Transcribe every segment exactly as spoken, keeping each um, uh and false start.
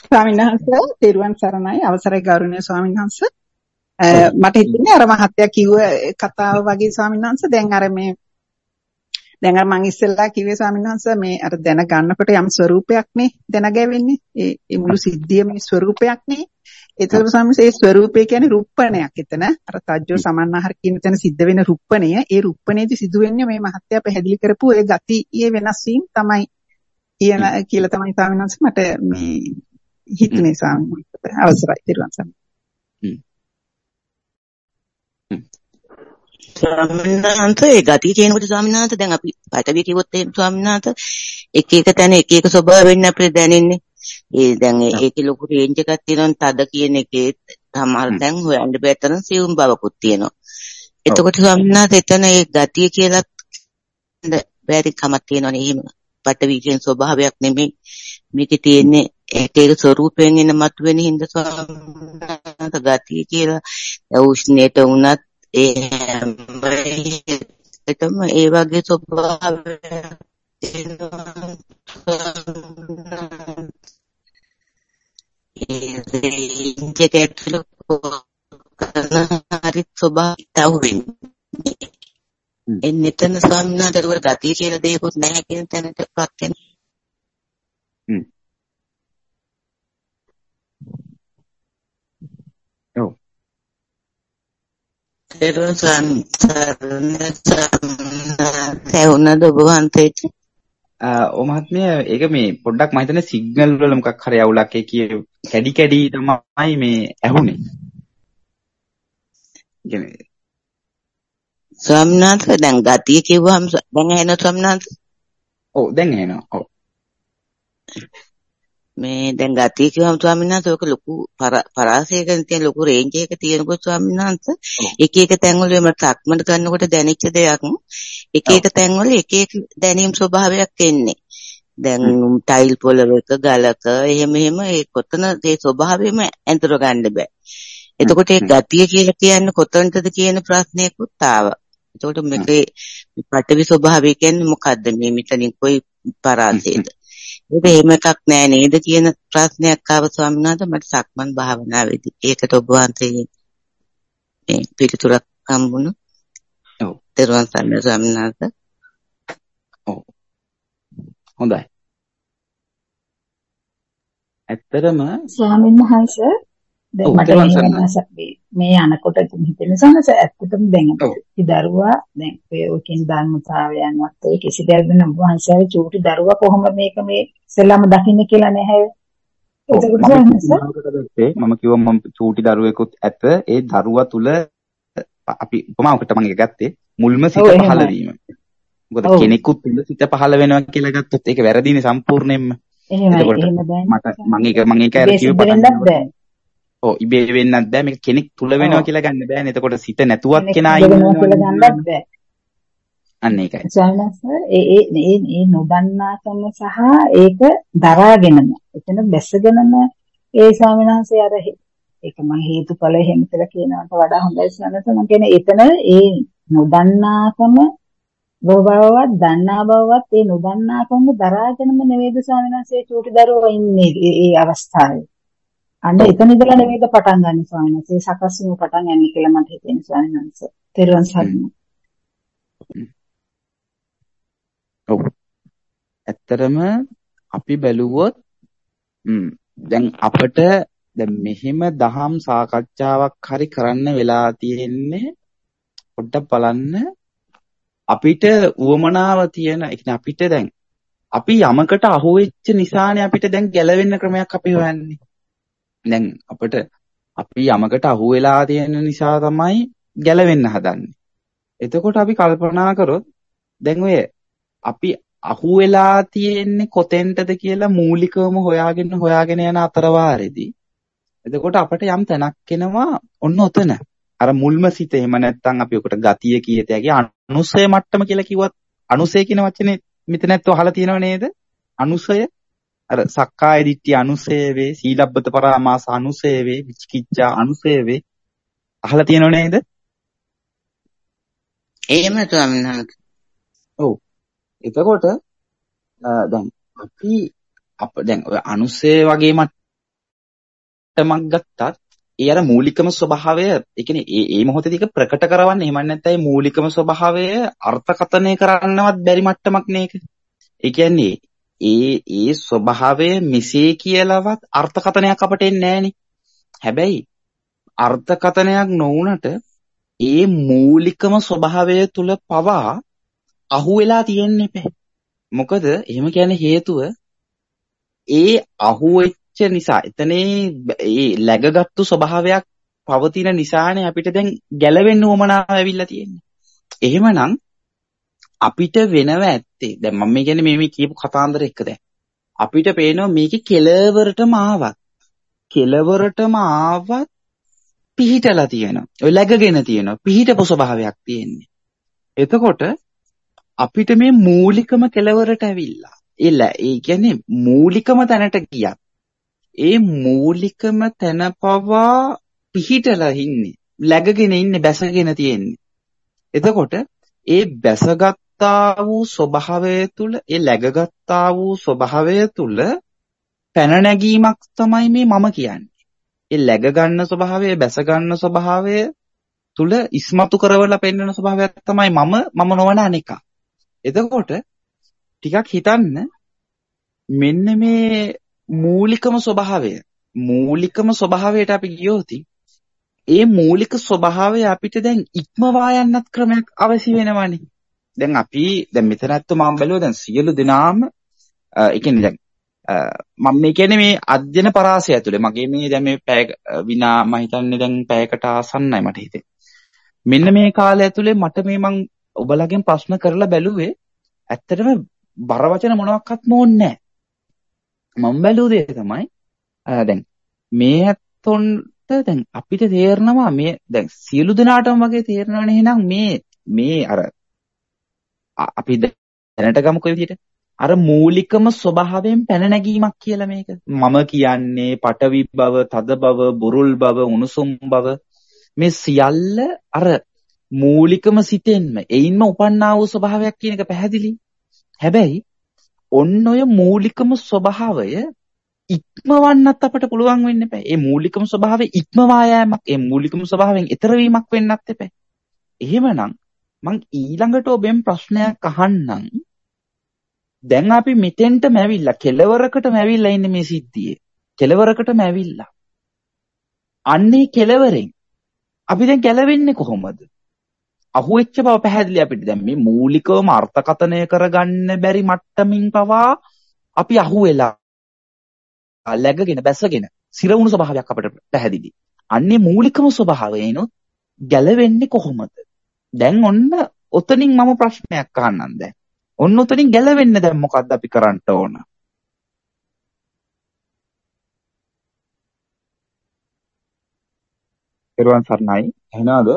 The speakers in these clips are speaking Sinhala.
ස්වාමීන් වහන්සේ තෙරුවන් සරණයි අවසරයි ගෞරවනීය ස්වාමීන් වහන්සේ මට හිතෙන්නේ අර මහත්තයා කිව්ව කතාව වගේ ස්වාමීන් වහන්සේ දැන් අර මේ දැන් අර මම ඉස්සෙල්ලා කිව්වේ ස්වාමීන් වහන්සේ මේ අර දැන ගන්නකොට යම් ස්වરૂපයක් නේ දැනගැවෙන්නේ ඒ ඒ මුළු සිද්ධියම ස්වરૂපයක් නේ ඒතර ස්වාමීන් ඒ ස්වરૂපය කියන්නේ රුප්පණයක් එතන අර තජ්ජෝ සමන්නාහර කියන තැන සිද්ධ වෙන රුප්පණය ඒ රුප්පණයේදී සිදු වෙන්නේ මේ මහත්තයා පැහැදිලි කරපු ඒ ගති ඒ වෙනස් වීම තමයි කියන කියලා තමයි ස්වාමීන් වහන්සේ මට මේ හිතුනේ ස්වාමීන් වහන්සේ අවසරයි තෙරුවන් සරණයි. ස්වාමීන් වහන්සේ ඒ ගතිය කියනකොට ස්වාමීන් වහන්සේ දැන් අපි පටවිය කිව්වොත් ඒ ස්වාමීන් වහන්සේ එක එක තැන එක එක ස්වභාව වෙන්න අපිට දැනෙන්නේ. ඒ දැන් ඒකේ ලොකු රේන්ජ් එකක් තියෙනවා තද කියන එකේ සමහර දැන් හොයන්න බැහැ තරම් සියුම් බවකුත් තියෙනවා. එතකොට ස්වාමීන් වහන්සේ එතන ඒ ගතිය කියලා බැරි කමක් තියෙනවනේ එහෙම. පටවිය කියන ස්වභාවයක් නෙමෙයි මේකේ තියෙන්නේ ඒක ඒක ස්වરૂපයෙන් එන මතුවෙන හින්දා ස්වාමීන් වහන්සේ ගතිය කියලා උෂ්ණයට උනත් ඒකම ඒ වගේ ස්වභාවයක් තියෙනවා. ඒ ඉන්ජෙක්ට් හරි ස්වභාවිකව වෙන්නේ. එන්නතන ස්වාමීන් වහන්සේ ගතිය කියලා දෙයක්වත් නැහැ කියන තැනටපත් වෙනවා. හ්ම්. ඔව්. තේරුම් ගන්න ඔබ වහන්සේට ඔ මහත්මිය ඒක මේ පොඩ්ඩක් මම හිතන්නේ සිග්නල් වල මොකක් හරි අවුලක් ඒ කිය කැඩි කැඩි තමයි මේ ඇහුනේ. කියන්නේ ස්වාමීනාත් දැන් ගතිය කිව්වම දැන් ඇහෙනවා ස්වාමීනාත්. ඔව් දැන් ඇහෙනවා. ඔව්. මේ දැන් ගතිය කිව්වම ස්වාමීනාත් ඔක ලොකු පරාසයකින් තියෙන ලොකු රේන්ජ් එකක තියෙනකොට ස්වාමීනාත් එක එක තැන්වල එම සක්මන් කරනකොට දැනෙච්ච දෙයක් එක එක තැන්වල එක එක දැනීම් ස්වභාවයක් එන්නේ. දැන් ටයිල් පොළවක ගලක එහෙම එහෙම ඒ කොතන ඒ ස්වභාවයෙම අඳුර ගන්න බෑ. එතකොට ඒ ගතිය කියලා කියන්නේ කොතනටද කියන ප්‍රශ්නයකුත් ආවා. එතකොට මේකේ පටවි ස්වභාවය කියන්නේ මොකද්ද? මේ මෙතනින් කොයි පරාසයේද? ඒක එහෙම එකක් නෑ නේද කියන ප්‍රශ්නයක් ආව ස්වාමීන් වහන්සේ මට සක්මන් භාවනාවේදී. ඒකට ඔබ වහන්සේ මේ පිළිතුරක් හම්බුණා. ඔව්. දරුවන් සම්මත ස්වාමීන් වහන්සේ. ඔව්. හොඳයි. ඇත්තටම ස්වාමීන් වහන්සේ දැන් මට මේ අනකොට හිතෙන සනස ඇත්තටම දැන් දරුවා දැන් ඔයකින් ධර්මතාවයන්වත් ඒ කිසි දෙයක් වෙන වහන්සේ චූටි දරුවා කොහොම මේක මේ ඉස්සෙල්ලාම දකින්න කියලා නැහැ. ඒකට මම කිව්වා මම චූටි දරුවෙකුත් ඇත ඒ දරුවා තුල අපි උපමාවකට මම ගත්තේ මුල්ම සිත පහළ වීම. මොකද කෙනෙකුත් තුල සිත පහළ වෙනවා කියලා ගත්තොත් ඒක වැරදිනේ සම්පූර්ණයෙන්ම. එතකොට මට මම ඒක මම ඒක අර කිව්ව ඔව් ඉබේ වෙන්නත් බෑ මේක කෙනෙක් තුල වෙනවා කියලා ගන්න බෑනේ. එතකොට සිත නැතුවත් කෙනා ඉන්නවා කියලා ගන්නත් බෑ. අන්න ඒකයි. සයනස් ඒ ඒ ඒ නොදන්නාකම සහ ඒක දරාගෙනම එතන බැසගෙනම ඒ ස්වාමීන් වහන්සේ අර ඒක මම හේතුඵල එහෙම කියලා කියනකට වඩා හොඳයි සයනස් මම කියන්නේ එතන ඒ නොදන්නාකම බවවත් දන්නා බවවත් ඒ නොදන්නාකම දරාගෙනම නෙවේද ස්වාමීන් වහන්සේ චූටි දරුවෝ ඉන්නේ ඒ අවස්ථාවේ. අන්න එතන ඉඳලා නෙමෙයිද පටන් ගන්න ස්වාමීන් වහන්සේ සකස් වීම පටන් ගන්න කියලා මට හිතෙන ස්වාමීන් වහන්සේ. තෙරුවන් සරණයි. ඔව්. ඇත්තටම අපි බැලුවොත් දැන් අපිට දැන් මෙහෙම දහම් සාකච්ඡාවක් හරි කරන්න වෙලා තියෙන්නේ පොඩ්ඩක් බලන්න අපිට උවමනාව තියෙන ඒ කියන්නේ අපිට දැන් අපි යමකට අහු වෙච්ච නිසානේ අපිට දැන් ගැලවෙන්න ක්‍රමයක් අපි හොයන්නේ. දැන් අපිට අපි යමකට අහු වෙලා තියෙන නිසා තමයි ගැලවෙන්න හදන්නේ. එතකොට අපි කල්පනා කරොත් දැන් ඔය අපි අහු වෙලා තියෙන්නේ කොතෙන්ටද කියලා මූලිකවම හොයාගෙන හොයාගෙන යන අතරවාරෙදී එතකොට අපිට යම් තැනක් එනවා ඔන්න ඔතන. අර මුල්ම සිත එහෙම නැත්නම් අපි ඔකට ගතිය කීයත හැකි අනුසය මට්ටම කියලා කිව්වත් අනුසය කියන වචනේ මෙතනත් අහලා තියෙනව නේද? අනුසය අර සක්කාය දිට්ඨිය අනුසය වේ, සීලබ්බත පරාමාස අනුසය වේ, විචිකිච්ඡා අනුසය වේ. අහලා තියෙනව නේද? එහෙම ස්වාමීන් වහන්සේ. ඔව්. එතකොට දැන් අපි අප දැන් ඔය අනුසය වගේ මට්ටමක් ගත්තත් ඒ අර මූලිකම ස්වභාවය ඒ කියන්නේ ඒ ඒ මොහොතේදී ඒක ප්‍රකට කරවන්න එහෙම නැත්නම් ඒ මූලිකම ස්වභාවය අර්ථකථනය කරන්නවත් බැරි මට්ටමක් නේක. ඒ කියන්නේ ඒ ඒ ස්වභාවය මිසේ කියලාවත් අර්ථකථනයක් අපට එන්නේ නැහනේ. හැබැයි අර්ථකථනයක් නොවුනට ඒ මූලිකම ස්වභාවය තුල පවා අහුවෙලා තියෙන්නේ නැහැ. මොකද එහෙම කියන්නේ හේතුව ඒ අහුවෙච්ච නිසා එතනේ ඒ läගගත්තු ස්වභාවයක් පවතින නිසානේ අපිට දැන් ගැලවෙන්න උවමනාව ඇවිල්ලා තියෙන්නේ. එහෙමනම් අපිට වෙනව ඇත්තේ දැන් මම මේ කියන්නේ මේ මේ කියපු කතාන්දර එක දැන් අපිට පේනවා මේකේ කෙලවරටම ආවත් කෙලවරටම ආවත් පිහිටලා තියෙනවා. ඔය läගගෙන තියෙනවා. පිහිටපු ස්වභාවයක් තියෙන්නේ. එතකොට අපිට මේ මූලිකම කෙලවරට ඇවිල්ලා ඒ ඒ කියන්නේ මූලිකම තැනට ගියත් ඒ මූලිකම තැන පවා පිහිටලා ඉන්නේ. läගගෙන ඉන්නේ බැසගෙන තියෙන්නේ. එතකොට ඒ බැසගත්තා වූ ස්වභාවය තුල ඒ läගගත්තා වූ ස්වභාවය තුල පැන නැගීමක් තමයි මේ මම කියන්නේ. ඒ läග ගන්න ස්වභාවය බැස ගන්න ස්වභාවය තුල ඉස්මතු කරවලා පෙන්වන ස්වභාවයක් තමයි මම මම නොවන අනික. එතකොට ටිකක් හිතන්න මෙන්න මේ මූලිකම ස්වභාවය මූලිකම ස්වභාවයට අපි ගියොත් ඒ මූලික ස්වභාවය අපිට දැන් ඉක්මවා යන්නත් ක්‍රමයක් අවශ්‍ය වෙනවනේ. දැන් අපි දැන් මෙතනත් මම බැලුවා දැන් සියලු දෙනාම ඒ කියන්නේ දැන් මම මේ කියන්නේ මේ අධ්‍යයන පරාසය ඇතුලේ මගේ මේ දැන් මේ පැය විනා මම හිතන්නේ දැන් පැයකට ආසන්නයි මට හිතේ. මෙන්න මේ කාලය ඇතුලේ මට මේ මම ඔබලගෙන් ප්‍රශ්න කරලා බැලුවේ ඇත්තටම බර වචන මොනවත්ක්වත් ඕනේ නැහැ. මම බැලුවේ තමයි දැන් මේ ඇත්තොන්ට දැන් අපිට තේරෙනවා මේ දැන් සියලු දෙනාටම වගේ තේරෙනවනේ එහෙනම් මේ මේ අර අපි දැනට ගමුකෝ විදිහට අර මූලිකම ස්වභාවයෙන් පැන නැගීමක් කියලා මේක. මම කියන්නේ පටවි බව, තද බව, බුරුල් බව, උණුසුම් බව මේ සියල්ල අර මූලිකම සිතෙන්ම එයින්ම උපන්නා වූ ස්වභාවයක් කියන එක පැහැදිලි. හැබැයි ඔන්න ඔය මූලිකම ස්වභාවය ඉක්මවන්නත් අපට පුළුවන් වෙන්න එපා. ඒ මූලිකම ස්වභාවය ඉක්මවා යෑමක්, ඒ මූලිකම ස්වභාවයෙන් ඈතර වීමක් වෙන්නත් එපා. එහෙමනම් මං ඊළඟට ඔබෙන් ප්‍රශ්නයක් අහන්නම්. දැන් අපි මෙතෙන්ටම ඇවිල්ලා කෙලවරකටම ඇවිල්ලා ඉන්නේ මේ සිද්ධියේ. කෙලවරකටම ඇවිල්ලා. අන්නේ කෙලවරෙන් අපි දැන් ගැලවෙන්නේ කොහොමද? අහුවෙච්ච බව පැහැදිලි අපිට. දැන් මේ මූලිකවම අර්ථකථනය කරගන්න බැරි මට්ටමින් පවා අපි අහුවෙලා läගගෙන බැසගෙන සිරවුණු ස්වභාවයක් අපිට පැහැදිලි. අන්නේ මූලිකම ස්වභාවයනොත් ගැලවෙන්නේ කොහොමද? දැන් ඔන්න ඔතනින් මම ප්‍රශ්නයක් අහන්නම් දැන්. ඔන්න ඔතනින් ගැලවෙන්න දැන් මොකද්ද අපි කරන්න ඕන? පෙරවන් සර්ණයි එහෙනවද?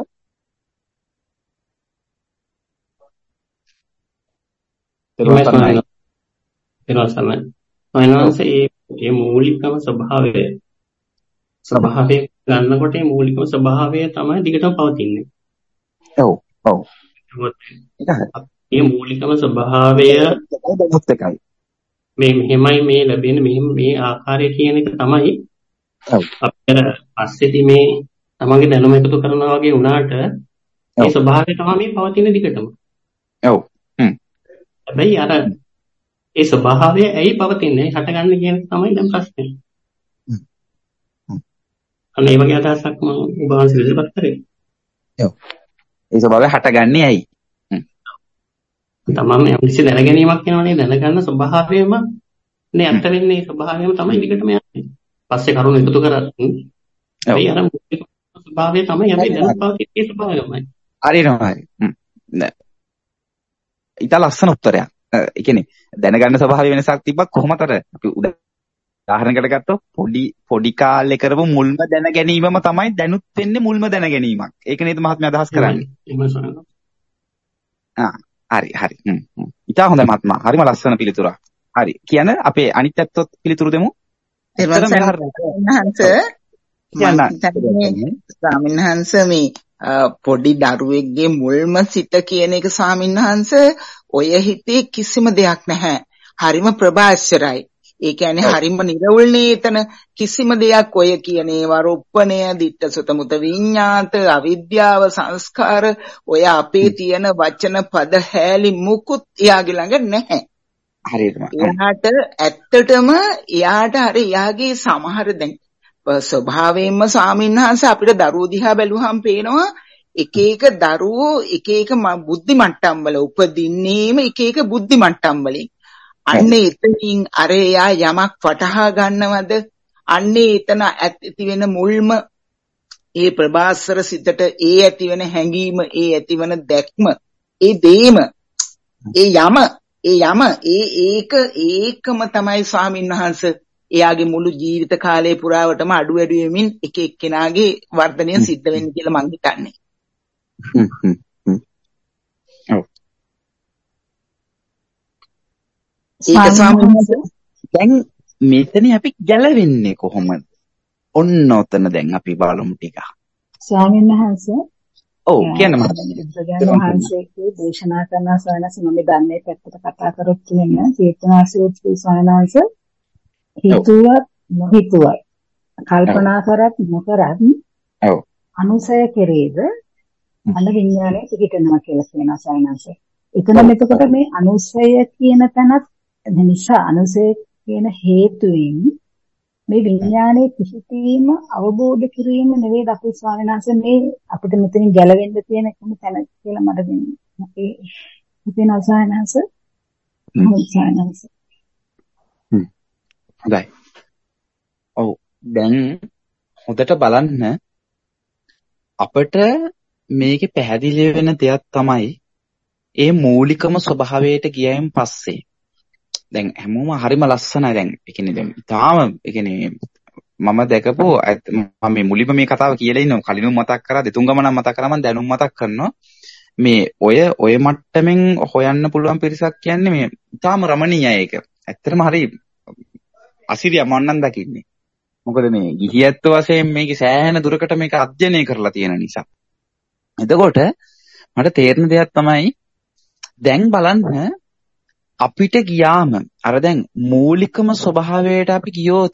පෙරවන් සර්ණයි. පෙරවන් සර්ණයි. මනෝන්සේ මේ මූලිකම ස්වභාවය ස්වභාවය ගන්නකොට මේ මූලිකම ස්වභාවය තමයි දිගටම පවතින්නේ. ඔව් ඔව්. මේ මූලිකම ස්වභාවය දැනුත් එකයි. මේ මෙහෙමයි මේ ලැබෙන මෙහෙම මේ ආකාරය කියන එක තමයි අපිට පස්සේදී මේ තමන්ගේ දැනුම එකතු කරනවා වගේ වුණාට මේ ස්වභාවය තමයි මේ පවතින දිගටම. ඔව්. හ්ම්. හැබැයි අර ඒ ස්වභාවය ඇයි පවතින්නේ? හටගන්නේ කියන එක තමයි දැන් ප්‍රශ්නේ. හ්ම්. අනේ වගේ අදහසක් මම ඔබ වහන්සේ ඉදිරිපත් කරේ. ඔව්. ඒ ස්වභාවය හටගන්නේ ඇයි? තමම යම් කිසි දැනගැනීමක් වෙනවනේ දැනගන්න ස්වභාවයම නේ අත්ත වෙන්නේ ස්වභාවයම තමයි දිගටම යන්නේ. පස්සේ කරුණු එකතු කරත් ඒ අර මූලික ස්වභාවය තමයි අපි දැනපවතින ස්වභාවයමයි. හරිනවා හරි. හ්ම්. ඊට ලස්සන උත්තරයක්. ඒ කියන්නේ දැනගන්න ස්වභාවය වෙනසක් තිබ්බත් කොහොමද අර අපි උදාහරණයකට ගත්තොත් පොඩි පොඩි කාලේ කරපු මුල්ම දැන ගැනීමම තමයි දැනුත් වෙන්නේ මුල්ම දැන ගැනීමක්. ඒක නේද මහත්මයා අදහස් කරන්නේ? එහෙම සරනවා. ආ හරි හරි. හ්ම් හ්ම්. ඊට හොඳයි මහත්මයා. හරිම ලස්සන පිළිතුරක්. හරි. කියන අපේ අනිත් පැත්තත් පිළිතුරු දෙමු. ස්වාමින්වහන්ස මේ පොඩි දරුවෙක්ගේ මුල්ම සිත කියන එක ස්වාමින්වහන්ස ඔය හිතේ කිසිම දෙයක් නැහැ. හරිම ප්‍රභාස්වරයි. ඒ කියන්නේ හරිම නිර්වුල්නේ එතන කිසිම දෙයක් ඔය කියන ඒවා රොප්පණය, ditta sutta muta විඤ්ඤාත, අවිද්‍යාව, සංස්කාර ඔය අපේ තියෙන වචන පද හැලි මුකුත් එයාගේ ළඟ නැහැ. හරියටම. එයාට ඇත්තටම එයාට හරි එයාගේ සමහර දැන් ස්වභාවයෙන්ම ස්වාමීන් වහන්සේ අපිට දරුවෝ දිහා බැලුවහම පේනවා එක එක දරුවෝ එක එක බුද්ධි මට්ටම් වල උපදින්නේම එක එක බුද්ධි මට්ටම් වලින්. අන්නේ එතනින් අර එයා යමක් වටහා ගන්නවද? අන්නේ එතන ඇති වෙන මුල්ම ඒ ප්‍රභාස්වර සිතට ඒ ඇති වෙන හැඟීම, ඒ ඇති වෙන දැක්ම, ඒ දේම, ඒ යම, ඒ යම, ඒ ඒක ඒකම තමයි ස්වාමීන් වහන්සේ එයාගේ මුළු ජීවිත කාලය පුරාවටම අඩු වැඩි වෙමින් එක එක්කෙනාගේ වර්ධනය සිද්ධ වෙන්නේ කියලා මං හිතන්නේ. හ්ම් හ්ම් හ්ම්. ඔව්. ඒක සාමාන්‍යයෙන් දැන් මෙතන අපි ගැලවෙන්නේ කොහොමද? ඔන්න ඔතන දැන් අපි බලමු ටික. ස්වාමීන් වහන්සේ ඔව් කියන්න මම. බුදුරජාණන් වහන්සේගේ දේශනා කරන සවනස මම දන්නේ පැත්තට කතා කරොත් කියන්නේ චේතනා සූත්‍රයේ සවනස හිතුවත් නොහිතුවත් කල්පනා කරත් නොකරත් ඔව් අනුසය කෙරේද අන විඥානයේ පිහිටනවා කියලා කියනවා සවනස. එතන මෙතකොට මේ අනුසය කියන තැනත් නිසා අනුසය කියන හේතුවෙන් මේ විඥානයේ පිහිටීම අවබෝධ කිරීම නෙවෙයි අපේ ස්වාමීන් වහන්සේ මේ අපිට මෙතනින් ගැලවෙන්න තියෙන එකම තැන කියලා මට දෙන්නේ. අපේ හිතෙන ස්වාමීන් වහන්සේ ස්වාමීන් වහන්සේ. හ්ම්. හොඳයි. ඔව් දැන් හොඳට බලන්න අපිට මේකේ පැහැදිලි වෙන දෙයක් තමයි ඒ මූලිකම ස්වභාවයට ගියයින් පස්සේ දැන් හැමෝම හරිම ලස්සනයි දැන් ඒ කියන්නේ දැන් තාම ඒ කියන්නේ මම දැකපු මම මේ මුලින්ම මේ කතාව කියලා ඉන්නවා කලිනුම් මතක් කරා දෙතුන් ගමනක් මතක් කරා මම දැනුම් මතක් කරනවා මේ ඔය ඔය මට්ටමින් හොයන්න පුළුවන් පිරිසක් කියන්නේ මේ තාම රමණීයයි ඒක. ඇත්තටම හරි අසිරිය මම නම් දකින්නේ. මොකද මේ ගිහියැත්ත වශයෙන් මේකේ සෑහෙන දුරකට මේක අධ්‍යයනය කරලා තියෙන නිසා. එතකොට මට තේරෙන දෙයක් තමයි දැන් බලන්න අපිට ගියාම අර දැන් මූලිකම ස්වභාවයට අපි ගියොත්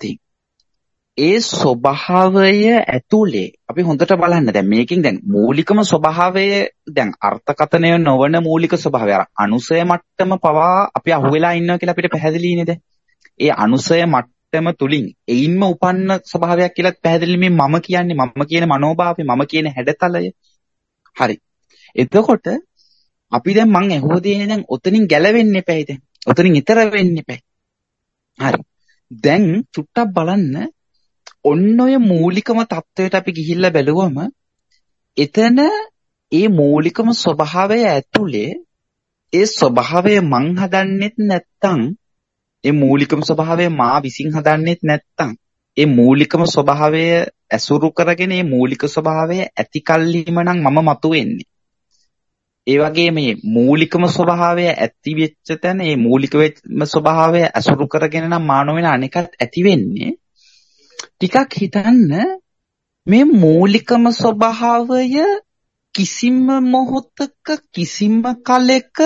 ඒ ස්වභාවය ඇතුලේ අපි හොඳට බලන්න දැන් මේකෙන් දැන් මූලිකම ස්වභාවය දැන් අර්ථකථනය නොවන මූලික ස්වභාවය අර අනුසය මට්ටම පවා අපි අහුවෙලා ඉන්නවා කියලා අපිට පැහැදිලි නේද? ඒ අනුසය මට්ටම තුලින් එයින්ම උපන්න ස්වභාවයක් කියලාත් පැහැදිලි මේ මම කියන්නේ මම කියන මනෝභාවය මම කියන හැඩතලය. හරි. එතකොට අපි දැන් මං ඇහුවදීනේ දැන් ඔතනින් ගැලවෙන්න එපැයි දැන්. ඔතනින් ඈතර වෙන්න එපැයි. හරි. දැන් චුට්ටක් බලන්න ඔන්න ඔය මූලිකම தത്വයට අපි ගිහිල්ලා බැලුවම එතන ඒ මූලිකම ස්වභාවය ඇතුලේ ඒ ස්වභාවය මං හදන්නෙත් නැත්තම් ඒ මූලිකම ස්වභාවය මා විසින් හදන්නෙත් නැත්තම් ඒ මූලිකම ස්වභාවය ඇසුරු කරගෙන ඒ මූලික ස්වභාවය ඇති කල්ලිම නම් මම මතුවෙන්නේ. ඒ වගේ මේ මූලිකම ස්වභාවය ඇති වෙච්ච තැන ඒ මූලිකම ස්වභාවය අසුරු කරගෙන නම් මානව වෙන අනිකත් ඇති වෙන්නේ. ටිකක් හිතන්න මේ මූලිකම ස්වභාවය කිසිම මොහොතක කිසිම කලෙක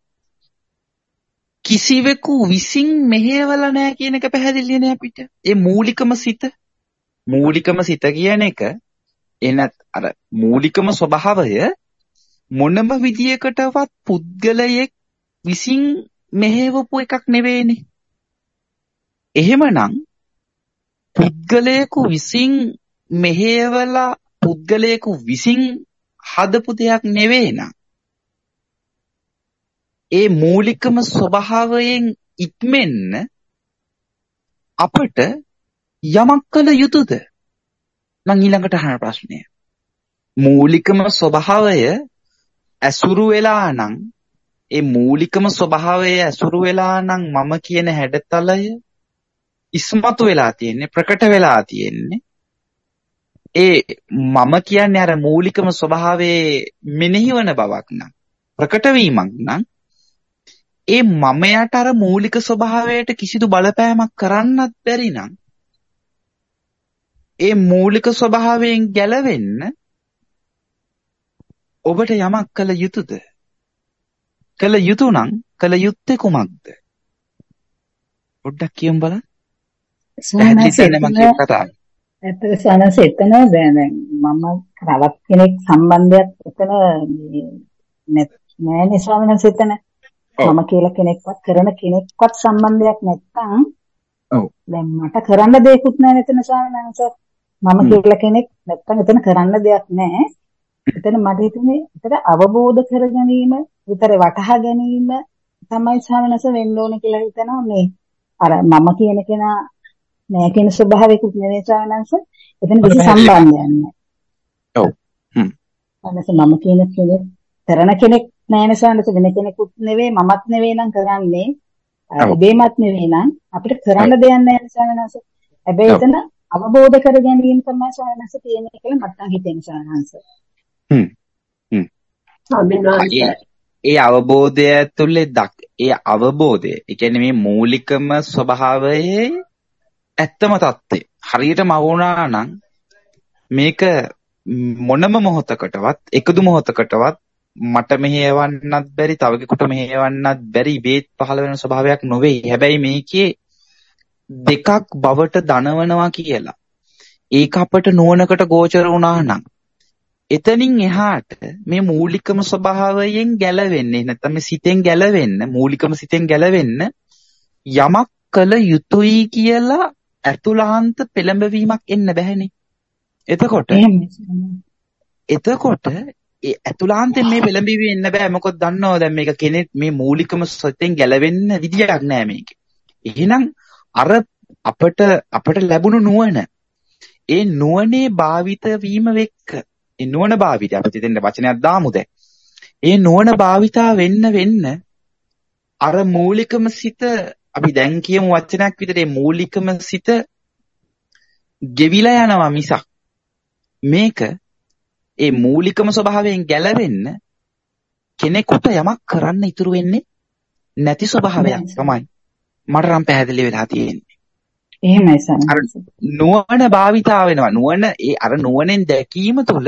කිසිවෙකු විසින් මෙහෙवला නැහැ කියන එක පැහැදිලි නේ අපිට. ඒ මූලිකම සිත මූලිකම සිත කියන එක එනත් අර මූලිකම ස්වභාවය මොනම විදියකටවත් පුද්ගලයෙක් විසින් මෙහෙවපු එකක් නෙවෙයිනේ. එහෙමනම් පුද්ගලයෙකු විසින් මෙහෙवला පුද්ගලයෙකු විසින් හදපු දෙයක් නෙවෙයි නං. ඒ මූලිකම ස්වභාවයෙන් ඉක්මෙන්න අපට යමක් කළ යුතුද? නම් ඊළඟට අහන ප්‍රශ්නය. මූලිකම ස්වභාවය ඇසුරු වෙලා නම් ඒ මූලිකම ස්වභාවය ඇසුරු වෙලා නම් මම කියන හැඩතලය ඉස්මතු වෙලා තියෙන්නේ ප්‍රකට වෙලා තියෙන්නේ ඒ මම කියන්නේ අර මූලිකම ස්වභාවයේ මෙනෙහිවන බවක් නම් ප්‍රකට වීමක් නම් ඒ මමයට අර මූලික ස්වභාවයට කිසිදු බලපෑමක් කරන්නත් බැරි නම් ඒ මූලික ස්වභාවයෙන් ගැලවෙන්න ඔබට යමක් කළ යුතුද? කළ යුතු නම් කළ යුත්තේ කුමක්ද? පොඩ්ඩක් කියමු බලන්න. පැහැදිලි මම කියපු කතාව. ඇත්තට සනස එතන දැන් මම තවත් කෙනෙක් සම්බන්ධයක් එතන නෑනේ ස්වාමීන් එතන මම කියලා කෙනෙක්වත් කරන කෙනෙක්වත් සම්බන්ධයක් නැත්තම් ඔව් දැන් මට කරන්න දෙයක්වත් නෑ එතන ස්වාමීන් වහන්සේ මම කියලා කෙනෙක් නැත්තම් එතන කරන්න දෙයක් නෑ එතන මට හිතෙන්නේ එතන අවබෝධ කර ගැනීම විතර වටහා ගැනීම තමයි ස්වාමීන් වහන්සේ වෙන්න ඕනේ කියලා හිතනවා මේ අර මම කියන කෙනා නෑ කියන ස්වභාවයකුත් නෙවෙයි ස්වාමීන් වහන්සේ එතන කිසි සම්බන්ධයක් නෑ ඔව් හ්ම් අනස මම කියන කෙනෙක් කරන කෙනෙක් නෑනේ ස්වාමීන් වෙන කෙනෙකුත් නෙවෙයි මමත් නෙවෙයි නම් කරන්නේ දෙයමත් නෙවෙයි නම් අපිට කරන්න දෙයක් නෑනේ ස්වාමීන් වහන්සේ හැබැයි එතන අවබෝධ කර ගැනීම තමයි ස්වාමීන් වහන්සේ තියෙන්නේ කියලා මට නම් හිතෙනවා ස්වාමීන් වහන්සේ හ්ම් හ්ම් ස්වාමීන් වහන්සේ ඒ අවබෝධය තුළ ඒ අවබෝධය ඒ කියන්නේ මේ මූලිකම ස්වභාවයේ ඇත්තම தත්ත්වය හරියටම වුණා නම් මේක මොනම මොහොතකටවත් එකදු මොහොතකටවත් මට මෙහෙවන්නත් බැරි තව කෙනෙකුට මෙහෙවන්නත් බැරි ඉබේත් පහළ වෙන ස්වභාවයක් නොවේ. හැබැයි මේකේ දෙකක් බවට දනවනවා කියලා. ඒක අපට නුවණකට ගෝචර වුණා නම් එතනින් එහාට මේ මූලිකම ස්වභාවයෙන් ගැලවෙන්නේ නැත්නම් මේ සිතෙන් ගැලවෙන්න මූලිකම සිතෙන් ගැලවෙන්න යමක් කළ යුතුයි කියලා අතුලාන්ත පෙළඹවීමක් එන්න බැහැනේ. එතකොට එතකොට ඒ අතුලාන්තයෙන් මේ පෙළඹවීම එන්න බෑ. මොකද දන්නවද දැන් මේක කෙනෙක් මේ මූලිකම සිතෙන් ගැලවෙන්න විදියක් නෑ මේකේ. එහෙනම් අර අපට අපට ලැබුණු නුවණ ඒ නුවණේ භාවිත වීම වෙක්ක ඒ නුවණ භාවිතය අපිට දෙන්න වචනයක් දාමු දැන්. ඒ නුවණ භාවිතා වෙන්න වෙන්න අර මූලිකම සිත අපි දැන් කියමු වචනයක් විතර මේ මූලිකම සිත ගෙවිලා යනවා මිසක් මේක ඒ මූලිකම ස්වභාවයෙන් ගැලවෙන්න කෙනෙකුට යමක් කරන්න ඉතුරු වෙන්නේ නැති ස්වභාවයක් තමයි මට නම් පැහැදිලි වෙලා තියෙන්නේ. එහෙමයි සර්. නුවණ භාවිතා වෙනවා. නුවණ ඒ අර නුවණෙන් දැකීම තුළ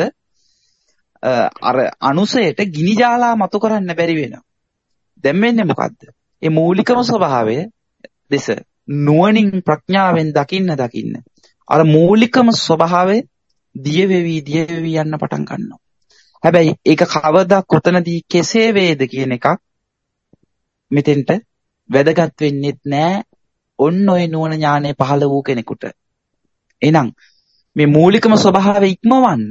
අර අනුසයට ගිනි ජාලා මතු කරන්න බැරි වෙනවා. දැන් වෙන්නේ මොකද්ද? ඒ මූලිකම ස්වභාවය දෙස නුවණින් ප්‍රඥාවෙන් දකින්න දකින්න අර මූලිකම ස්වභාවය දිය වෙවි දිය වෙවි යන්න පටන් ගන්නවා. හැබැයි ඒක කවදා කොතනදී කෙසේ වේද කියන එකක් මෙතෙන්ට වැදගත් වෙන්නේත් නෑ. ඔන්න ඔය නුවණ ඥානය පහළ වූ කෙනෙකුට. එහෙනම් මේ මූලිකම ස්වභාවය ඉක්මවන්න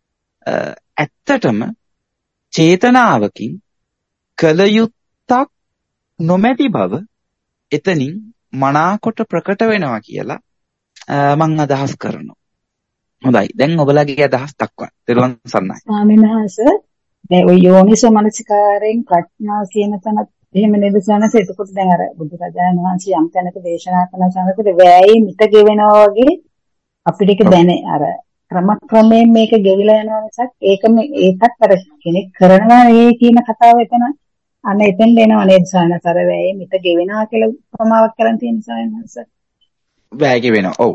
ඇත්තටම චේතනාවකින් කල යුත්තක් නොමැති බව එතනින් මනාකොට ප්‍රකට වෙනවා කියලා මම අදහස් කරනවා. හොඳයි. දැන් ඔබලගේ අදහස් දක්වන්න. දරුවන් සන්නයි. ස්වාමීන් වහන්සේ දැන් ඔය යෝනිසෝ මනසිකාරයෙන් ප්‍රඥාව කියන තැනත් එහෙම නේද සනස? එතකොට දැන් අර බුදුරජාණන් වහන්සේ යම් තැනක දේශනා කරන සනසට වැයේ මිට ගෙවෙනවා වගේ අපිට ඒක දැනේ අර ක්‍රම ක්‍රමයෙන් මේක ගෙවිලා යනවා මිසක් ඒකම ඒකත් අර කෙනෙක් කරනවා ඒ කියන කතාව එතන අන්න එතෙන් එනවා නේද සනස? අර වැයේ මිට ගෙවෙනවා කියලා ප්‍රමාවක් කරන් තියෙන සනස. වැය ගෙවෙනවා. ඔව්.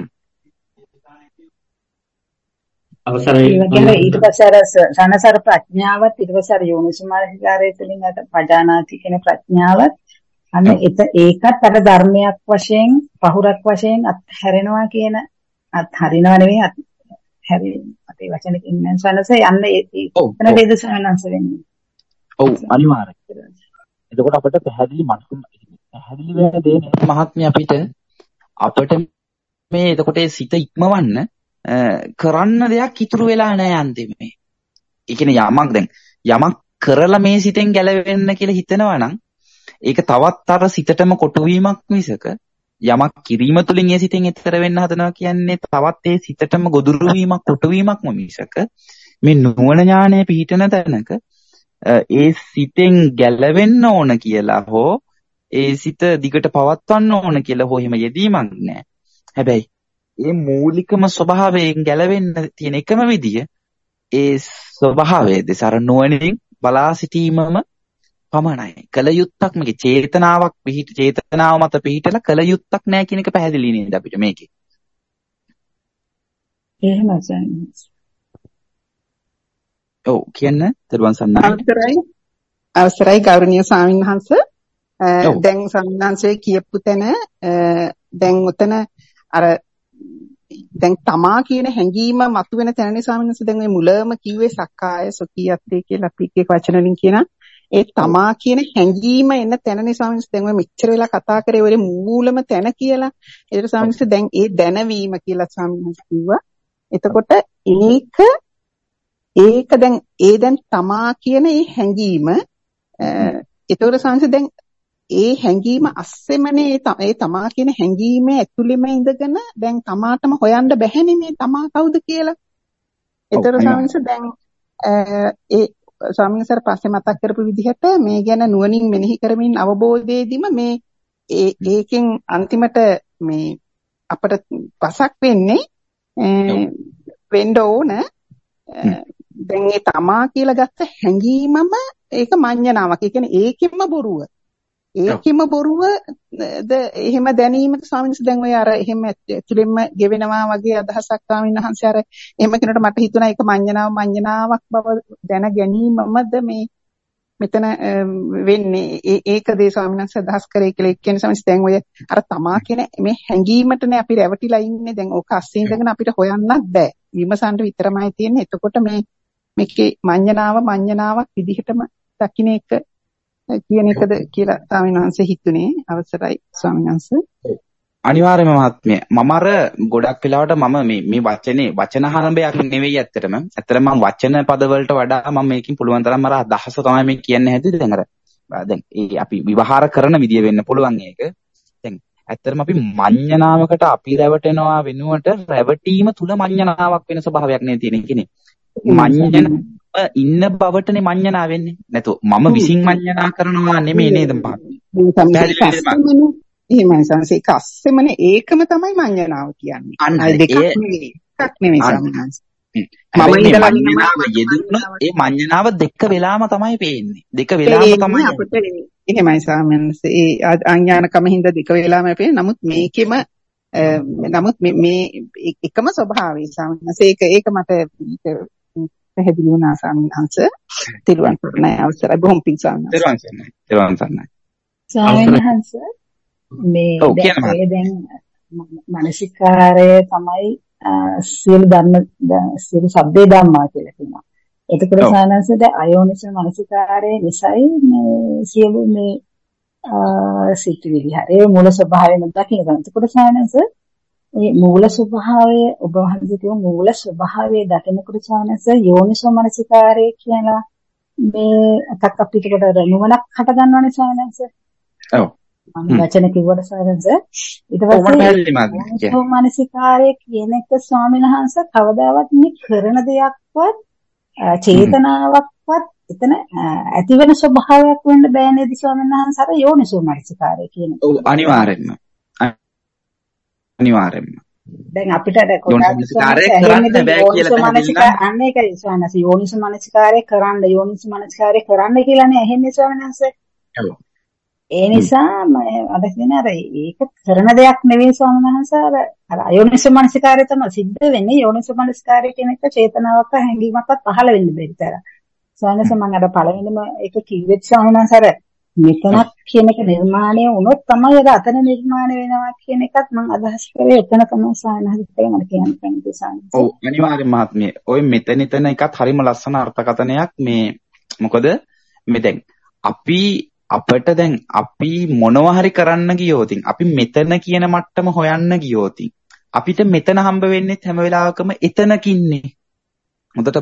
අවසරයි. ඊට පස්සේ අර සනසර ප්‍රඥාවත් ඊට පස්සේ අර යෝනිසුමාරිකාරය තුළින් අර පජානාති කියන ප්‍රඥාවත් අන්න ඒකත් අර ධර්මයක් වශයෙන් පහුරක් වශයෙන් අත්හැරෙනවා කියන අත්හරිනවා නෙවෙයි අත්හැරි අපේ වචනකින් නම් සනස යන්න එතන වේද සනස වෙන්නේ. ඔව් අනිවාර්යයෙන්. එතකොට අපිට පැහැදිලි මනස පැහැදිලි වෙන දේ මහත්මිය අපිට අපිට මේ එතකොට ඒ සිත ඉක්මවන්න කරන්න දෙයක් ඉතුරු වෙලා නැහැ අන්තිමේ. ඒ කියන්නේ යමක් දැන් යමක් කරලා මේ සිතෙන් ගැලවෙන්න කියලා හිතනවා නම් ඒක තවත් අර සිතටම කොටු වීමක් මිසක යමක් කිරීම තුළින් ඒ සිතෙන් එතර වෙන්න හදනවා කියන්නේ තවත් ඒ සිතටම ගොදුරු වීමක් කොටු වීමක්ම මිසක මේ නුවණ ඥානය පිහිටන තැනක ඒ සිතෙන් ගැලවෙන්න ඕන කියලා හෝ ඒ සිත දිගට පවත්වන්න ඕන කියලා හෝ එහෙම යෙදීමක් නැහැ. හැබැයි ඒ මූලිකම ස්වභාවයෙන් ගැලවෙන්න තියෙන එකම විදිය ඒ ස්වභාවය දෙස අර නුවණින් බලා සිටීමම පමණයි. කල යුත්තක් මේකේ චේතනාවක් පිහිට චේතනාව මත පිහිටලා කල යුත්තක් නැහැ කියන එක පැහැදිලි නේද අපිට මේකේ. එහෙමයි. ඔව් කියන්න දරුවන් සන්නයි. අවසරයි. අවසරයි ගෞරවනීය ස්වාමීන් වහන්සේ. දැන් ස්වාමීන් වහන්සේ කියපු තැන දැන් උතන අර දැන් තමා කියන හැඟීම මතුවෙන තැනනේ ස්වාමීන් වහන්සේ දැන් මේ මුලම කිව්වේ සක්කාය සොකියත්තේ කියලා අපි එක වචන වලින් කියන ඒ තමා කියන හැඟීම එන තැනනේ ස්වාමීන් වහන්සේ දැන් ඔය මෙච්චර වෙලා කතා කරේ ඔය මූලම තැන කියලා. ඒතර ස්වාමීන් වහන්සේ දැන් ඒ දැනවීම කියලා ස්වාමීන් වහන්සේ කිව්වා. එතකොට ඒක ඒක දැන් ඒ දැන් තමා කියන ඒ හැඟීම එතකොට සංස දැන් ඒ හැඟීම අස්සෙමනේ ඒ තමා කියන හැඟීම ඇතුළෙම ඉඳගෙන දැන් තමාටම හොයන්න බැහැනේ මේ තමා කවුද කියලා. ඒතර සංස දැන් ඒ ස්වාමීන් වහන්සේ පස්සේ මතක් කරපු විදිහට මේ ගැන නුවණින් මෙනෙහි කරමින් අවබෝධයේදීම මේ ඒකෙන් අන්තිමට මේ අපට පසක් වෙන්නේ වෙන්න ඕන දැන් ඒ තමා කියලා ගත්ත හැඟීමම ඒක මඤ්ඤණාවක්. ඒ කියන්නේ ඒකෙම බොරුව. ඒකෙම බොරුවද එහෙම දැනීමද ස්වාමීන් වහන්සේ දැන් ඔය අර එහෙම ඇතුළෙන්ම ගෙවෙනවා වගේ අදහසක් ස්වාමීන් වහන්සේ අර එහෙම කෙනෙකුට මට හිතුණා ඒක මඤ්ඤණාව මඤ්ඤණාවක් බව දැන ගැනීමමද මේ මෙතන වෙන්නේ ඒකද ස්වාමීන් වහන්සේ අදහස් කරේ කියලා. ඒ කියන්නේ ස්වාමීන් දැන් ඔය අර තමා කියන මේ හැඟීමටනේ අපි රැවටිලා ඉන්නේ. දැන් ඕක අස්සේ ඉඳගෙන අපිට හොයන්නත් බෑ. විමසන්න විතරමයි තියෙන්නේ. එතකොට මේ මේකේ මඤ්ඤණාව මඤ්ඤණාවක් විදිහටම දකින්න එක කියන එකද කියලා ස්වාමීන් වහන්සේ හිතුනේ. අවසරයි ස්වාමීන් වහන්සේ. අනිවාර්යයෙන්ම මහත්මිය මම අර ගොඩක් වෙලාවට මම මේ මේ වචනේ වචන හරඹයක් නෙවෙයි ඇත්තටම. ඇත්තටම මම වචන පද වලට වඩා මම මේකෙන් පුළුවන් තරම් අර අදහස තමයි මේ කියන්නේ හැදුවේ. දැන් අර දැන් ඒ අපි විවහාර කරන විදිය වෙන්න පුළුවන් ඒක. දැන් ඇත්තටම අපි මඤ්ඤණාවකට අපි රැවටෙනවා වෙනුවට රැවටීම තුල මඤ්ඤණාවක් වෙන ස්වභාවයක් නේ තියෙන කෙනේ. මඤ්ඤණ ඉන්න බවටනේ මඤ්ඤණා වෙන්නේ. නැතු මම විසින් මඤ්ඤණා කරනවා නෙමෙයි නේද මහත්මයා. එහෙමයි සංසේ ඒක අස්සෙමනේ ඒකම තමයි මඤ්ඤණාව කියන්නේ. අන්න දෙකක් නෙවෙයි. එකක් නෙවෙයි සම්හංශ. මම ඉඳලා මඤ්ඤණාව යෙදුණොත් ඒ මඤ්ඤණාව දෙක වෙලාම තමයි පේන්නේ. දෙක වෙලාම තමයි අපිට එහෙමයි සාමනස ඒ අඥානකම හින්දා දෙක වෙලාම පේන්නේ. නමුත් මේකෙම නමුත් මේ එකම ස්වභාවය සාමනස ඒක ඒක මට පැහැදිලි වුණා සාමනස. තිරුවන් සරණයි අවසරයි බොහොම පිං සාමනස. තිරුවන් සරණයි. තිරුවන් සරණයි. සාමනස මේ දැන් දැන් මානසිකාරය තමයි සියලු ධර්ම සියලු සබ්දේ ධම්මා කියලා කියනවා. එතකොට සානසද අයෝනිස මානසිකාරය නිසයි මේ සියලු මේ සිතුවිලි හරේ මූල ස්වභාවයෙන් දකින්න ගන්න. එතකොට සානස මේ මූල ස්වභාවය ඔබ වහන්සේ කියන මූල ස්වභාවය දකිනකොට සානස යෝනිස මානසිකාරය කියලා මේ අතක් අපිට කොට නුවණක් හට ගන්නවනේ සානස. ඔව්. මම වචන කිව්වට සාරංශ ඊට පස්සේ මානසිකාරය කියන එක ස්වාමීන් වහන්සේ කවදාවත් මේ කරන දෙයක්වත් චේතනාවක්වත් එතන ඇති වෙන ස්වභාවයක් වෙන්න බෑ නේද ස්වාමීන් වහන්සේ අර යෝනිසෝ මානසිකාරය කියන එක. ඔව් අනිවාර්යෙන්ම අනිවාර්යෙන්ම දැන් අපිට යෝනිසෝමානසිකාරය කරන්න බෑ කියලා දැනගන්න අන්න ඒකයි ස්වාමීන් වහන්සේ යෝනිසෝමානසිකාරය කරන්න යෝනිසෝමානසිකාරය කරන්න කියලානේ ඇහෙන්නේ ස්වාමීන් වහන්සේ. ඔව් ඒ නිසා මම අද කියන අර ඒක කරන දෙයක් නෙවෙයි ස්වාමීන් වහන්සේ අර අර අයෝනිසෝ මනසිකාරය තමයි සිද්ධ වෙන්නේ. යෝනිසෝ මනසිකාරය කියන එක චේතනාවක් හැඟීමක්වත් පහළ වෙන්න බැරි තරම්. ස්වාමීන් වහන්සේ මම අර පළවෙනිම ඒක කිව්වෙත් ස්වාමීන් වහන්සේ අර මෙතනක් කියන එක නිර්මාණය වුණොත් තමයි අර අතන නිර්මාණය වෙනවා කියන එකත් මම අදහස් කරේ එතන තමයි ස්වාමීන් වහන්සේ මට කියන්න කැමති ස්වාමීන්. ඔව් අනිවාර්යෙන්ම මහත්මිය. ඔය මෙතන එතන එකත් හරිම ලස්සන අර්ථකථනයක් මේ මොකද මේ දැන් අපි අපිට දැන් අපි මොනවා හරි කරන්න ගියොත් අපි මෙතන කියන මට්ටම හොයන්න ගියොත් අපිට මෙතන හම්බ වෙන්නේ හැම වෙලාවකම එතනකින්නේ. හොඳට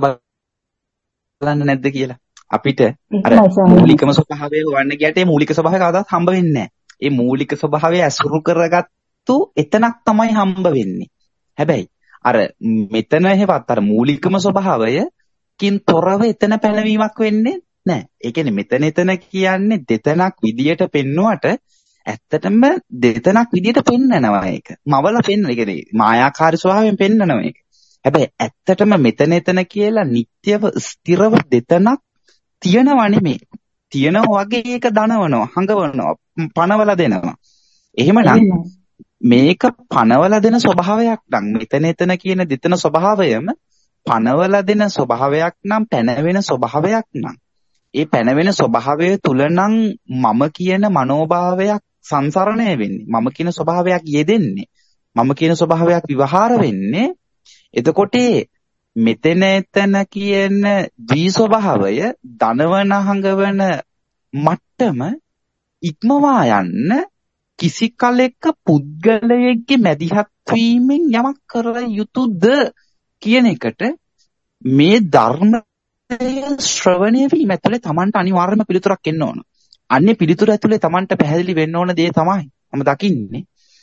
බලන්න නැද්ද කියලා. අපිට අර මූලිකම ස්වභාවය හොයන්න ගියට ඒ මූලික ස්වභාවය කවදාවත් හම්බ වෙන්නේ නැහැ. ඒ මූලික ස්වභාවය අසුරු කරගත්තු එතනක් තමයි හම්බ වෙන්නේ. හැබැයි අර මෙතන හේවත් අර මූලිකම ස්වභාවයකින් තොරව එතන පැනවීමක් වෙන්නේ නෑ. ඒ කියන්නේ මෙතන එතන කියන්නේ දෙතනක් විදියට පෙන්නුවට ඇත්තටම දෙතනක් විදියට පෙන්නනවා ඒක. මවල පෙන්න. ඒ කියන්නේ මායාකාරී ස්වභාවයෙන් පෙන්නනවා ඒක. හැබැයි ඇත්තටම මෙතන එතන කියලා නිට්ටයව ස්ථිරව දෙතනක් තියනවා නෙමෙයි. තියනවා වගේ ඒක දනවනවා, හංගවනවා, පනවලා දෙනවා. එහෙමනම් මේක පනවලා දෙන ස්වභාවයක් නම් මෙතන එතන කියන දෙතන ස්වභාවයම පනවලා දෙන ස්වභාවයක් නම් පැනවෙන ස්වභාවයක් නම් ඒ පැනවෙන ස්වභාවය තුල නම් මම කියන මනෝභාවයක් සංසරණය වෙන්නේ. මම කියන ස්වභාවයක් යෙදෙන්නේ. මම කියන ස්වභාවයක් විවහාර වෙන්නේ. එතකොට මෙතන එතන කියන ද්වි ස්වභාවය ධනවන හංගවන මට්ටම ඉක්මවා යන්න කිසි කලෙක පුද්ගලයෙක්ගේ මැදිහත් වීමෙන් යමක් කර යුතුද කියන එකට මේ ධර්මය ශ්‍රවණය වීම ඇතුලේ Tamanට අනිවාර්යම පිළිතුරක් එන්න ඕන. අන්නේ පිළිතුර ඇතුලේ Tamanට පැහැදිලි වෙන්න ඕන දේ තමයි මම දකින්නේ.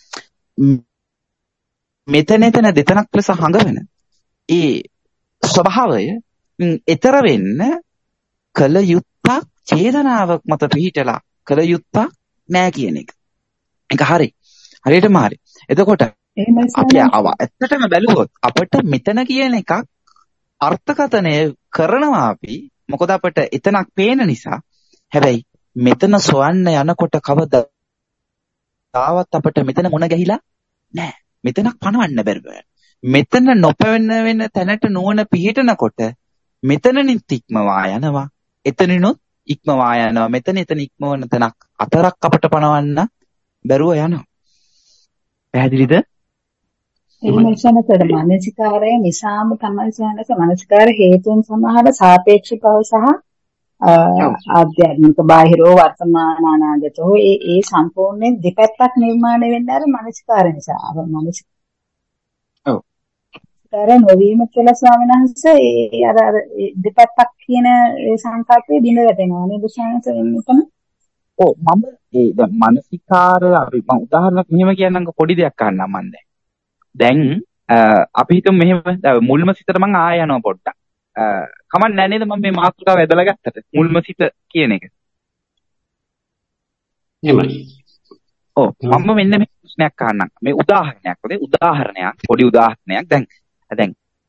මෙතන එතන දෙතනක් ලෙස හඟවන ඒ ස්වභාවය ඊතර වෙන්න කල යුත්තක් චේතනාවක් මත පිහිටලා කල යුත්තක් නෑ කියන එක. ඒක හරි. හරියටම හරි. එතකොට අපි ඇත්තටම බැලුවොත් අපිට මෙතන කියන එකක් අර්ථකථනය කරනවා අපි. මොකද අපිට එතනක් පේන නිසා. හැබැයි මෙතන සොයන්න යනකොට කවදාවත් අපිට මෙතන මොන ගැහිලා නෑ. මෙතනක් පණවන්න බැරුව. මෙතන නොපෙවෙන වෙන තැනට නුවණ පිහිටනකොට මෙතනනින් ඉක්මවා යනවා. එතනිනුත් ඉක්මවා යනවා. මෙතන එතන ඉක්මවන තැනක් අතරක් අපිට පණවන්න බැරුව යනවා. පැහැදිලිද? එහෙම ඉස්සනතර මානසිකාරය නිසාම තමයි සනස මානසිකාර හේතුන් සමහර සාපේක්ෂ බව සහ ආධ්‍යාත්මික බාහිරෝ වර්තමාන අනාගතෝ ඒ ඒ සම්පූර්ණයෙන් දෙපැත්තක් නිර්මාණය වෙන්නේ අර මානසිකාර නිසා. අර මානසික ඔව්. ඒතර නොවීම කියලා ස්වාමීන් වහන්සේ ඒ අර අර දෙපැත්තක් කියන ඒ සංකල්පයේ බිඳ වැටෙනවා නේද ස්වාමීන් වහන්සේ? ඔව් මම ඒ දැන් මානසිකාර අපි මම උදාහරණයක් මෙහෙම කියන්නම්කො පොඩි දෙයක් අහන්නම් මම දැන්. දැන් අපි හිතමු මෙහෙම මුල්ම සිතට මම ආය යනවා පොඩ්ඩක්. කමක් නැහැ නේද මම මේ මාතෘකාව ඇදලා ගත්තට මුල්ම සිත කියන එක. එහෙමයි. ඔව් මම මෙන්න මේ ප්‍රශ්නයක් අහන්නම්. මේ උදාහරණයක් වගේ උදාහරණයක් පොඩි උදාහරණයක් දැන් දැන්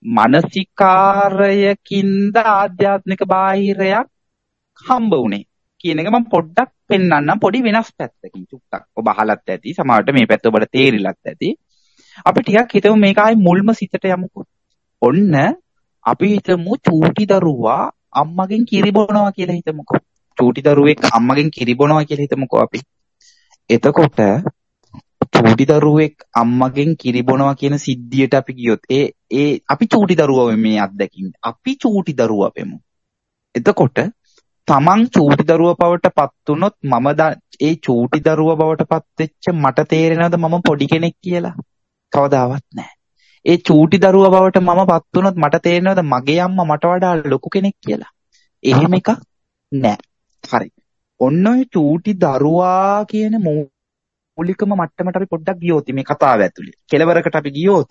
මානසිකාරයකින්ද ආධ්‍යාත්මික බාහිරයක් හම්බ වුණේ කියන එක මම පොඩ්ඩක් පෙන්නන්නම් පොඩි වෙනස් පැත්තකින් චුට්ටක්. ඔබ අහලත් ඇති සමහරවිට මේ පැත්ත ඔබට තේරිලත් ඇති. අපි ටිකක් හිතමු මේක ආයේ මුල්ම සිතට යමුකෝ. ඔන්න අපි හිතමු චූටි දරුවා අම්මගෙන් කිරි බොනවා කියලා හිතමුකෝ. චූටි දරුවෙක් අම්මගෙන් කිරි බොනවා කියලා හිතමුකෝ අපි. එතකොට චූටි දරුවෙක් අම්මගෙන් කිරි බොනවා කියන සිද්ධියට අපි ගියොත් ඒ ඒ අපි චූටි දරුවා මේ අත්දැකීම. අපි චූටි දරුවා වෙමු. එතකොට තමන් චූටි දරුවා බවට පත් වුණොත් මම ඒ චූටි දරුවා බවට පත් වෙච්ච මට තේරෙනවද මම පොඩි කෙනෙක් කියලා? කවදාවත් නැහැ. ඒ චූටි දරුවා බවට මම පත් වුණොත් මට තේරෙනවද මගේ අම්මා මට වඩා ලොකු කෙනෙක් කියලා? එහෙම එකක් නැහැ. හරි. ඔන්න ඔය චූටි දරුවා කියන මූලිකම මට්ටමට අපි පොඩ්ඩක් ගියොත් මේ කතාව ඇතුලේ. කෙලවරකට අපි ගියොත්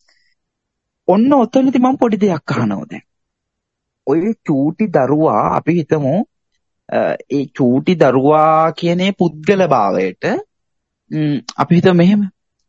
ඔන්න ඔතනදී මම පොඩි දෙයක් අහනවා දැන්. ඔය චූටි දරුවා අපි හිතමු ඒ චූටි දරුවා කියන්නේ පුද්ගල භාවයට අපි හිතමු මෙහෙම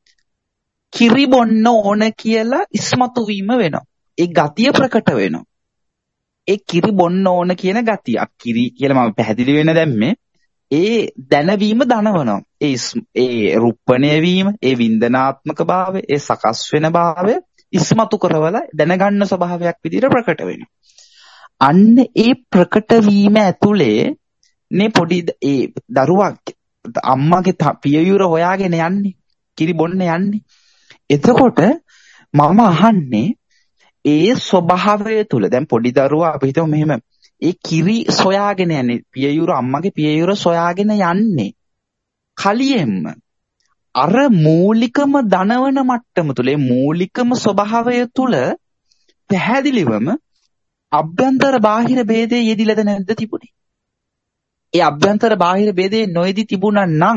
කිරි බොන්න ඕන කියලා ඉස්මතු වීම වෙනවා. ඒ ගතිය ප්‍රකට වෙනවා. ඒ කිරි බොන්න ඕන කියන ගතිය. කිරි කියලා මම පැහැදිලි වෙන්න දැම්මේ ඒ දැනවීම දනවනවා. ඒ ඒ රුප්පණය වීම, ඒ වින්දනාත්මක භාවය, ඒ සකස් වෙන භාවය ඉස්මතු කරවලා දැනගන්න ස්වභාවයක් විදිහට ප්‍රකට වෙනවා. අන්න ඒ ප්‍රකට වීම ඇතුලේ නේ පොඩි ඒ දරුවා අම්මගේ පියයුර හොයාගෙන යන්නේ. කිරි බොන්න යන්නේ. එතකොට මම අහන්නේ ඒ ස්වභාවය තුල දැන් පොඩි දරුවා අපි හිතමු මෙහෙම ඒ කිරි සොයාගෙන යන්නේ පියයුර අම්මගේ පියයුර සොයාගෙන යන්නේ කලියෙන්ම අර මූලිකම දනවන මට්ටම තුල ඒ මූලිකම ස්වභාවය තුල පැහැදිලිවම අභ්‍යන්තර බාහිර ભેදේ යෙදිලාද නැද්ද තිබුණේ? ඒ අභ්‍යන්තර බාහිර ભેදේ නොයෙදි තිබුණා නම්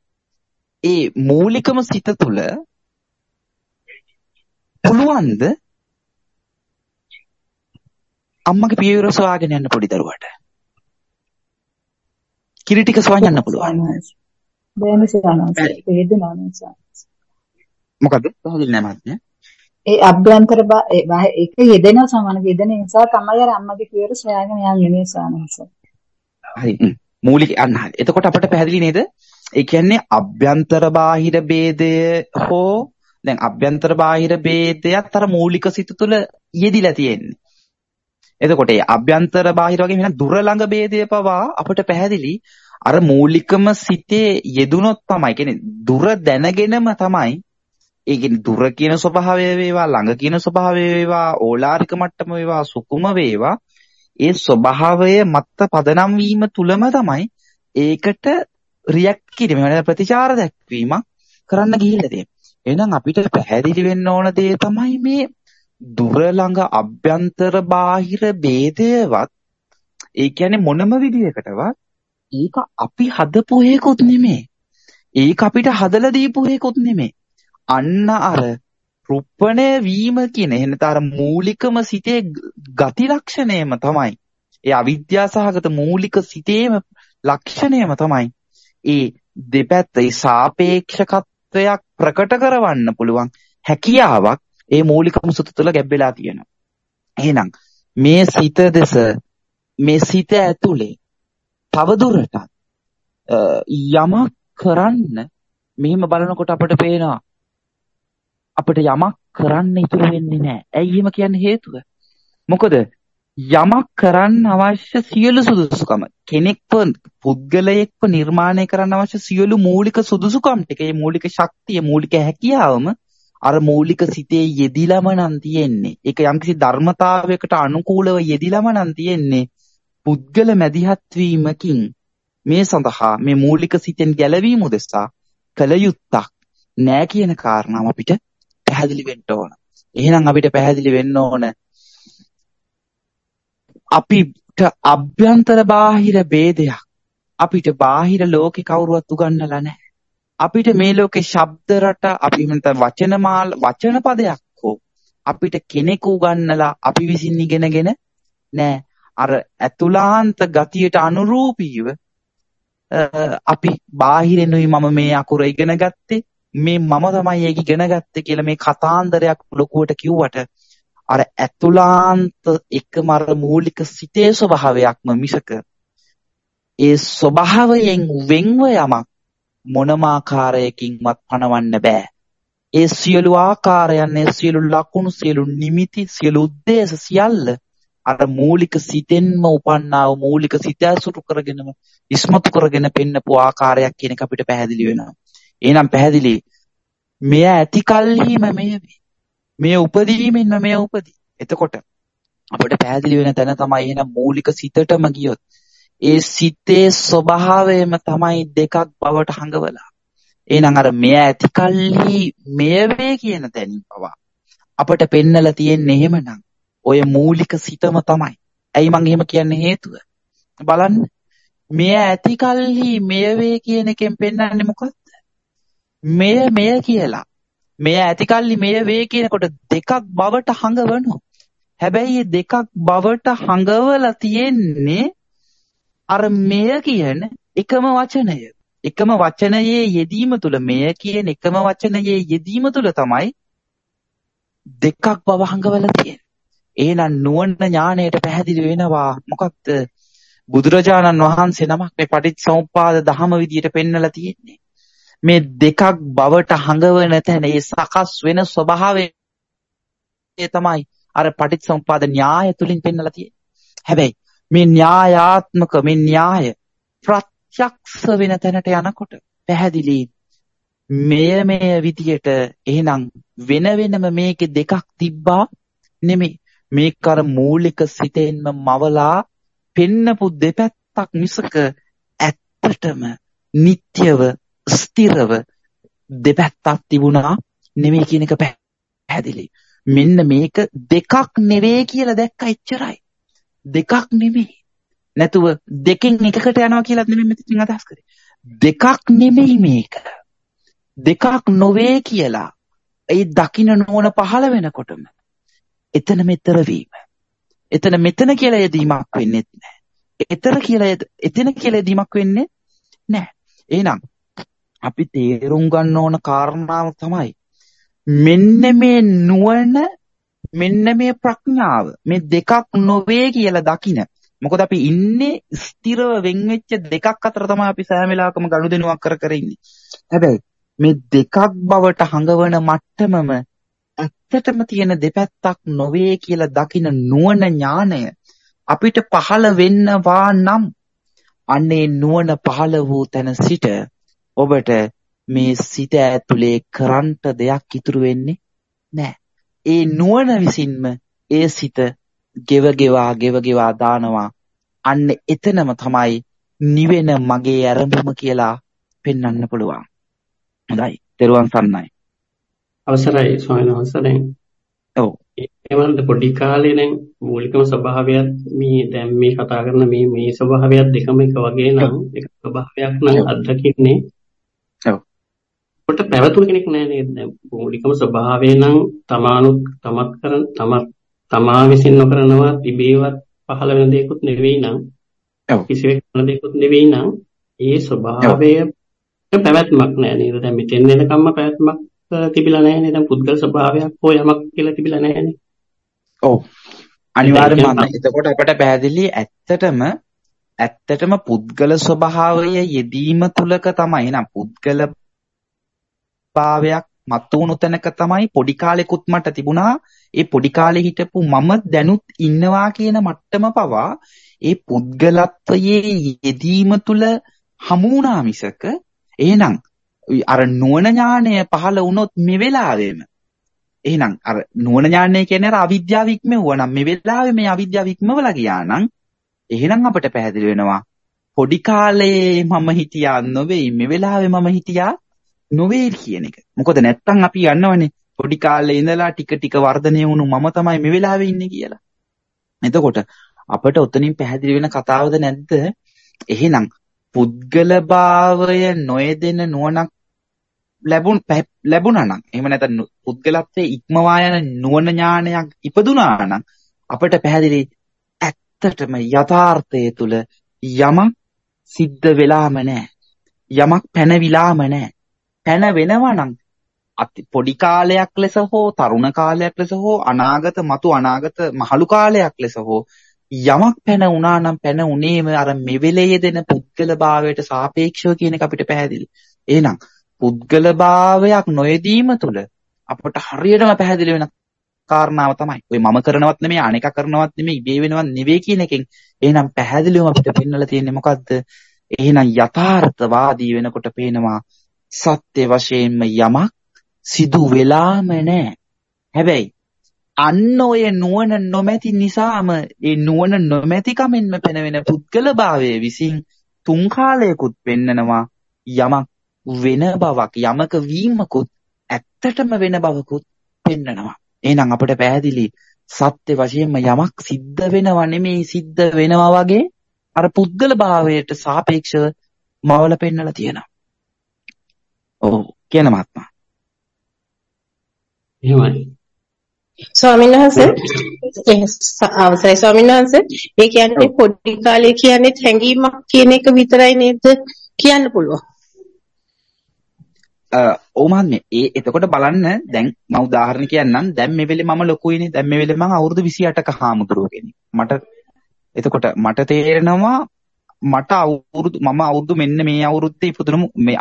ඒ මූලිකම සිත තුල පුළුවන්ද අම්මගේ පියවර සොයාගෙන යන්න පොඩි දරුවාට? කිරි ටික සොයන්න යන්න පුළුවන්. බෑම සයන්ස් වේදනාව නිසා. මොකද? පැහැදිලි නැහැ මහත්මයා. ඒ අභ්‍යන්තර ඒක යෙදෙන සමාන යෙදෙන නිසා තමයි අර අම්මගේ පියවර සොයාගෙන යන්නේ මේ සයන්ස්. හරි. මූලික අන්න හරි. එතකොට අපිට පැහැදිලි නේද? ඒ කියන්නේ අභ්‍යන්තර බාහිර ભેදය හෝ දැන් අභ්‍යන්තර බාහිර ભેදයක් අර මූලික සිත තුළ යෙදිලා තියෙන්නේ. එතකොට ඒ අභ්‍යන්තර බාහිර වගේ වෙන දුර ළඟ ભેදය පවා අපිට පැහැදිලි අර මූලිකම සිතේ යෙදුනොත් තමයි කියන්නේ දුර දැනගෙනම තමයි ඒ කියන්නේ දුර කියන ස්වභාවය වේවා, ළඟ කියන ස්වභාවය වේවා, ඕලාරික මට්ටම වේවා, සුකුම වේවා, ඒ ස්වභාවය මත පදනම් වීම තුලම තමයි ඒකට රියැක්ට් කිරීම, يعني ප්‍රතිචාර දක්වීමක් කරන්න ගිහිල්ලා තියෙන්නේ. එහෙනම් අපිට පැහැදිලි වෙන්න ඕන දේ තමයි මේ දුර ළඟ අභ්‍යන්තර බාහිර ભેදයවත්, ඒ කියන්නේ මොනම විදියකටවත් ඒක අපි හදපු හේකුත් නෙමෙයි. ඒක අපිට හදලා දීපු හේකුත් නෙමෙයි. අන්න අර රුප්පණය වීම කියන එහෙනම් අර මූලිකම සිතේ ගති ලක්ෂණයම තමයි. ඒ අවිද්‍යාසහගත මූලික සිතේම ලක්ෂණයම තමයි. ඒ දෙපැත්ත ඒ සාපේක්ෂකත්වයක් ප්‍රකට කරවන්න පුළුවන් හැකියාවක් ඒ මූලිකම සිත තුළ ගැබ්බෙලා තියෙනවා. එහෙනම් මේ සිත දෙස මේ සිත ඇතුලේ තවදුරටත් යමක් කරන්න මෙහෙම බලනකොට අපිට පේනවා අපිට යමක් කරන්න ඉතුරු වෙන්නේ නැහැ. ඇයි එහෙම කියන්නේ හේතුව? මොකද යමක් කරන්න අවශ්‍ය සියලු සුදුසුකම කෙනෙක්ව පුද්ගලයෙක්ව නිර්මාණය කරන්න අවශ්‍ය සියලු මූලික සුදුසුකම් ටික, මේ මූලික ශක්තිය, මූලික හැකියාවම අර මූලික සිතේ යෙදිලම නම් තියෙන්නේ. ඒක යම්කිසි ධර්මතාවයකට අනුකූලව යෙදිලම නම් තියෙන්නේ. පුද්ගල මැදිහත් වීමකින් මේ සඳහා මේ මූලික සිතෙන් ගැලවීම උදෙසා කල යුත්තක් නෑ කියන කාරණාව අපිට පැහැදිලි වෙන්න ඕන. එහෙනම් අපිට පැහැදිලි වෙන්න ඕන අපිට අභ්‍යන්තර බාහිර ભેදයක් අපිට බාහිර ලෝකේ කවුරුවත් උගන්වලා නැහැ. අපිට මේ ලෝකේ ශබ්ද රට අපි හිත වචන මාල වචන පදයක් හෝ අපිට කෙනෙකු උගන්වලා අපි විසින් ඉගෙනගෙන නැහැ. අර ඇතුලාන්ත ගතියට අනුරූපීව අපි බාහිරිනුයි මම මේ අකුර ඉගෙන ගත්තේ, මේ මම තමයි ඒක ඉගෙන ගත්තේ කියලා මේ කතාන්දරයක් ලොකුවට කිව්වට අර ඇතුලාන්ත එකම අර මූලික සිතේ ස්වභාවයක්ම මිසක ඒ ස්වභාවයෙන් වෙන්ව යමක් මොනම ආකාරයකින්වත් පණවන්න බෑ. ඒ සියලු ආකාරයන්, ඒ සියලු ලක්ෂණ, සියලු නිමිති, සියලු උද්දේශ සියල්ල අර මූලික සිතෙන්ම උපන්නා වූ මූලික සිත ඇසුරු කරගෙනම ඉස්මතු කරගෙන පෙන්නපු ආකාරයක් කියන එක අපිට පැහැදිලි වෙනවා. එහෙනම් පැහැදිලි මෙය ඇති කල්හිම මෙය වේ. මේ උපදීමෙන්ම මෙය උපදී. එතකොට අපිට පැහැදිලි වෙන තැන තමයි එහෙනම් මූලික සිතටම ගියොත් ඒ සිතේ ස්වභාවයම තමයි දෙකක් බවට හංගවලා. එහෙනම් අර මෙය ඇති කල්හි මෙය වේ කියන තැනින් පවා අපිට පෙන්නලා තියෙන්නේ එහෙමනම් ඔය මූලික සිතම තමයි. ඇයි මං එහෙම කියන්නේ හේතුව? බලන්න. මෙය ඇති කල්හි මෙය වේ කියන එකෙන් පෙන්නන්නේ මොකක්ද? මෙය මෙය කියලා. මෙය ඇති කල්හි මෙය වේ කියනකොට දෙකක් බවට හංගවනවා. හැබැයි දෙකක් බවට හංගවලා තියෙන්නේ අර මෙය කියන එකම වචනය. එකම වචනයේ යෙදීම තුල මෙය කියන එකම වචනයේ යෙදීම තුල තමයි දෙකක් බව හංගවලා තියෙන්නේ. එහෙනම් නුවණ ඥාණයට පැහැදිලි වෙනවා මොකක්ද බුදුරජාණන් වහන්සේ නමක් මේ පටිච්චසමුප්පාද ධහම විදියට පෙන්නලා තියෙන්නේ. මේ දෙකක් බවට හංගවන තැන ඒ සකස් වෙන ස්වභාවය තමයි අර පටිච්චසමුප්පාද න්‍යාය තුලින් පෙන්නලා තියෙන්නේ. හැබැයි මේ න්‍යායාත්මක මේ න්‍යාය ප්‍රත්‍යක්ෂ වෙන තැනට යනකොට පැහැදිලි මෙය මේ විදියට එහෙනම් වෙන වෙනම මේකේ දෙකක් තිබ්බා නෙමෙයි. මේක අර මූලික සිතෙන්ම මවලා පෙන්නපු දෙපැත්තක් මිසක ඇත්තටම නිට්ටයව ස්ථිරව දෙපැත්තක් තිබුණා නෙමෙයි කියන එක පැහැදිලි. මෙන්න මේක දෙකක් නෙවෙයි කියලා දැක්ක එච්චරයි. දෙකක් නෙමෙයි. නැතුව දෙකෙන් එකකට යනවා කියලාත් නෙමෙයි මෙතනින් අදහස් කරේ. දෙකක් නෙමෙයි මේක. දෙකක් නොවේ කියලා ඒ දකින්න නොවන පහළ වෙනකොටම එතන මෙතර වීම. එතන මෙතන කියලා යෙදීමක් වෙන්නේ නැහැ. එතන කියලා එතන කියලා යෙදීමක් වෙන්නේ නැහැ. එහෙනම් අපි තේරුම් ගන්න ඕන කාරණාව තමයි මෙන්න මේ නුවණ මෙන්න මේ ප්‍රඥාව මේ දෙකක් නොවේ කියලා දකින. මොකද අපි ඉන්නේ ස්ථිරව වෙන් වෙච්ච දෙකක් අතර තමයි අපි සෑම වෙලාවකම ගනුදෙනුවක් කර කර ඉන්නේ. හැබැයි මේ දෙකක් බවට හංගවන මට්ටමම ඇත්තටම තියෙන දෙපැත්තක් නොවේ කියලා දකින නුවණ ඥාණය අපිට පහළ වෙන්නවා නම් අන්නේ නුවණ පහළ වූ තැන සිට ඔබට මේ සිත ඇතුලේ කරන්ට දෙයක් ඉතුරු වෙන්නේ නැහැ. ඒ නුවණ විසින්ම ඒ සිත ගෙව ගෙවා ගෙව ගෙවා දානවා. අන්න එතනම තමයි නිවෙන මගේ ආරම්භම කියලා පෙන්වන්න පුළුවන්. හොඳයි. තෙරුවන් සරණයි. අවසරයි ස්වාමීන් වහන්සේ. දැන් ඔව්. ඒ වන්ද පොඩි කාලේ දැන් මූලිකම ස්වභාවයත් මේ දැන් මේ කතා කරන මේ මේ ස්වභාවයත් දෙකම එක වගේ නම් එක ස්වභාවයක් නම් අත්දකින්නේ. ඔව්. කොට පැවතුණු කෙනෙක් නෑ නේද? දැන් මූලිකම ස්වභාවය නම් තමානුත් තමත් කරන තමත් තමා විසින් නොකරනවා තිබේවත් පහළ වෙන දෙයක්වත් නෙවෙයි නම් කිසිවෙක් කරන දෙයක්වත් නෙවෙයි නම් ඒ ස්වභාවය පැවැත්මක් නෑ නේද? දැන් මෙතෙන් එනකම්ම පැවැත්මක් තිබිලා නැහැ නේද? දැන් පුද්ගල ස්වභාවයක් හෝ යමක් කියලා තිබිලා නැහැ නේ. ඔව්. අනිවාර්යයෙන්ම එතකොට අපට පැහැදිලි ඇත්තටම ඇත්තටම පුද්ගල ස්වභාවය යෙදීම තුලක තමයි නම් පුද්ගල භාවයක් මතුණු තැනක තමයි පොඩි කාලෙකුත් මට තිබුණා. ඒ පොඩි කාලේ හිටපු මම දැනුත් ඉන්නවා කියන මට්ටම පවා ඒ පුද්ගලත්වයේ යෙදීම තුල හමු වුණා මිසක එහෙනම් අර නුවණ ඥානය පහළ වුණොත් මේ වෙලාවෙම එහෙනම් අර නුවණ ඥානය කියන්නේ අර අවිද්‍යාව ඉක්මවුවා නම් මේ වෙලාවේ මේ අවිද්‍යාව ඉක්මවලා ගියා නම් එහෙනම් අපිට පැහැදිලි වෙනවා පොඩි කාලේ මම හිටියා නොවේ මේ වෙලාවේ මම හිටියා නොවේ කියන එක. මොකද නැත්තම් අපි යන්නවනේ පොඩි කාලේ ඉඳලා ටික ටික වර්ධනය වුණු මම තමයි මේ වෙලාවේ ඉන්නේ කියලා. එතකොට අපිට උතනින් පැහැදිලි වෙන කතාවද නැද්ද? එහෙනම් පුද්ගල භාවය නොයදෙන නුවණක් ලැබුණ ලැබුණා නම් එහෙම නැත්නම් පුද්ගලත්වයේ ඉක්මවා යන නුවණ ඥානයක් ඉපදුනා නම් අපිට පැහැදිලි ඇත්තටම යථාර්ථය තුල යමක් සිද්ධ වෙලාම නැහැ. යමක් පැනවිලාම නැහැ. පැන වෙනවා නම් පොඩි කාලයක් ලෙස හෝ තරුණ කාලයක් ලෙස හෝ අනාගත මතු අනාගත මහලු කාලයක් ලෙස හෝ යමක් පැන වුණා නම් පැන උනේම අර මෙවෙලේ දෙන පුද්ගල භාවයට සාපේක්ෂව කියන එක අපිට පැහැදිලි. එහෙනම් පුද්ගල භාවයක් නොයදීම තුළ අපට හරියටම පැහැදිලි වෙන කාරණාව තමයි ඔය මම කරනවත් නෙමෙයි අනේක කරනවත් නෙමෙයි ඉබේ වෙනවත් නෙවෙයි කියන එකෙන් එහෙනම් පැහැදිලිවම අපිට පෙන්වලා තියෙන්නේ මොකද්ද? එහෙනම් යථාර්ථවාදී වෙනකොට පේනවා සත්‍ය වශයෙන්ම යමක් සිදු වෙලාම නැහැ. හැබැයි අන්න ඔය නුවණ නොමැති නිසාම ඒ නුවණ නොමැති කමෙන්ම පැනවෙන පුද්ගල භාවයේ විසින් තුන් කාලයකුත් පෙන්නනවා යමක් වෙන බවක් යමක වීමකුත් ඇත්තටම වෙන බවකුත් පෙන්නනවා. එහෙනම් අපිට පැහැදිලි සත්‍ය වශයෙන්ම යමක් සිද්ධ වෙනව නෙමෙයි සිද්ධ වෙනවා වගේ අර පුද්ගල භාවයට සාපේක්ෂව මවල පෙන්නලා තියෙනවා. ඔව් කියන මහත්මයා. එහෙමයි. ස්වාමීන් වහන්සේ අවසරයි ස්වාමීන් වහන්සේ ඒ කියන්නේ පොඩි කාලේ කියන්නේ හැඟීමක් කියන එක විතරයි නේද කියන්න පුළුවන්. ඔව් මහත්මයා ඒ එතකොට බලන්න දැන් මම උදාහරණ කියන්නම් දැන් මේ වෙලේ මම ලොකුයිනේ දැන් මේ වෙලේ මම අවුරුදු විසි අටක හාමුදුරුවෝ කෙනෙක්. මට එතකොට මට තේරෙනවා මට අවුරුදු මම අවුරුදු මෙන්න මේ අවුරුද්දේ ඉපදුණු මේ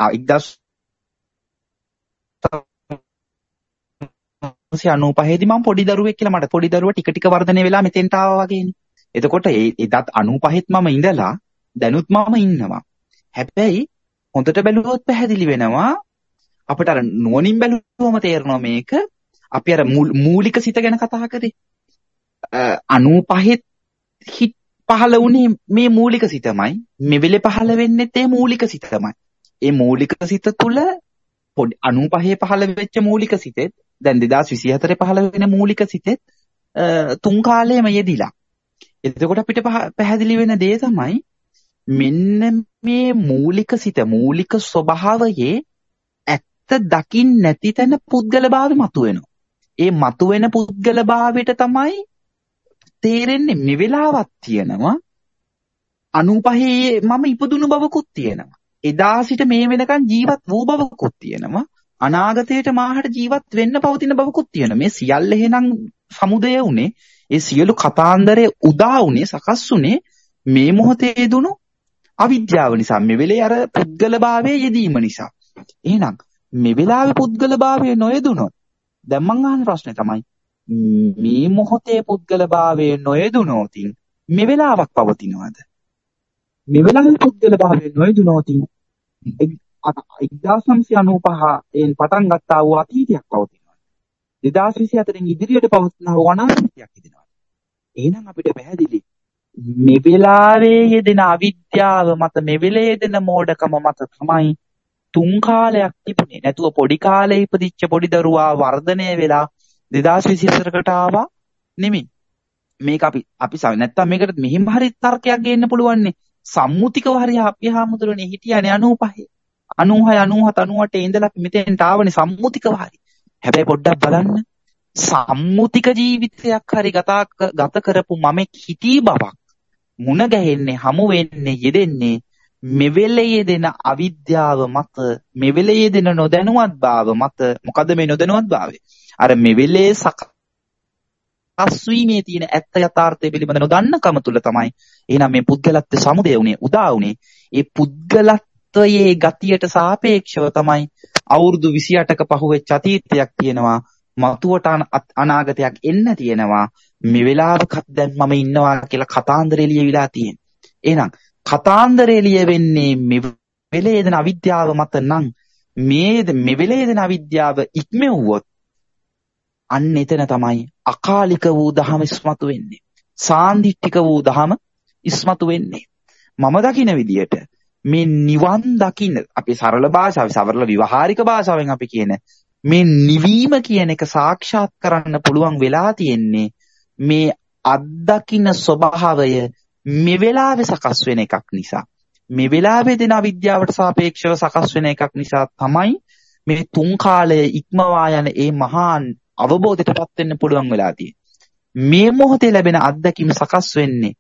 අනූපහේ දී මම පොඩි දරුවෙක් කියලා මට පොඩි දරුවා ටික ටික වර්ධනය වෙලා මෙතෙන්ට ආවා වගේනේ. එතකොට ඒ එදත් අනූපහෙත් මම ඉඳලා දැනුත් මම ඉන්නවා. හැබැයි හොඳට බැලුවොත් පැහැදිලි වෙනවා අපිට අර නුවණින් බැලුවම තේරෙනවා මේක අපි අර මූලික සිත ගැන කතා කරේ. අනූපහෙත් හිත් පහළ වුණේ මේ මූලික සිතමයි. මෙවෙලේ පහළ වෙන්නෙත් ඒ මූලික සිතමයි. ඒ මූලික සිත තුල පොඩි අනූපහේ පහළ වෙච්ච මූලික සිතෙත් දැන් දෙදාස් විසි හතරේ පහළ වෙන මූලික සිතෙත් තුන් කාලෙම යෙදිලා. එතකොට අපිට පැහැදිලි වෙන දේ තමයි මෙන්න මේ මූලික සිත මූලික ස්වභාවයේ ඇත්ත දකින්න නැති තැන පුද්ගලභාවය මතුවෙනවා. ඒ මතුවෙන පුද්ගලභාවයට තමයි තේරෙන්නේ මේ වෙලාවක් තියෙනවා අනූපහේ මම ඉපදුණු බවකුත් තියෙනවා. එදා සිට මේ වෙනකන් ජීවත් වූ බවකුත් තියෙනවා. අනාගතයට මාහට ජීවත් වෙන්න පවතින බවකුත් තියෙනවා. මේ සියල්ල එහෙනම් සමුදය උනේ ඒ සියලු කතාන්දරේ උදා උනේ සකස් උනේ මේ මොහොතේ දුණු අවිද්‍යාව නිසා. මේ වෙලේ අර පුද්ගලභාවයේ යෙදීම නිසා. එහෙනම් මේ වෙලාවේ පුද්ගලභාවයේ නොයෙදුනොත් දැන් මං අහන ප්‍රශ්නේ තමයි මේ මොහොතේ පුද්ගලභාවයේ නොයෙදුනොතින් මේ වෙලාවක් පවතිනවද? මේ වෙලාවේ පුද්ගලභාවයේ නොයෙදුනොතින් එක්දාස් නවසිය අනූපහ එන් පටන් ගත්තා වූ අතීතයක් පවතිනවා. දෙදාස් විසිහතරෙන් ඉදිරියට පවතින වූ අනාගතයක් තිබෙනවා. එහෙනම් අපිට පැහැදිලි මේ වෙලාවේ යෙදෙන අවිද්‍යාව මත මේ වෙලේ යෙදෙන මෝඩකම මත තමයි තුන් කාලයක් තිබුණේ. නැතුව පොඩි කාලේ ඉපදිච්ච පොඩි දරුවා වර්ධනය වෙලා දෙදාස් විසිහතරකට ආවා නෙමෙයි. මේක අපි අපි නැත්තම් මේකට මෙහිම හරි තර්කයක් ගේන්න පුළුවන් නේ. සම්මුතිකව හරි අපි හාමුදුරනේ හිටියානේ අනූපහේ. අනූහය අනූහත අනූඅට ඉඳලා අපි මෙතෙන්ට ආවනේ සම්මුතිකව හරි. හැබැයි පොඩ්ඩක් බලන්න සම්මුතික ජීවිතයක් හරි ගත කරපු මමෙක් හිටී බවක් මුණ ගැහෙන්නේ හමු වෙන්නේ යෙදෙන්නේ මෙවෙලේ යෙදෙන අවිද්‍යාව මත මෙවෙලේ යෙදෙන නොදැනුවත් භාව මත. මොකද මේ නොදැනුවත් භාවය? අර මෙවෙලේ සකස් වීමේ තියෙන ඇත්ත යථාර්ථය පිළිබඳ නොදන්නකම තුල තමයි එහෙනම් මේ පුද්ගලත්ව සමුදය උනේ උදා උනේ. ඒ පුද්ගලත්වයේ ගතියට සාපේක්ෂව තමයි අවුරුදු විසිඅටක පහුවෙච්ච අතීතයක් තියෙනවා. මතුවට අනාගතයක් එන්න තියෙනවා. මේ වෙලාවකත් දැන් මම ඉන්නවා කියලා කතාන්දරේ ලියවිලා තියෙන. එහෙනම් කතාන්දරේ ලියවෙන්නේ මේ වෙලේ යෙදෙන අවිද්‍යාව මත නම් මේ මේ වෙලේ යෙදෙන අවිද්‍යාව ඉක්මෙව්වොත් අන්න එතන තමයි අකාලික වූ දහම ඉස්මතු වෙන්නේ. සාන්දිටික වූ දහම ඉස්මතු වෙන්නේ. මම දකින විදියට මේ නිවන් දකින්න අපි සරල භාෂාවෙන් සරල විවහාරික භාෂාවෙන් අපි කියන මේ නිවීම කියන එක සාක්ෂාත් කරන්න පුළුවන් වෙලා තියෙන්නේ මේ අත්දකින්න ස්වභාවය මේ වෙලාවේ සකස් වෙන එකක් නිසා. මේ වෙලාවේ දෙන අවිද්‍යාවට සාපේක්ෂව සකස් වෙන එකක් නිසා තමයි මේ තුන් කාලය ඉක්මවා යන ඒ මහා අවබෝධයටපත් වෙන්න පුළුවන් වෙලා තියෙන්නේ. මේ මොහොතේ ලැබෙන අත්දැකීම සකස් වෙන්නේ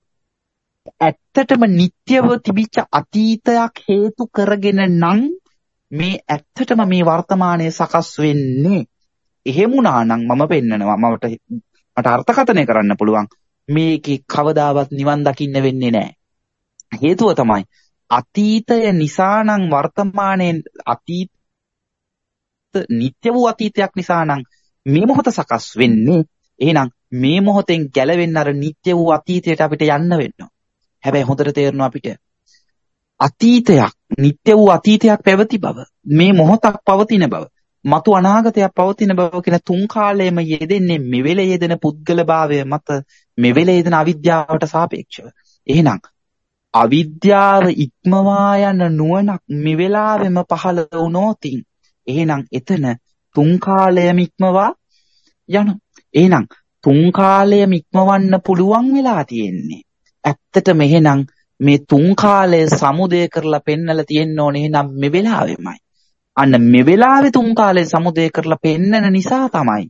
ඇත්තටම නිට්ටයව තිබිච්ච අතීතයක් හේතු කරගෙන නම් මේ ඇත්තටම මේ වර්තමානයේ සකස් වෙන්නේ. එහෙම වුණා නම් මම පෙන්නනවා මට මට අර්ථකථනය කරන්න පුළුවන් මේකේ කවදාවත් නිවන් දකින්න වෙන්නේ නැහැ. හේතුව තමයි අතීතය නිසා නම් වර්තමානයේ අතීත නිට්ටය වූ අතීතයක් නිසා නම් මේ මොහොත සකස් වෙන්නේ. එහෙනම් මේ මොහොතෙන් ගැලවෙන්න අර නිට්ටය වූ අතීතයට අපිට යන්න වෙනවා. හැබැයි හොඳට තේරෙනවා අපිට අතීතයක් නිට්ටය වූ අතීතයක් පැවති බව, මේ මොහොතක් පවතින බව, මතු අනාගතයක් පවතින බව කියන තුන් කාලයේම යෙදෙන්නේ මෙවෙලේ යෙදෙන පුද්ගලභාවය මත, මෙවෙලේ යෙදෙන අවිද්‍යාවට සාපේක්ෂව. එහෙනම් අවිද්‍යාව ඉක්මවා යන නුවණක් මේ වෙලාවෙම පහළ වුණොතින් එහෙනම් එතන තුන් කාලයම ඉක්මවා යන. එහෙනම් තුන් කාලයම ඉක්මවන්න පුළුවන් වෙලා තියෙන්නේ. ඇත්තටම එහෙනම් මේ තුන් කාලය සමුදය කරලා පෙන්නලා තියෙන්න ඕනේ එහෙනම් මේ වෙලාවෙමයි. අන්න මේ වෙලාවේ තුන් කාලය සමුදය කරලා පෙන්නන නිසා තමයි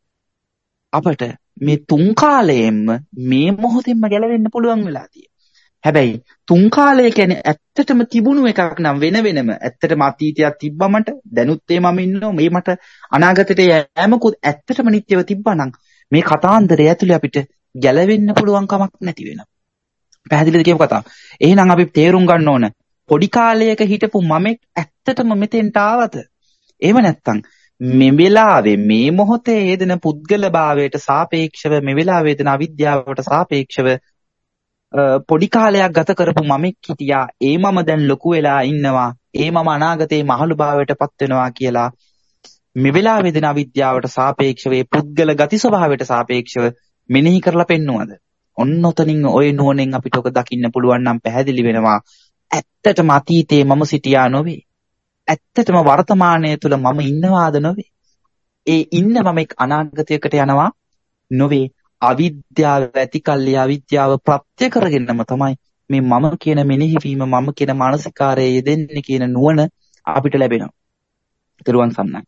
අපට මේ තුන් කාලයෙන්ම මේ මොහොතෙන්ම ගැලවෙන්න පුළුවන් වෙලා තියෙන්නේ. හැබැයි තුන් කාලය කියන්නේ ඇත්තටම තිබුණු එකක් නම් වෙන වෙනම ඇත්තටම අතීතයක් තිබ්බා මට දැනුත් ඒ මම ඉන්නවා මේ මට අනාගතයට යෑමකුත් ඇත්තටම නිත්‍යව තිබ්බනම් මේ කතාන්දරය ඇතුලේ අපිට ගැලවෙන්න පුළුවන් කමක් නැති වෙනවා. පැහැදිලිද කියපු කතාව? එහෙනම් අපි තේරුම් ගන්න ඕන පොඩි කාලයක හිටපු මමෙක් ඇත්තටම මෙතෙන්ට ආවද? එහෙම නැත්නම් මේ වෙලාවේ මේ මොහොතේ යෙදෙන පුද්ගලභාවයට සාපේක්ෂව මේ වෙලාවේ යෙදෙන අවිද්‍යාවට සාපේක්ෂව පොඩි කාලයක් ගත කරපු මමෙක් හිටියා. ඒ මම දැන් ලොකු වෙලා ඉන්නවා. ඒ මම අනාගතේ මහලු භාවයටපත් වෙනවා කියලා මේ වෙලාවේ යෙදෙන අවිද්‍යාවට සාපේක්ෂව ඒ පුද්ගල ගති ස්වභාවයට සාපේක්ෂව මෙනෙහි කරලා පෙන්නුවද? ඔන්න ඔතනින් ওই නුවණෙන් අපිට ඔක දකින්න පුළුවන් නම් පැහැදිලි වෙනවා. ඇත්තටම අතීතේ මම සිටියා නොවේ. ඇත්තටම වර්තමානයේ තුල මම ඉන්නවාද නොවේ. ඒ ඉන්න මම එක් අනාගතයකට යනවා නොවේ. අවිද්‍යාව ඇතිකල්ලි අවිද්‍යාව ප්‍රත්‍ය කරගෙනම තමයි මේ මම කියන මෙනෙහිවීම මම කියන මානසිකාරයේ යෙදෙන්නේ කියන නුවණ අපිට ලැබෙනවා. ඊටරුවන් සම්මයි.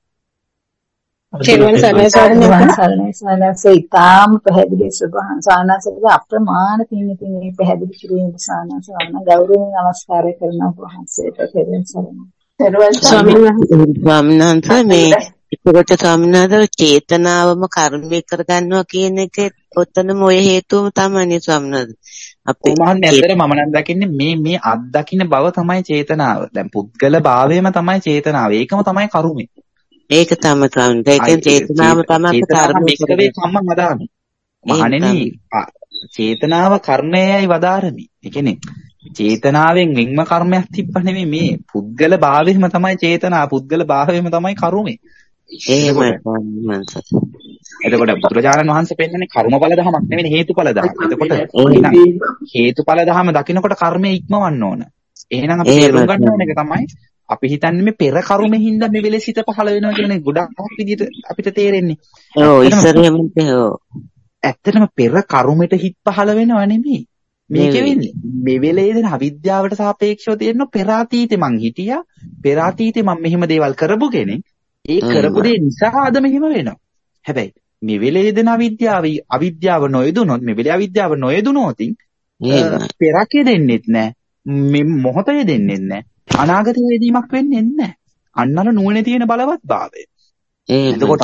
චේවන් සර්ණේ සර්ණේ ඉතාම පැහැදිලි සබහන් සානාසක අප්‍රමාණ තින්නේ තින්නේ පැහැදිලි කිරීම සානාස වන්න ගෞරවයෙන් නමස්කාරය කරනවා වහන්සේට පෙරෙන් සරණයි. ස්වාමීන් වහන්සේ මේ ඒකට ස්වාමීන් වහන්සේ චේතනාවම කර්මයක් කරගන්නවා කියන එක ඔතනම ඔය හේතුවම තමයි ස්වාමීන් වහන්සේ. අපේ මහන්නේ ඇත්තට මම නම් දකින්නේ මේ මේ අත්දකින්න බව තමයි චේතනාව. දැන් පුද්ගල භාවයම තමයි චේතනාව. ඒකම තමයි කර්මය. ඒක තමයි තමයි. ඒකෙන් චේතනාව තමයි කර්ම මේකේ සම්මන් අදාමි. මහණෙනි චේතනාව කර්මයයි වදාරමි. ඒ කියන්නේ චේතනාවෙන් වෙන්ම කර්මයක් තිබ්බ නෙමෙයි මේ පුද්ගල භාවයෙම තමයි චේතනා පුද්ගල භාවයෙම තමයි කර්මය. එහෙමයි. එතකොට බුදුරජාණන් වහන්සේ පෙන්නන්නේ කර්මඵල ධමයක් නෙවෙයි හේතුඵල ධමයක්. එතකොට හේතුඵල ධම දකින්නකොට කර්මය ඉක්මවන්න ඕන. එහෙනම් අපි තේරුම් ගන්න ඕන එක තමයි අපි හිතන්නේ මේ පෙර කර්මෙන් හින්දා මේ වෙලේ සිත පහළ වෙනවා කියන එක ගොඩක් විදිහට අපිට තේරෙන්නේ. ඔව් ඉස්සරහෙම ඔව්. ඇත්තටම පෙර කර්මෙට හිත පහළ වෙනව නෙමෙයි. මේක වෙන්නේ මේ වෙලේ දෙන අවිද්‍යාවට සාපේක්ෂව තියෙන පෙර අතීතේ මං හිටියා. පෙර අතීතේ මම මෙහෙම දේවල් කරපු කෙනෙක්. ඒ කරපු දේ නිසා අද මෙහෙම වෙනවා. හැබැයි මේ වෙලේ දෙන අවිද්‍යාව අවිද්‍යාව නොයදුනොත් මේ වෙලේ අවිද්‍යාව නොයදුනොත් පෙරකේ දෙන්නෙත් නැහැ. මේ මොහොතේ දෙන්නෙත් නැහැ. අනාගතයේ යෙදීමක් වෙන්නේ නැහැ. අන්නර නුවණේ තියෙන බලවත් භාවය. එතකොට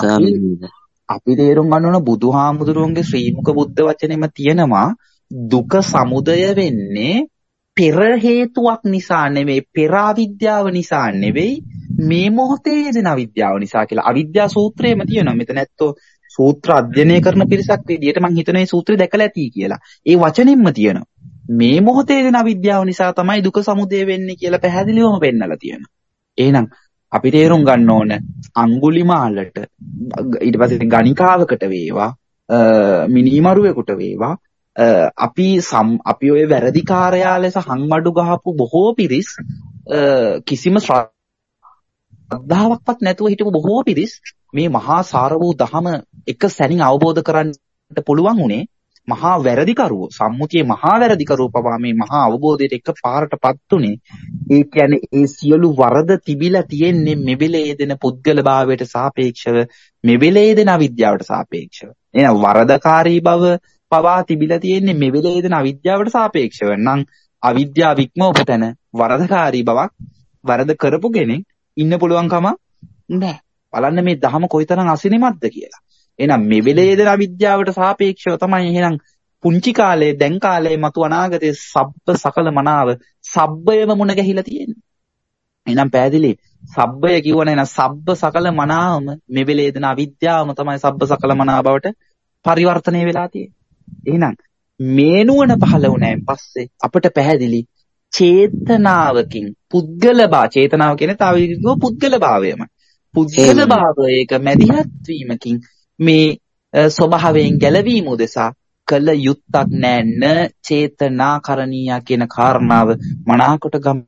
අපි තේරුම් ගන්න ඕන බුදුහාමුදුරුවන්ගේ ශ්‍රී මුක බුද්ධ වචනේම තියෙනවා දුක සමුදය වෙන්නේ පෙර හේතුවක් නිසා නෙවෙයි පෙර අවිද්‍යාව නිසා නෙවෙයි මේ මොහොතේ යෙදෙන අවිද්‍යාව නිසා කියලා. අවිද්‍යා සූත්‍රයේම තියෙනවා. මෙතන ඇත්තෝ සූත්‍ර අධ්‍යයනය කරන පිරිසක් විදියට මම හිතන මේ සූත්‍රය දැකලා ඇති කියලා. ඒ වචනෙන්ම තියෙනවා. මේ මොහොතේ යෙදෙන අවිද්‍යාව නිසා තමයි දුක සමුදය වෙන්නේ කියලා පැහැදිලිවම පෙන්නලා තියෙනවා. එහෙනම් අපි තේරුම් ගන්න ඕන අඟුලිමාලට ඊට පස්සේ ගණිකාවකට වේවා මිනිමරුවෙකුට වේවා අපි අපි ඔය වැරදිකාරයා ලෙස හංමඩු ගහපු බොහෝ පිරිස් කිසිම ශ්‍රද්ධාවක්වත් නැතුව හිටපු බොහෝ පිරිස් මේ මහා සාර වූ ධම එක සැනින් අවබෝධ කරගන්න පුළුවන් උනේ මහා වැරදිකරුවෝ සම්මුතියේ මහා වැරදිකරුවෝ පවා මේ මහා අවබෝධයට එක පාරටපත් උනේ. ඒ කියන්නේ ඒ සියලු වරද තිබිලා තියෙන්නේ මෙබෙලේ දෙන පුද්ගල භාවයට සාපේක්ෂව මෙබෙලේ දෙන අවිද්‍යාවට සාපේක්ෂව. එහෙනම් වරදකාරී බව පවා තිබිලා තියෙන්නේ මෙබෙලේ දෙන අවිද්‍යාවට සාපේක්ෂව. නම් අවිද්‍යාව ඉක්මවපු තැන වරදකාරී බවක් වරද කරපු කෙනෙක් ඉන්න පුළුවන් කම නැහැ. බලන්න මේ ධම කොයිතරම් අසිරිමත්ද කියලා. එහෙනම් මේ වෙලේ දෙන අවිද්‍යාවට සාපේක්ෂව තමයි එහෙනම් පුංචි කාලේ දැන් කාලේ මතු අනාගතයේ සබ්බ සකල මනාව සබ්බයම මුණ ගැහිලා තියෙන්නේ. එහෙනම් පැහැදිලි සබ්බය කියවන එහෙනම් සබ්බ සකල මනාවම මේ වෙලේ දෙන අවිද්‍යාවම තමයි සබ්බ සකල මනාව බවට පරිවර්තනය වෙලා තියෙන්නේ. එහෙනම් මේ නුවණ පහළ වුණායින් පස්සේ අපිට පැහැදිලි චේතනාවකින් පුද්ගල භා චේතනාව කියන්නේ තව විදිහක පුද්ගල භාවයම. පුද්ගල භාවයක මැදිහත් වීමකින් මේ ස්වභාවයෙන් ගැලවීම උදෙසා කළ යුත්තක් නෑ න චේතනාකරණීය කියන කාරණාව මනාකොට ගම්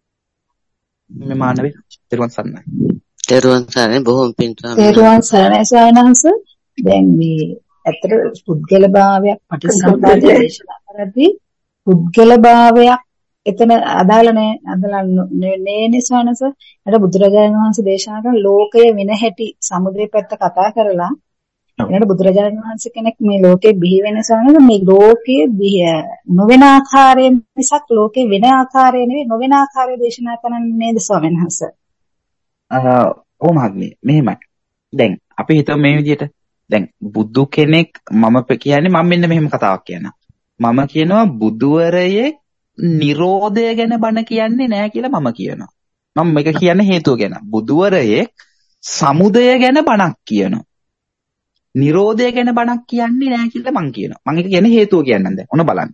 මේ මානවේ දරුවන් සරණයි. දරුවන් සරණයි බොහොම පිං ස්වාමීන් වහන්සේ. දරුවන් සරණයි සායනහස. දැන් මේ ඇත්තට පුද්ගල භාවයක් පටිසම්පාද දේශනා කරද්දී පුද්ගල භාවයක් එතන අදාළ නෑ අදාළ නෑනේ සායනස. අර බුදුරජාණන් වහන්සේ දේශනා කරන ලෝකය වෙන හැටි සමුද්‍රය පැත්ත කතා කරලා එනකොට බුදුරජාණන් වහන්සේ කෙනෙක් මේ ලෝකේ බිහි වෙන සමහර මේ ලෝකයේ නොවන ආකාරයෙන් මිසක් ලෝකේ වෙන ආකාරය නෙවෙයි නොවන ආකාරය දේශනා කරන්නේ නේද ස්වාමීන් වහන්සේ? ඔව් මහත්මිය මෙහෙමයි. දැන් අපි හිතමු මේ විදිහට දැන් බුදු කෙනෙක් මම කියන්නේ මම මෙන්න මෙහෙම කතාවක් කියනවා. මම කියනවා බුදුවරයේ නිරෝධය ගැන බණ කියන්නේ නැහැ කියලා මම කියනවා. මම මේක කියන්නේ හේතුව ගැන. බුදුවරයේ සමුදය ගැන බණක් කියනවා. නිරෝධය ගැන බණක් කියන්නේ නැහැ කියලා මං කියනවා. මං ඒක කියන්නේ හේතුව කියන්නම් දැන්. ඔන්න බලන්න.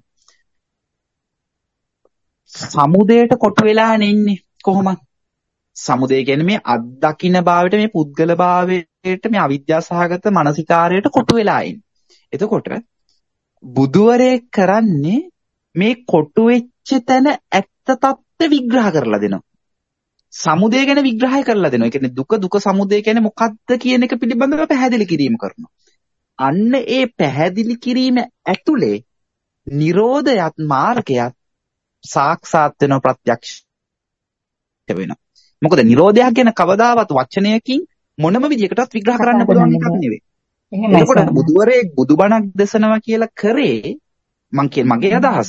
සමුදයට කොටු වෙලානේ ඉන්නේ කොහොමද? සමුදය කියන්නේ මේ අත්දකින්න භාවයට මේ පුද්ගල භාවයට මේ අවිද්‍යාසහගත මානසිකාරයට කොටු වෙලා ඉන්නේ. එතකොට බුදුවරේ කරන්නේ මේ කොටු වෙච්ච තැන ඇත්ත తත්ත්ව විග්‍රහ කරලා දෙනවා. සමුදය ගැන විග්‍රහය කරලා දෙනවා. ඒ කියන්නේ දුක දුක සමුදය කියන්නේ මොකක්ද කියන එක පිළිබඳව පැහැදිලි කිරීම කරනවා. අන්න ඒ පැහැදිලි කිරීම ඇතුලේ නිරෝධයත් මාර්ගයත් සාක්ෂාත් වෙන ප්‍රත්‍යක්ෂ වෙනවා. මොකද නිරෝධයක් ගැන කවදාවත් වචනයකින් මොනම විදිහකටවත් විග්‍රහ කරන්න පුළුවන් එකක් නෙවෙයි. එතකොට බුදුවරේ බුදුබණක් දේශනවා කියලා කරේ මං කිය මගේ අදහස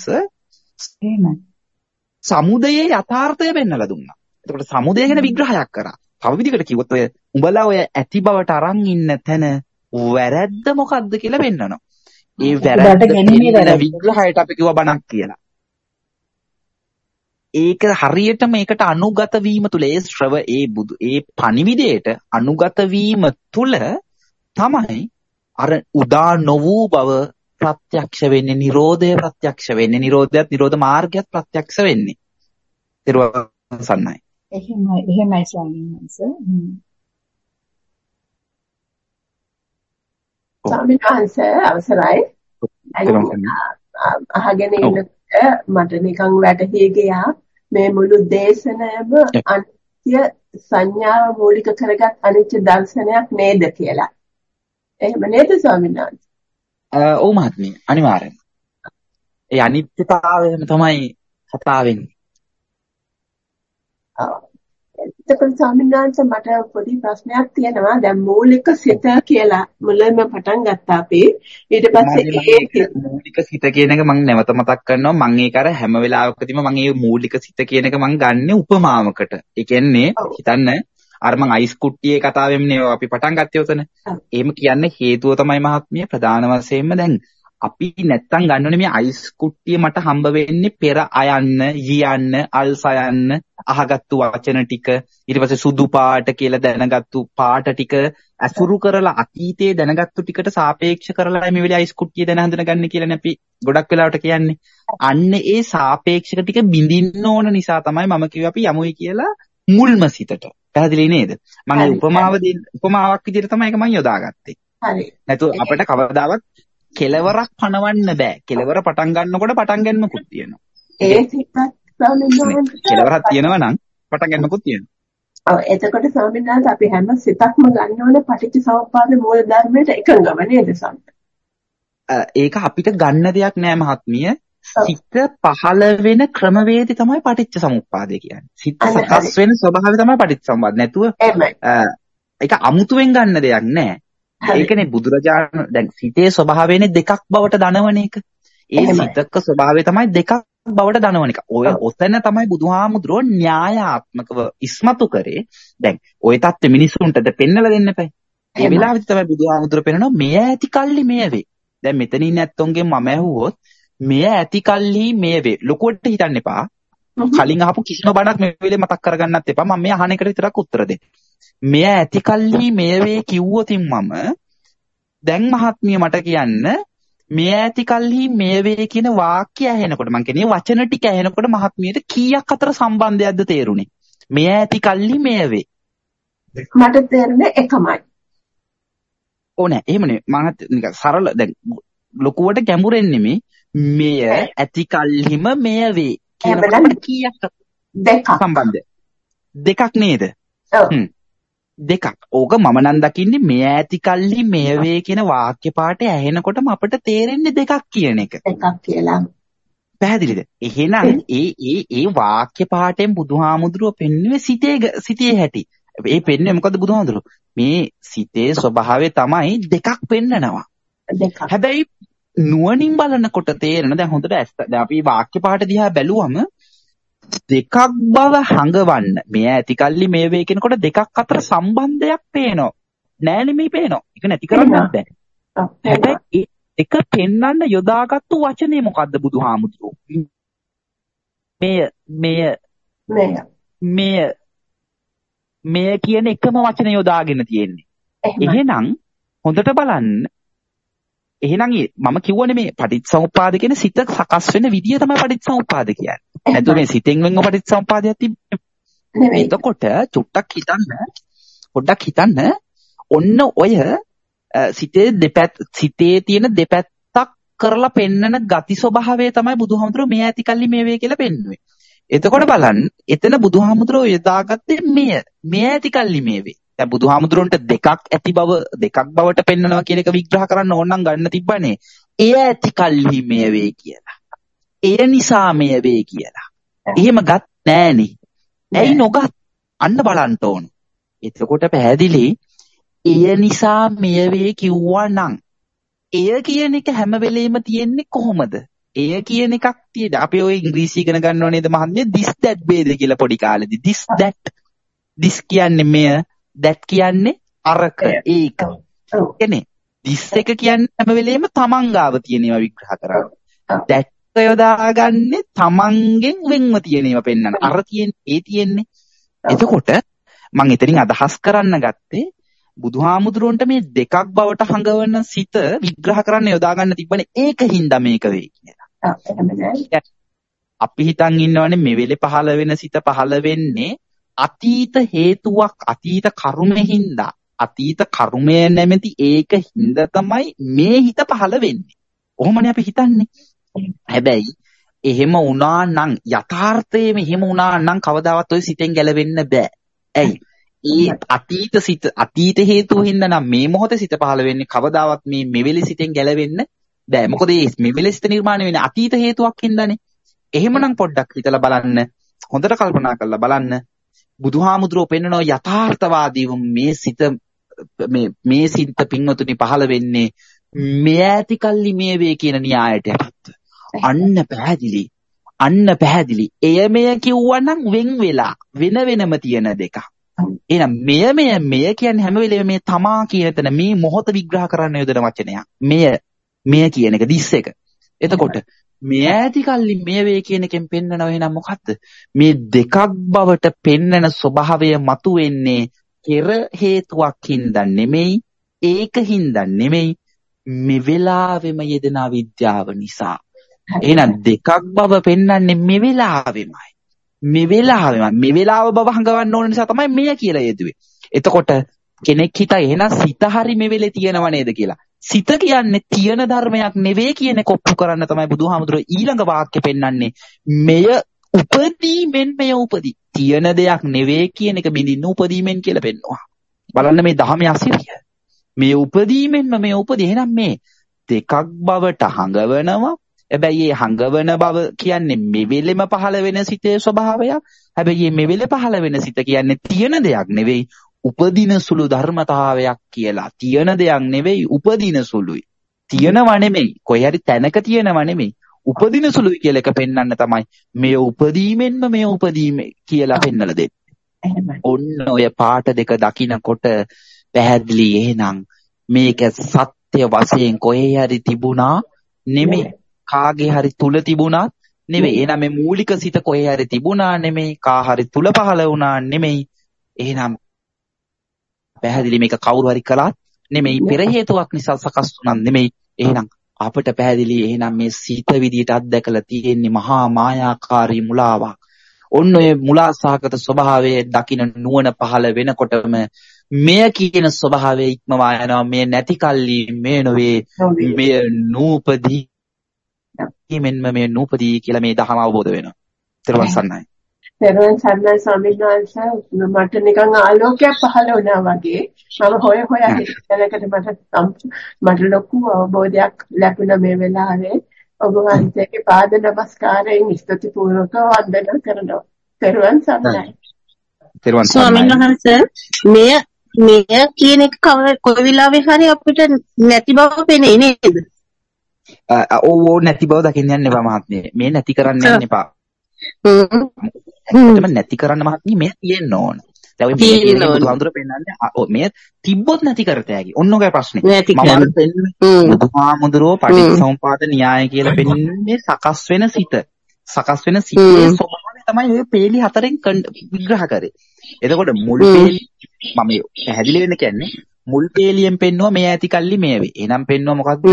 සමුදයේ යථාර්ථය පෙන්නලා දුන්නා. එතකොට සමුදය ගැන විග්‍රහයක් කරා. තව විදිහකට කිව්වොත් ඔය උඹලා ඔය ඇති බවට අරන් ඉන්න තැන වැරද්ද මොකද්ද කියලා පෙන්නනවා. ඒ වැරද්ද ගැන විග්‍රහයට අපි කිව්වා බණක් කියලා. ඒක හරියට මේකට අනුගත වීම තුල ඒ ශ්‍රව ඒ බුදු ඒ පණිවිඩයට අනුගත වීම තුල තමයි අර උදා නොවූ බව ප්‍රත්‍යක්ෂ වෙන්නේ, නිරෝධය ප්‍රත්‍යක්ෂ වෙන්නේ, නිරෝධයත් නිරෝධ මාර්ගයත් ප්‍රත්‍යක්ෂ වෙන්නේ. ඊට සන්නයි. එහෙමයි එහෙමයි ස්වාමීන් වහන්සේ. ස්වාමීන් වහන්සේ අවසරයි. අහගෙන ඉන්නකොට මට නිකන් වැටහි ගියා මේ මුළු දේශනයම අනිත්‍ය සංඥාව මූලික කරගත් අනිත්‍ය දර්ශනයක් නේද කියලා. එහෙම නේද ස්වාමීන් වහන්සේ? ඔව් මහත්මිය අනිවාර්යෙන්ම. ඒ අනිත්‍යතාවයම තමයි කතා වෙන්නේ. එතකොට ස්වාමීන් වහන්සේ මට පොඩි ප්‍රශ්නයක් තියෙනවා. දැන් මූලික සිත කියලා මුලින්ම පටන් ගත්තා අපි. ඊට පස්සේ ඒ මූලික සිත කියන එක මම නැවත මතක් කරනවා. මම ඒක අර හැම වෙලාවකදීම මම මේ මූලික සිත කියන එක මම ගන්නෙ උපමාවකට. ඒ කියන්නේ හිතන්න අර මම අයිස් කුට්ටියේ කතාවෙන්නේ අපි පටන් ගත්තේ උතන. එහෙම කියන්නේ හේතුව තමයි මහත්මිය ප්‍රධාන වශයෙන්ම දැන් අපි නැත්තම් ගන්න ඕනේ මේ අයිස් කුට්ටිය මට හම්බ වෙන්නේ පෙර අයන්න, යන්න, අල්සයන්න, අහගත්තු වචන ටික, ඊට පස්සේ සුදු පාට කියලා දැනගත්තු පාට ටික අසුරු කරලා අතීතයේ දැනගත්තු ටිකට සාපේක්ෂ කරලා මේ වෙලේ අයිස් කුට්ටිය දැන හඳුනගන්නේ කියලානේ අපි ගොඩක් වෙලාවට කියන්නේ. අන්න ඒ සාපේක්ෂක ටික බිඳින්න ඕන නිසා තමයි මම කිව්වේ අපි යමුයි කියලා මුල්ම සිතට. පැහැදිලි නේද? මම උපමාව දෙන්න උපමාවක් විදිහට තමයි ඒක මම යොදාගත්තේ. හරි. නැතු අපිට කවදාවත් කෙලවරක් පනවන්න බෑ. කෙලවර පටන් ගන්නකොට පටන් ගන්නකුත් තියෙනවා. ඒ සිතත් ස්වාමීන් කෙලවරක් තියෙනවා නම් පටන් ගන්නකුත් තියෙනවා. ඔව් එතකොට ස්වාමීන් වහන්සේ අපි හැම සිතක්ම ගන්න ඕනේ පටිච්චසමුප්පාද මූල ධර්මයට එකඟව නේද ස්වාමීන්? ඒක අපිට ගන්න දෙයක් නෑ මහත්මිය. සිත පහළ වෙන ක්‍රමවේදය තමයි පටිච්චසමුප්පාදය කියන්නේ. සිත සකස් වෙන ස්වභාවය තමයි පටිච්චසමුප්පාද. නැතුව ඒක අමුතුවෙන් ගන්න දෙයක් නෑ. ඒකනේ බුදුරජාණන් දැන් සිතේ ස්වභාවයනේ දෙකක් බවට දනවන එක. ඒ සිතක ස්වභාවය තමයි දෙකක් බවට දනවන එක. ඔය ඔතන තමයි බුදුහාමුදුරෝ න්‍යායාත්මකව ඉස්මතු කරේ. දැන් ওই தත්ත්වෙ මිනිසුන්ට පෙන්නලා දෙන්න එපා. ඒ වෙලාවෙදි තමයි බුදුහාමුදුරෝ පෙන්නනවා මෙය ඇති කල්ලි මෙය වේ. දැන් මෙතනින් නැත්තොන්ගෙන් මම ඇහුවොත් මෙය ඇති කල්හි මෙය වේ. ලොකුවට හිතන්න එපා. කලින් අහපු කිසිම බණක් මේ වෙලේ මතක් කරගන්නත් එපා. මම මේ අහන එකට විතරක් උත්තර දෙන්න. මෙය ඇති කල්හි මෙය වේ කිව්වොතින් මම දැන් මහත්මිය මට කියන්න මෙය ඇති කල්හි මෙය වේ කියන වාක්‍ය ඇහෙනකොට මම කියන්නේ වචන ටික ඇහෙනකොට මහත්මියට කීයක් අතර සම්බන්ධයක්ද තේරුනේ? මෙය ඇති කල්හි මෙය වේ. මට තේරෙන්නේ එකමයි. ඕනේ. එහෙමනේ. මම නිකන් සරල දැන් ලොකුවට ගැඹුරෙන් නෙමෙයි මෙය ඇති කල්හිම මෙය වේ කියනකොට කීයක් දෙකක් සම්බන්ධය? දෙකක් නේද? හ්ම්. දෙකක්. ඕක මම නම් දකින්නේ මෙය ඇති කල්හි මෙය වේ කියන වාක්‍ය පාඨය ඇහෙනකොටම අපිට තේරෙන්නේ දෙකක් කියන එක. දෙකක් කියලා. පැහැදිලිද? එහෙනම් ඒ ඒ ඒ වාක්‍ය පාඨයෙන් බුදුහාමුදුරුව පෙන්වුවේ සිතේ සිතේ හැටි. ඒ පෙන්වන්නේ මොකද්ද බුදුහාමුදුරුව? මේ සිතේ ස්වභාවය තමයි දෙකක් පෙන්නනවා. දෙකක්. හැබැයි නුවණින් බලනකොට තේරෙන දැන් හොඳට දැන් අපි වාක්‍ය පාඨ දිහා බැලුවම දෙකක් බව හඟවන්න මේ ඇතිකල්ලි මේ වේ කියනකොට දෙකක් අතර සම්බන්ධයක් පේනවා. නෑ නෙමෙයි පේනවා. ඒක නැති කරන්නත් බෑ. හැබැයි එක පෙන්වන්න යොදාගත්තු වචනේ මොකද්ද බුදුහාමුදුරුවෝ? මෙය මෙය මෙය මෙය මෙය කියන එකම වචන යොදාගෙන තියෙන්නේ. එහෙනම් හොඳට බලන්න. එහෙනම් මම කියවනේ මේ පටිච්චසමුප්පාද කියන සිත සකස් වෙන විදිය තමයි පටිච්චසමුප්පාද කියන්නේ. නැත්නම් මේ සිතෙන් වෙනව පටිච්චසමුප්පාදයක් තිබෙන්නේ. එතකොට චුට්ටක් හිතන්න පොඩ්ඩක් හිතන්න ඔන්න ඔය සිතේ දෙපැත්ත සිතේ තියෙන දෙපැත්තක් කරලා පෙන්නන ගති ස්වභාවය තමයි බුදුහාමුදුරුවෝ මේ ඇතිකල්ලි මේ වේ කියලා පෙන්වුවේ. එතකොට බලන්න එතන බුදුහාමුදුරුවෝ යොදාගත්තේ මෙය මේ ඇතිකල්ලි මේ වේ. දැන් බුදුහාමුදුරන්ට දෙකක් ඇති බව දෙකක් බවට පෙන්වනවා කියන එක විග්‍රහ කරන්න ඕන නම් ගන්න තිබ්බනේ. එය ඇති කල්හි මෙය වේ කියලා. එය නිසා මෙය වේ කියලා. එහෙම ගත් නෑනේ. ඇයි නොගත්? අන්න බලන්න ඕන. එතකොට පැහැදිලි එය නිසා මෙය වේ කිව්වා නම් එය කියන එක හැම වෙලෙම තියෙන්නේ කොහොමද? එය කියන එකක් තියෙද. අපි ඔය ඉංග්‍රීසි ඉගෙන ගන්නව නේද මහත්මයා? this that වේද කියලා පොඩි කාලේදී. this that this කියන්නේ මෙය that කියන්නේ අරක ඒක. එනේ this එක කියන්නේ හැම වෙලෙම තමන් ගාව තියෙන ඒවා විග්‍රහ කරා. that යොදාගන්නේ තමන්ගෙන් වෙන්ව තියෙන ඒවා පෙන්වන්න. අර තියෙන්නේ ඒ තියෙන්නේ. එතකොට මම එතනින් අදහස් කරන්න ගත්තේ බුදුහාමුදුරුවන්ට මේ දෙකක් බවට හංගවන සිත විග්‍රහ කරන්න යොදා ගන්න තිබ්බනේ ඒකින්ද මේක වෙයි කියලා. අපි හිතන් ඉන්නවනේ මේ වෙලේ පහළ වෙන සිත පහළ වෙන්නේ අතීත හේතුවක් අතීත කර්මෙහිඳ අතීත කර්මය නැමැති ඒකින්ද තමයි මේ හිත පහළ වෙන්නේ. ඔහොමනේ අපි හිතන්නේ. හැබැයි එහෙම වුණා නම් යථාර්ථයේම එහෙම වුණා නම් කවදාවත් ඔය සිතෙන් ගැලවෙන්න බෑ. ඇයි? ඒ අතීත සිත අතීත හේතුව හින්දා නම් මේ මොහොතේ සිත පහළ වෙන්නේ කවදාවත් මේ මෙවෙලි සිතෙන් ගැලවෙන්න බෑ. මොකද මේ මෙවෙලි සිත නිර්මාණය වෙන්නේ අතීත හේතුවක් හින්දානේ. එහෙමනම් පොඩ්ඩක් හිතලා බලන්න. හොඳට කල්පනා කරලා බලන්න. බුදුහාමුදුරුවෝ පෙන්වන යථාර්ථවාදීව මේ සිත මේ මේ සිත පින්වතුනි පහළ වෙන්නේ මේ ඇති කල්ලි මේ වේ කියන න්‍යායට යටත්ව. අන්න පැහැදිලි. අන්න පැහැදිලි. එය මෙය කිව්වනම් වෙන් වෙලා වෙන වෙනම තියෙන දෙක. එහෙනම් මෙය මෙය මෙය කියන්නේ හැම වෙලේම මේ තමා කියන තැන මේ මොහොත විග්‍රහ කරන්න යොදන වචනයක්. මෙය මෙය කියන එක දිස් එක. එතකොට මේ ඇති කල්ලි මේ වේ කියන එකෙන් පෙන්නනවා එහෙනම් මොකද්ද? මේ දෙකක් බවට පෙන්නන ස්වභාවය මතුවෙන්නේ කෙර හේතුවක් හින්දා නෙමෙයි, ඒක හින්දා නෙමෙයි, මේ වෙලාවෙම යෙදෙන අවිද්‍යාව නිසා. එහෙනම් දෙකක් බව පෙන්වන්නේ මේ වෙලාවෙමයි. මේ වෙලාවෙම මේ වෙලාව බව හංගවන්න ඕන නිසා තමයි මෙය කියලා යෙදුවේ. එතකොට කෙනෙක් හිතා එහෙනම් සිත හරි මේ වෙලේ තියෙනව නේද කියලා. සිත කියන්නේ තියෙන ධර්මයක් නෙවෙයි කියන එක ඔප්පු කරන්න තමයි බුදුහාමුදුරුවෝ ඊළඟ වාක්‍ය පෙන්වන්නේ. මෙය උපදීමෙන් මෙය උපදී. තියෙන දෙයක් නෙවෙයි කියන එක බින්දින්න උපදීමෙන් කියලා පෙන්වනවා. බලන්න මේ ධර්මයේ අසිරිය. මේ උපදීමෙන්ම මේ උපදී. එහෙනම් මේ දෙකක් බවට හංගවනවා. හැබැයි මේ හංගවන බව කියන්නේ මෙවෙලෙම පහළ වෙන සිතේ ස්වභාවයක්. හැබැයි මේ මෙවෙලේ පහළ වෙන සිත කියන්නේ තියෙන දෙයක් නෙවෙයි, උපදින සුළු ධර්මතාවයක් කියලා. තියෙන දෙයක් නෙවෙයි, උපදින සුළුයි. තියෙනව නෙමෙයි, කොහේ හරි තැනක තියෙනව නෙමෙයි, උපදින සුළුයි කියලා එක පෙන්වන්න තමයි මේ උපදීමෙන්ම මේ උපදීම කියලා පෙන්වලා දෙන්නේ. ඔන්න ඔය පාට දෙක දකිනකොට පැහැදිලි. එහෙනම් මේක සත්‍ය වශයෙන් කොහේ හරි තිබුණා නෙමෙයි, කාගේ හරි තුල තිබුණා නෙමෙයි. එහෙනම් මේ මූලික සිත කොහේ හරි තිබුණා නෙමෙයි, කා හරි තුල පහළ වුණා නෙමෙයි. එහෙනම් පැහැදිලි මේක කවුරු හරි කළාත් නෙමෙයි, පෙර හේතුවක් නිසා සකස් වුණා නෙමෙයි. එහෙනම් අපිට පැහැදිලි එහෙනම් මේ සිත විදියට අත්දැකලා තියෙන්නේ මහා මායාකාරී මුලාවක්. ඔන්න ඔය මුලාසහගත ස්වභාවයේ දකින්න නුවණ පහළ වෙනකොටම මෙය කියන ස්වභාවය ඉක්මවා යනවා. මේ නැති කල්ලි මේ නොවේ, මේ නූපදී මෙන්න මේ නූපදී කියලා මේ දහම අවබෝධ වෙනවා. ත්‍රිවන් සන්නයි. ත්‍රිවන් සන්නයි ස්වාමීන් වහන්සේ, මට නිකන් ආලෝකයක් පහළ වුණා වගේ. මම හොය හොයා හිතනකට මට මට ලොකු අවබෝධයක් ලැබුණා මේ වෙලාවේ. ඔබ වහන්සේගේ පාද නමස්කාරයෙන් ස්තුති පූර්වක වන්දනා කරනවා. ත්‍රිවන් සන්නයි. ත්‍රිවන් සන්නයි. ස්වාමීන් වහන්සේ මෙය මෙය කියන එක කොයි වෙලාවෙ හරි අපිට නැති බව පෙනේ නේද? ඕ නැති බව දකින්න යන්න එපා මහත්මිය. මේ නැති කරන්න යන්න එපා. හ්ම්. නැති කරන්න මහත්මිය මේ තියෙන්න ඕන. දැන් ඔය මේ බුදුහාමුදුර පෙන්නන්නේ මේ තිබ්බොත් නැති කරත හැකි. ඔන්න ඔයගේ ප්‍රශ්නේ. මම පෙන්නන්නේ බුදුහාමුදුරෝ පටිච්චසමුපාද න්‍යාය කියලා පෙන්නන්නේ සකස් වෙන සිත. සකස් වෙන සිතේ ස්වභාවය තමයි ඔය පේලි හතරෙන් විග්‍රහ කරේ. එතකොට මුල් පේලි මම පැහැදිලි වෙන්න කියන්නේ මුල් පේලියෙන් පෙන්නුවා මේ ඇති කල්ලි මේ වේ. එහෙනම් පෙන්නුවා මොකද්ද?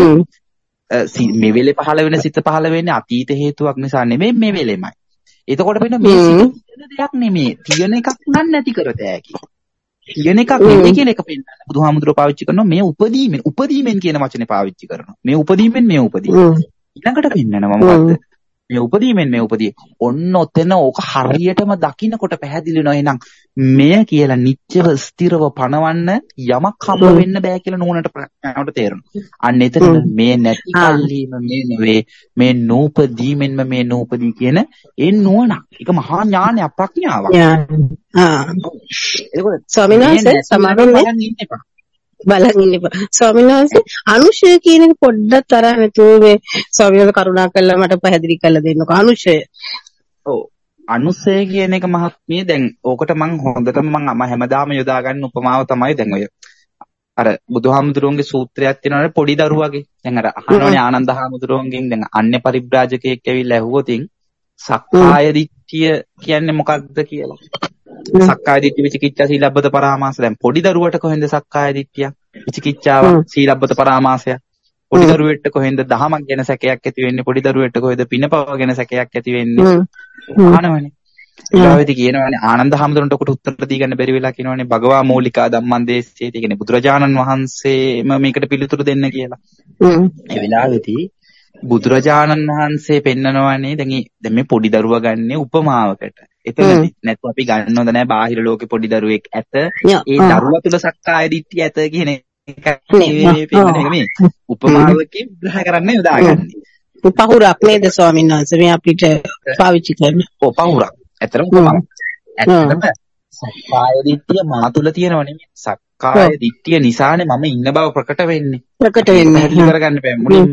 මේ වෙලේ පහළ වෙන සිත පහළ වෙන්නේ අතීත හේතුවක් නිසා නෙමෙයි, මේ වෙලෙමයි. එතකොට වෙන මේ සිත තියෙන දෙයක් නෙමෙයි, තියෙන එකක් නම් නැති කරත හැකි. තියෙන එකක් නෙමෙයි කියන එක පෙන්නන්න බුදුහාමුදුරුවෝ පාවිච්චි කරනවා. මේ උපදීමෙන් උපදීමෙන් කියන වචනේ පාවිච්චි කරනවා. මේ උපදීමෙන් මේ උපදී. ඊළඟට පෙන්නනවා මොකද්ද? මේ උපදීමෙන් මේ උපදී. ඔන්න ඔතන ඕක හරියටම දකින්නකොට පැහැදිලි වෙනවා. එහෙනම් මෙය කියලා නිත්‍යව ස්ථිරව පණවන්න යමක් හම්බ වෙන්න බෑ කියලා නුවණට ප්‍රඥාවට තේරෙනවා. අන්න එතන මේ නැති කල්ලිම මේ නෙවේ, මේ නූපදීමෙන්ම මේ නූපදී කියන ඒ නුවණ. ඒක මහා ඥානයක්, ප්‍රඥාවක්. ආ. ඒක ස්වාමීන් වහන්සේ සමාවෙන්නේ බලන් ඉන්න එපා. ස්වාමීන් වහන්සේ අනුශය කියන එක පොඩ්ඩක් තරහ නැතුව මේ ස්වාමීන් වහන්සේ කරුණා කළා මට පැහැදිලි කරලා දෙන්නකෝ අනුශය. ඔව්. අනුසය කියන එක මහත්මිය දැන් ඕකට මම හොඳටම මම හැමදාම යොදා ගන්න උපමාව තමයි දැන් ඔය අර බුදුහාමුදුරුවන්ගේ සූත්‍රයක් තියෙනවානේ පොඩි දරුවාගේ. දැන් අර අහනෝනේ ආනන්ද හාමුදුරුවන්ගෙන් දැන් අන්‍ය පරිබ්‍රාජකයෙක් ඇවිල්ලා ඇහුවොතින් සක්කාය දිට්ඨිය කියන්නේ මොකක්ද කියලා. සක්කාය දිට්ඨි විචිකිච්ඡා සීලබ්බත පරාමාස. දැන් පොඩි දරුවට කොහෙන්ද සක්කාය දිට්ඨිය විචිකිච්ඡාව සීලබ්බත පරාමාසය? පොඩි දරුවෙක්ට කොහෙන්ද දහමක් ගැන සැකයක් ඇති වෙන්නේ? පොඩි දරුවෙක්ට කොහෙද පිනපව ගැන සැකයක් ඇති වෙන්නේ? අහනවනේ. ඊළාවෙදි කියනවනේ ආනන්ද හැමදෙරන්ට කොට උත්තර දී ගන්න බැරි වෙලා කියනවනේ භගවා මූලිකා ධම්මං දේශේති. කියන්නේ බුදුරජාණන් වහන්සේම මේකට පිළිතුරු දෙන්න කියලා. ඒ වෙලාවේදී බුදුරජාණන් වහන්සේ පෙන්නනවනේ දැන් දැන් මේ පොඩි දරුවා ගන්නේ උපමාවකට. එතනදී නැත්නම් අපි ගන්න හොඳ නැහැ බාහිර ලෝකේ පොඩි දරුවෙක් ඇත. ඒ දරුවා තුල සක්කාය දිට්ඨිය ඇත කියන එක නෙවෙයි පෙන්නන්නේ මේ. උපමාවකින් විග්‍රහ කරන්න යොදාගන්නේ. පහුරක් නේද ස්වාමීන් වහන්සේ මේ අපිට පාවිච්චි කරන්නේ. ඔව් පහුරක්. ඇත්තටම උපමාවක්. ඇත්තටම සක්කාය දිට්ඨිය මා තුල තියෙනව නෙමෙයි. සක්කාය දිට්ඨිය නිසානේ මම ඉන්න බව ප්‍රකට වෙන්නේ. ප්‍රකට වෙන්නේ. පැහැදිලි කරගන්න බෑ මුලින්ම.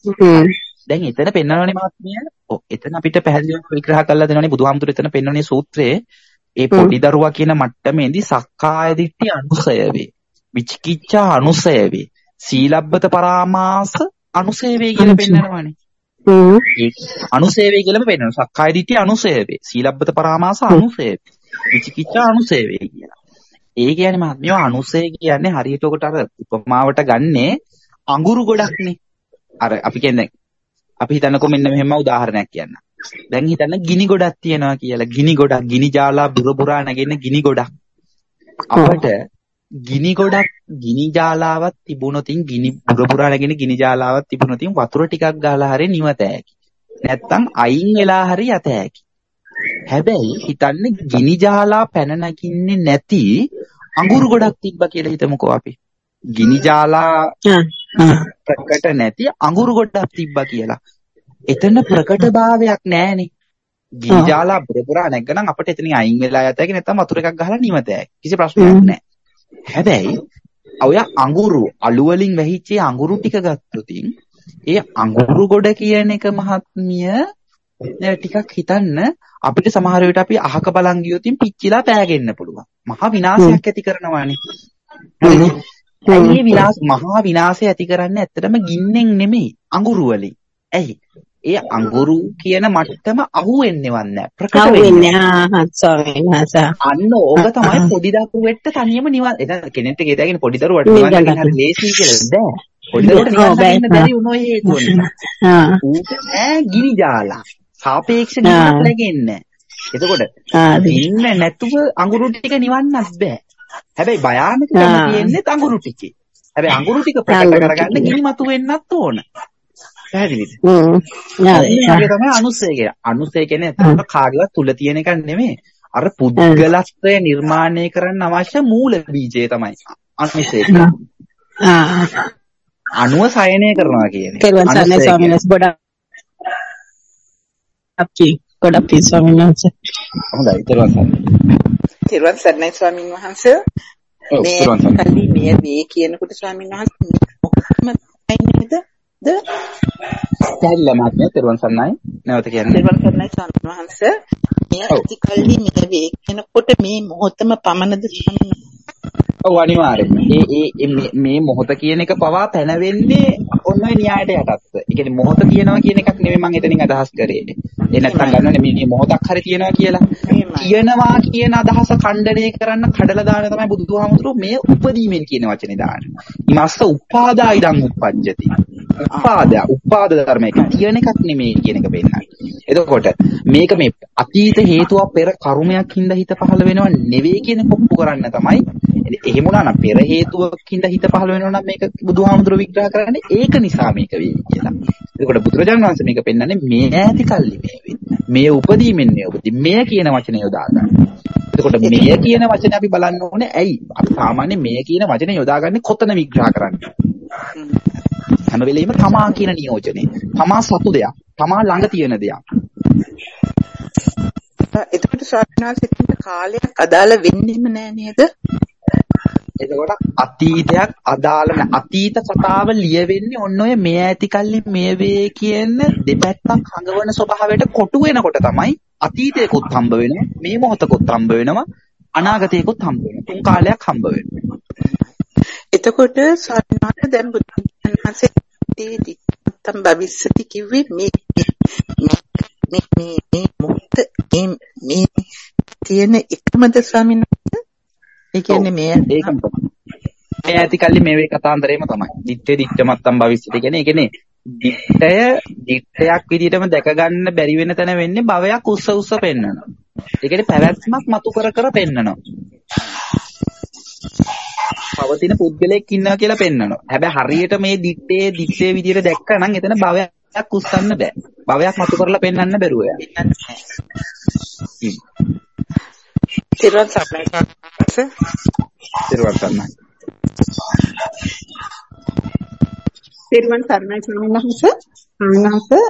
දැන් එතන පෙන්වනවනේ මහත්මිය. ඔව් එතන අපිට පැහැදිලිව විග්‍රහ කරලා දෙනවනේ බුදුහාමුදුරු එතන පෙන්වන්නේ සූත්‍රයේ ඒ පොඩි දරුවා කියන මට්ටමේදී සක්කාය දිට්ඨිය අනුසය වේ. විචිකිච්ඡා අනුසය වේ. සීලබ්බත පරාමාස අනුසය වේ කියලා පෙන්වනවනේ. ඒ අනුසය වේ කියලාම පෙන්වනවා. සක්කාය දිට්ඨිය අනුසය වේ. සීලබ්බත පරාමාස අනුසය වේ. විචිකිච්ඡා අනුසය වේ කියලා. ඒ කියන්නේ මහත්මිය අනුසය කියන්නේ හරියට ඔකට අර උපමාවට ගන්නේ අඟුරු ගොඩක්නේ. අර අපි කියන්නේ අපි හිතන්නකො මෙන්න මෙහෙම උදාහරණයක් කියන්න. දැන් හිතන්න ගිනි ගොඩක් තියෙනවා කියලා. ගිනි ගොඩක් ගිනි ජාලා බුර බුරා නැගෙන ගිනි ගොඩක්. අපිට ගිනි ගොඩක් ගිනි ජාලාවක් තිබුණොතින් ගිනි බුර බුරා නැගෙන ගිනි ජාලාවක් තිබුණොතින් වතුර ටිකක් ගහලා හරි නිවත හැකි. නැත්තම් අයින් වෙලා හරි යත හැකි. හැබැයි හිතන්න ගිනි ජාලා පැන නගින්නේ නැති අඟුරු ගොඩක් තිබ්බා කියලා හිතමුකෝ අපි. ගිනි ජාලා ප්‍රකට නැති අඟුරු ගොඩක් තිබ්බා කියලා. එතන ප්‍රකටභාවයක් නැහැනේ. ගිනි ජාලා පුරපුරා නැග්ගනම් අපිට එතනින් අයින් වෙලා යත හැකි නැත්නම් වතුර එකක් ගහලා නිවත හැකි. කිසි ප්‍රශ්නයක් නැහැ. හැබැයි ඔය අඟුරු අලු වලින් වැහිච්ච අඟුරු ටික ගත්තොතින් ඒ අඟුරු ගොඩ කියන එක මහත්මිය ටිකක් හිතන්න අපිට සමහර වෙලට අපි අහක බලන් ගියොතින් පිච්චිලා පෑගෙන්න පුළුවන්. මහා විනාශයක් ඇති කරනවානේ. මේ විනාශ මහා විනාශය ඇති කරන්නේ ඇත්තටම ගින්නෙන් නෙමෙයි අඟුරු වලින්. ඇයි? ඒ අඟුරු කියන මට්ටම අහුවෙන්නේවත් නැහැ. ප්‍රකට වෙන්නේ. ආ ස්වාමීන් වහන්සේ. අන්න ඕක තමයි පොඩි දරුවෙක්ට තනියම නිවන්. එතන කෙනෙක්ට කියතගෙන පොඩි දරුවට නිවන් ගන්න හරි ලේසි කියලා බෑ. පොඩි දරුවට නිවන් ගන්න බැරි වුණොත් හේතුවනේ. ආ. ඌට ඈ ගිනි ජාලා. සාපේක්ෂ නිවනක් නැගෙන්නේ. එතකොට ඉන්න නැතුව අඟුරු ටික නිවන්නත් බෑ. හැබැයි භයානකකම තියෙන්නේ අඟුරු ටිකේ. හැබැයි අඟුරු ටික ප්‍රකට කරගන්න ගිනි මතු වෙන්නත් ඕන. පැහැදිලිද? හ්ම්. ඒක තමයි අනුසය කියන්නේ. අනුසය කියන්නේ අතන කාගේවත් තුල තියෙන එකක් නෙමෙයි. අර පුද්ගලත්වය නිර්මාණය කරන්න අවශ්‍ය මූල බීජය තමයි අනුසය කියන්නේ. ආ. අණුව සයනය කරනවා කියන්නේ. තෙරුවන් සරණයි ස්වාමීන් වහන්සේ. ගොඩක් අප්චි ගොඩක් පිස් ස්වාමීන් වහන්සේ. හොඳයි තෙරුවන් සරණයි. තෙරුවන් සරණයි ස්වාමීන් වහන්සේ. මේ කල්ලි මේ මේ කියනකොට ස්වාමීන් වහන්සේ මොකක්ම නේද? ද පැහැදිලිම මාත්‍ය තෙරුවන් සරණයි. නැවත කියන්නේ. තෙරුවන් සරණයි ස්වාමීන් වහන්සේ. මේ ඇති කල්ලි මේ වේ කියනකොට මේ මොහොතම පමණද ස්වාමීන් වහන්සේ? ඔව් අනිවාර්යෙන්ම. ඒ ඒ මේ මොහොත කියන එක පවා පැනවෙන්නේ ඔන්න ඔය න්‍යායට යටත්ව. ඒ කියන්නේ මොහොත කියනවා කියන එකක් නෙමෙයි මම එතනින් අදහස් කරේ. ඒ නැත්තම් ගන්නනේ මේ මොහොතක් හරි තියෙනවා කියලා. කියනවා කියන අදහස ඛණ්ඩණය කරන්න කඩලා දාන තමයි බුදුහාමුදුරුවෝ මේ උපදීමෙන් කියන වචනේ දාන්නේ. ඉමස්ස උපාදා ඉදං උප්පජ්ජති. උපාද උපාද ධර්මයක තියෙන එකක් නෙමෙයි කියන එක පෙන්නන්නේ. එතකොට මේක මේ අතීත හේතුවක් පෙර කර්මයක් හින්දා හිත පහළ වෙනව නෙවෙයි කියන කොප්පු කරන්න තමයි. එහෙම වුණා නම් පෙර හේතුවකින්ද හිත පහළ වෙනවා නම් මේක බුදුහාමුදුරුවෝ විග්‍රහ කරන්නේ ඒක නිසා මේක වෙයි කියලා. එතකොට බුදුරජාණන් වහන්සේ මේක පෙන්නන්නේ මේ ඈති කල්ලි මේ වෙන්නේ. මේ උපදීමෙන් මේ උපදී මේ කියන වචනේ යොදා ගන්න. එතකොට මේ කියන වචනේ අපි බලන්න ඕනේ ඇයි? අපි සාමාන්‍ය මේ කියන වචනේ යොදාගන්නේ කොතන විග්‍රහ කරන්නේ? හැම වෙලෙම තමා කියන නියෝජනේ. තමා සතු දෙයක්. තමා ළඟ තියෙන දෙයක්. එතකොට ස්වාමීනාසිට කාලයක් අදාළ වෙන්නෙම නෑ නේද? එතකොට අතීතයක් අදාළ නැ අතීත කතාව ලියවෙන්නේ ඔන්න ඔය මේ ඇති කල්ලි මේ වේ කියන දෙපැත්තක් හඟවන ස්වභාවයට කොටු වෙනකොට තමයි අතීතයකුත් හම්බ වෙනවා මේ මොහොතකුත් හම්බ වෙනවා අනාගතයකුත් හම්බ වෙනවා තුන් කාලයක් හම්බ වෙනවා. එතකොට සාමාන්‍ය දැන් බුදුන් වහන්සේ තම් භවිෂ්‍යති කිව්වේ මේ මේ මේ මොහොත මේ මේ තියෙන එකමද ස්වාමීන් වහන්සේ? ඒ කියන්නේ මේ ඒකම තමයි. මේ ඇති කල්ලි මේ කතාන්දරේම තමයි. දිත්තේ දිත්තමත්තම් භවිෂ්‍යති කියන්නේ ඒ කියන්නේ දිත්තය දිත්තයක් විදිහටම දැක ගන්න බැරි වෙන තැන වෙන්නේ භවයක් උස්ස උස්ස පෙන්නනවා. ඒ කියන්නේ පැවැත්මක් මතු කර කර පෙන්නනවා. පවතින පුද්ගලයෙක් ඉන්නවා කියලා පෙන්නනවා. හැබැයි හරියට මේ දිත්තේ දිත්තේ විදිහට දැක්කනම් එතන භවයක් උස්සන්න බෑ. භවයක් මතු කරලා පෙන්වන්න බැරුව යනවා. තිරුවන් සරණයි. තිරුවන් සරණයි. තිරුවන් සරණයි ස්වාමීන් වහන්සේ. ස්වාමීන් වහන්සේ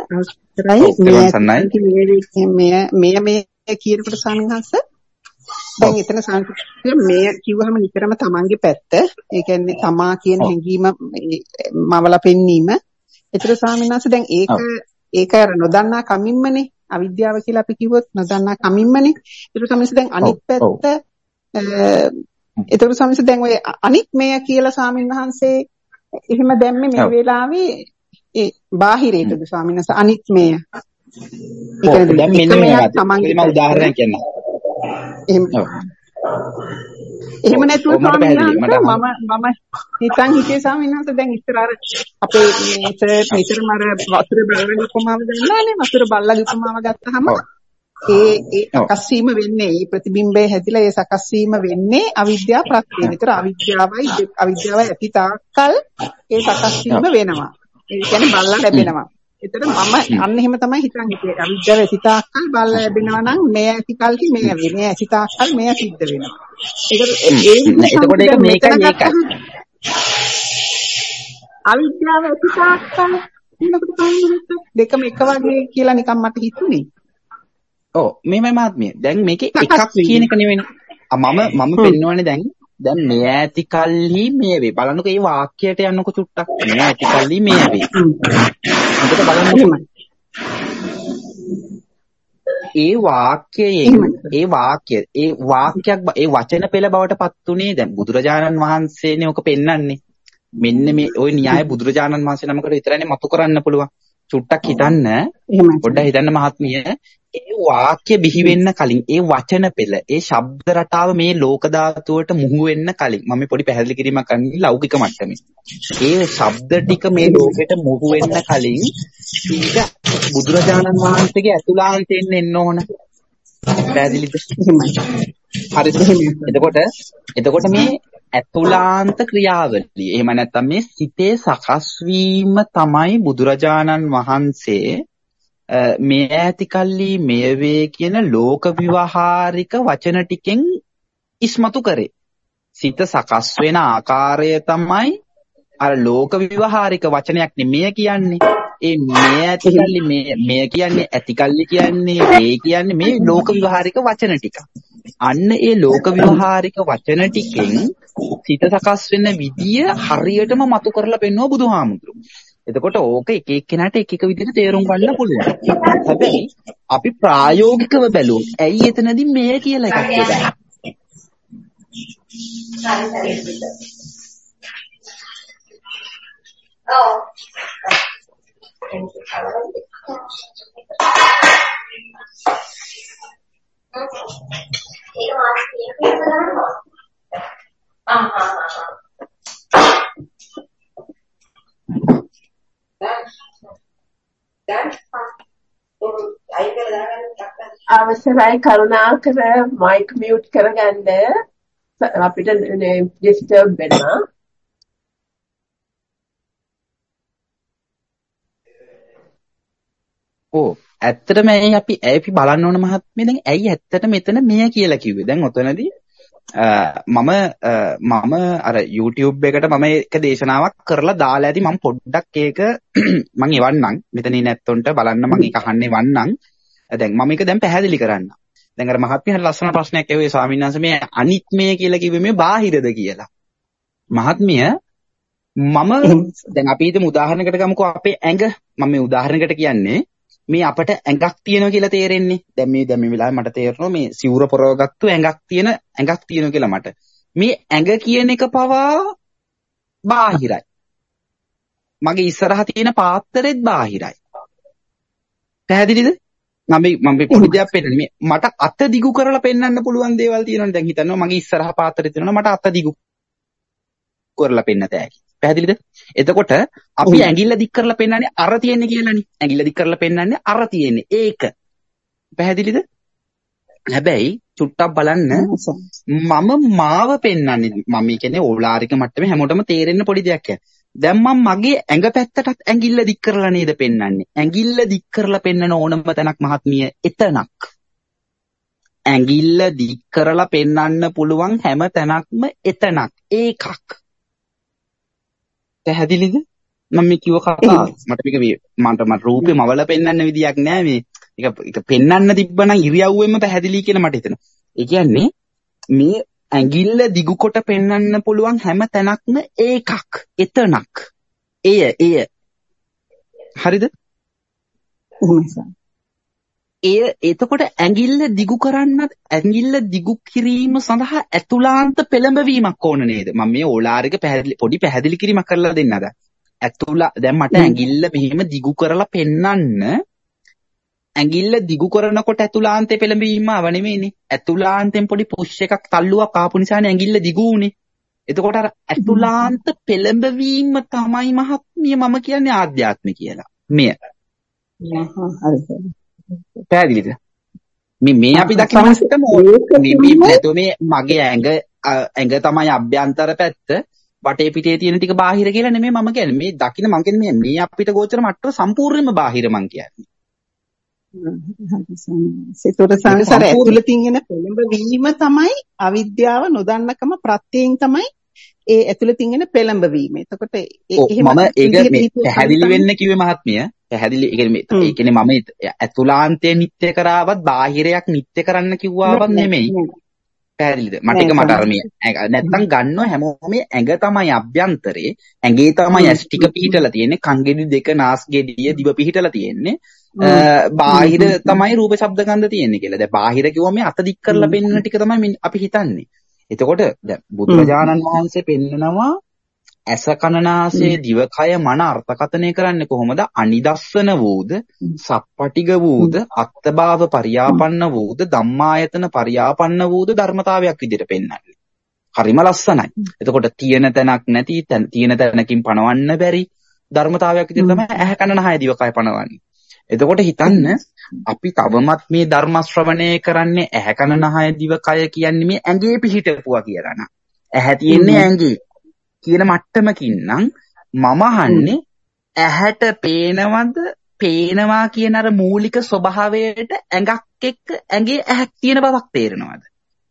අවසරයි මේ මේ මේ කියනකොට ස්වාමීන් වහන්සේ දැන් එතන සංස්කෘතිය මේ කිව්වහම නිතරම තමන්ගේ පැත්ත ඒ කියන්නේ තමා කියන හැඟීම මවලා පෙන්වීම. ඒතර ස්වාමීන් වහන්සේ දැන් ඒක ඒක අර නොදන්නා කමින්මනේ අවිද්‍යාව කියලා අපි කිව්වොත් නොදන්නා කමින්මනේ. ඒතර ස්වාමීන් දැන් අනිත් පැත්ත ඒතර ස්වාමීන් දැන් ඔය අනිත් මෙය කියලා ස්වාමීන් වහන්සේ එහෙම දැම්මේ මේ වෙලාවේ ඒ බාහිරයටද ස්වාමීන් වහන්සේ අනිත් මෙය. ඒක දැන් මෙන්න මේකට මම උදාහරණයක් කියන්නම්. එහෙම එහෙම නැතුව ස්වාමීන් වහන්සේ මම මම හිතන් හිතේ ස්වාමීන් වහන්සේ දැන් ඉස්සර අර අපේ මේ නිතරම අර වතුර බලන උපමාව ගන්නානේ වතුර බල්ලගේ උපමාව ගත්තාම ඒ ඒ සකස් වීම වෙන්නේ මේ ප්‍රතිබිම්බය හැදිලා ඒ සකස් වීම වෙන්නේ අවිද්‍යාව ප්‍රත්‍යයෙන්. ඒතර අවිද්‍යාවයි අවිද්‍යාවයි ඇති තාක්කල් ඒ සකස් වීම වෙනවා. ඒ කියන්නේ බල්ලා ලැබෙනවා. ඒතර මම අන්න එහෙම තමයි හිතන් හිටියේ. අවිද්‍යාව ඇති තාක්කල් බල්ලා ලැබෙනවා නම් මේ ඇති කල්හි මේ වෙන්නේ. මේ ඇති තාක්කල් මේ සිද්ධ වෙනවා. ඒක ඒ එතකොට ඒක මේකයි මේකයි. අවිද්‍යාව ඇති තාක්කල් දෙකම එක වගේ කියලා නිකන් මට හිතුනේ. ඔව් මේමයි මහත්මිය. දැන් මේකේ එකක් කියන එක නෙවෙයි. මම මම පෙන්වන්නේ දැන් දැන් මේ ඇති කල්හි මේ වේ. බලන්නකෝ මේ වාක්‍යයට යන්නකෝ චුට්ටක්. මේ ඇති කල්හි මේ වේ. එතකොට බලන්නකෝ. ඒ වාක්‍යයෙන් ඒ වාක්‍ය ඒ වාක්‍යයක් ඒ වචන පෙළ බවට පත් උනේ දැන් බුදුරජාණන් වහන්සේනේ ඔක පෙන්වන්නේ. මෙන්න මේ ওই න්‍යාය බුදුරජාණන් වහන්සේ නමකට විතරනේ මතු කරන්න පුළුවන්. චුට්ටක් හිතන්න. පොඩ්ඩක් හිතන්න මහත්මිය. ඒ වාක්‍ය බිහි වෙන්න කලින් ඒ වචන පෙළ ඒ ශබ්ද රටාව මේ ලෝක ධාතුවට මුහු වෙන්න කලින් මම පොඩි පැහැදිලි කිරීමක් කරන්නේ ලෞකික මට්ටමේ. ඒ ශබ්ද ටික මේ ලෝකෙට මුහු වෙන්න කලින් ඊට බුදුරජාණන් වහන්සේගේ අතුලාන්තයෙන් එන්න ඕන. පැහැදිලිද? හරිද? එතකොට එතකොට මේ අතුලාන්ත ක්‍රියාවලිය. එහෙම නැත්නම් මේ සිතේ සකස් වීම තමයි බුදුරජාණන් වහන්සේ මේ ඇති කල්ලි මේ වේ කියන ලෝක විවහාරික වචන ටිකෙන් ඉස්මතු කරේ. සිත සකස් වෙන ආකාරය තමයි අර ලෝක විවහාරික වචනයක් නෙමෙයි කියන්නේ. ඒ මේ ඇති කල්ලි මේ මේ කියන්නේ ඇති කල්ලි කියන්නේ මේ කියන්නේ මේ ලෝක විවහාරික වචන ටික. අන්න ඒ ලෝක විවහාරික වචන ටිකෙන් සිත සකස් වෙන විදිය හරියටම මතු කරලා පෙන්වුවා බුදුහාමුදුරුවෝ. එතකොට ඕක එක එක්කෙනාට එක එක විදිහට තේරුම් ගන්න පුළුවන්. හැබැයි අපි ප්‍රායෝගිකව බැලුවොත් ඇයි එතනදී මේ කියලා එකක් කියන්නේ? අවසරයි කරුණාකර මයික් මියුට් කරගන්න අපිට ඩිස්ටර්බ් වෙනවා. ඕ ඇත්තටම ඇයි අපි අපි බලන්න ඕන මහත්මිය දැන් ඇයි ඇත්තට මෙතන මෙය කියලා කිව්වේ? දැන් ඔතනදී මම මම අර YouTube එකට මම එක දේශනාවක් කරලා දාලා ඇති මම පොඩ්ඩක් ඒක මම එවන්නම් මෙතනින් නැත්තොන්ට බලන්න මම ඒක අහන්නේ වන්නම්. දැන් මම ඒක දැන් පැහැදිලි කරන්න. දැන් අර මහත්මිය හරි ලස්සන ප්‍රශ්නයක් ඇහුවේ ස්වාමීන් වහන්සේ මේ අනිත්මය කියලා කිව්වේ මේ බාහිරද කියලා. මහත්මිය මම දැන් අපි හිතමු උදාහරණයකට ගමුකෝ අපේ ඇඟ මම මේ උදාහරණයකට කියන්නේ මේ අපට ඇඟක් තියෙනවා කියලා තේරෙන්නේ. දැන් මේ දැන් මේ වෙලාවේ මට තේරෙනවා මේ සිවුර පොරවගත්තු ඇඟක් තියෙන ඇඟක් තියෙනවා කියලා මට. මේ ඇඟ කියන එක පවා බාහිරයි. මගේ ඉස්සරහා තියෙන පාත්‍රෙත් බාහිරයි. පැහැදිලිද? මම මම පොඩි දෙයක් පෙන්නන්නේ මේ මට අත දිගු කරලා පෙන්වන්න පුළුවන් දේවල් තියෙනවනේ. දැන් හිතන්න මගේ ඉස්සරහ පාත්‍රය තියෙනවා මට අත දිගු කරලා පෙන්නත හැකි. පැහැදිලිද? එතකොට අපි ඇඟිල්ල දික් කරලා පෙන්නන්නේ අර තියෙන්නේ කියලානේ. ඇඟිල්ල දික් කරලා පෙන්නන්නේ අර තියෙන්නේ. ඒක. පැහැදිලිද? හැබැයි චුට්ටක් බලන්න මම මාව පෙන්වන්නේ මම කියන්නේ ඕලාරික මට්ටමේ හැමෝටම තේරෙන්න පොඩි දෙයක් කියන්නේ. දැන් මම මගේ ඇඟ පැත්තටත් ඇඟිල්ල දික් කරලා නේද පෙන්වන්නේ. ඇඟිල්ල දික් කරලා පෙන්වන ඕනම තැනක් මහත්මිය එතනක්. ඇඟිල්ල දික් කරලා පෙන්වන්න පුළුවන් හැම තැනක්ම එතනක්. ඒකක්. පැහැදිලිද? මම මේ කිව්ව කතාව මට මේක මේ මන්ට මට රූපේ මවල පෙන්වන්න විදියක් නෑ මේ. ඒක ඒක පෙන්වන්න තිබ්බනම් ඉරියව්වෙම පැහැදිලි කියලා මට හිතෙනවා. ඒ කියන්නේ මේ ඇඟිල්ල දිගු කොට පෙන්වන්න පුළුවන් හැම තැනක්ම ඒකක්. එතනක්. එය එය. හරිද? එය එතකොට ඇඟිල්ල දිගු කරන්නත් ඇඟිල්ල දිගු කිරීම සඳහා ඇතුළාන්ත පෙළඹවීමක් ඕන නේද? මම මේ ඕලාරික පැහැදිලි පොඩි පැහැදිලි කිරීමක් කරලා දෙන්නද? ඇතුළා දැන් මට ඇඟිල්ල මෙහෙම දිගු කරලා පෙන්වන්න ඇඟිල්ල දිගු කරනකොට ඇතුළාන්තේ පෙළඹවීම ආව නෙමෙයිනේ. ඇතුළාන්තෙන් පොඩි පුෂ් එකක් තල්ලුවක් ආපු නිසානේ ඇඟිල්ල දිගු උනේ. එතකොට අර ඇතුළාන්ත පෙළඹවීම තමයි මහත්මිය මම කියන්නේ ආධ්‍යාත්මික කියලා. මෙය. පැහැදිලිද? මේ මේ අපි දකින සිස්ටම මේ මේ මේ මගේ ඇඟ ඇඟ තමයි අභ්‍යන්තර පැත්ත වටේ පිටේ තියෙන ටික බාහිර කියලා නෙමෙයි මම කියන්නේ. මේ දකින මම කියන්නේ මේ අපිට ගෝචර මට්ටම සම්පූර්ණයෙන්ම බාහිර මං කියන්නේ. ඒතකොට සංසාර ඇතුළතින් එන පෙළඹවීම තමයි අවිද්‍යාව නොදන්නකම ප්‍රත්‍යයෙන් තමයි ඒ ඇතුළතින් එන පෙළඹවීම. එතකොට එහෙම මම ඒක මේ පැහැදිලි වෙන්න කිව්වේ මහත්මිය. පැහැදිලි ඒ කියන්නේ ඒ කියන්නේ මම ඇතුළාන්තය නිත්‍ය කරාවත් බාහිරයක් නිත්‍ය කරන්න කිව්වාවත් නෙමෙයි. පැහැදිලිද? මට ඒක මට අර මේ නැත්තම් ගන්නව හැමෝම ඇඟ තමයි අභ්‍යන්තරේ. ඇඟේ තමයි ඇස් ටික පිහිටලා තියෙන්නේ. කන් ගෙඩි දෙක නාස් ගෙඩිය දිව පිහිටලා තියෙන්නේ. බාහිර තමයි රූප ශබ්ද ගන්ධ තියෙන්නේ කියලා. දැන් බාහිර කිව්වම මේ අත දික් කරලා පෙන්වන ටික තමයි අපි හිතන්නේ. එතකොට දැන් බුදුරජාණන් වහන්සේ පෙන්නනවා ඇස කන නාසය දිවකය මන අර්ථකථනය කරන්නේ කොහොමද? අනිදස්සන වූද, සප්පටිග වූද, අත්ථභාව පරියාපන්න වූද, ධම්මායතන පරියාපන්න වූද ධර්මතාවයක් විදිහට පෙන්වන්නේ. හරිම ලස්සනයි. එතකොට තියෙන තැනක් නැති, තියෙන තැනකින් පණවන්න බැරි ධර්මතාවයක් විදිහට තමයි ඇහැ කන නහය දිවකය පණවන්නේ. එතකොට හිතන්න අපි තවමත් මේ ධර්ම ශ්‍රවණය කරන්නේ ඇහැ කන නහය දිවකය කියන්නේ මේ ඇඟේ පිහිටපුවා කියලා නා. ඇහැ තියෙන්නේ ඇඟේ කියන මට්ටමකින් නම් මම අහන්නේ ඇහැට පේනවද පේනවා කියන අර මූලික ස්වභාවයට ඇඟක් එක්ක ඇඟේ ඇහක් තියෙන බවක් තේරෙනවද?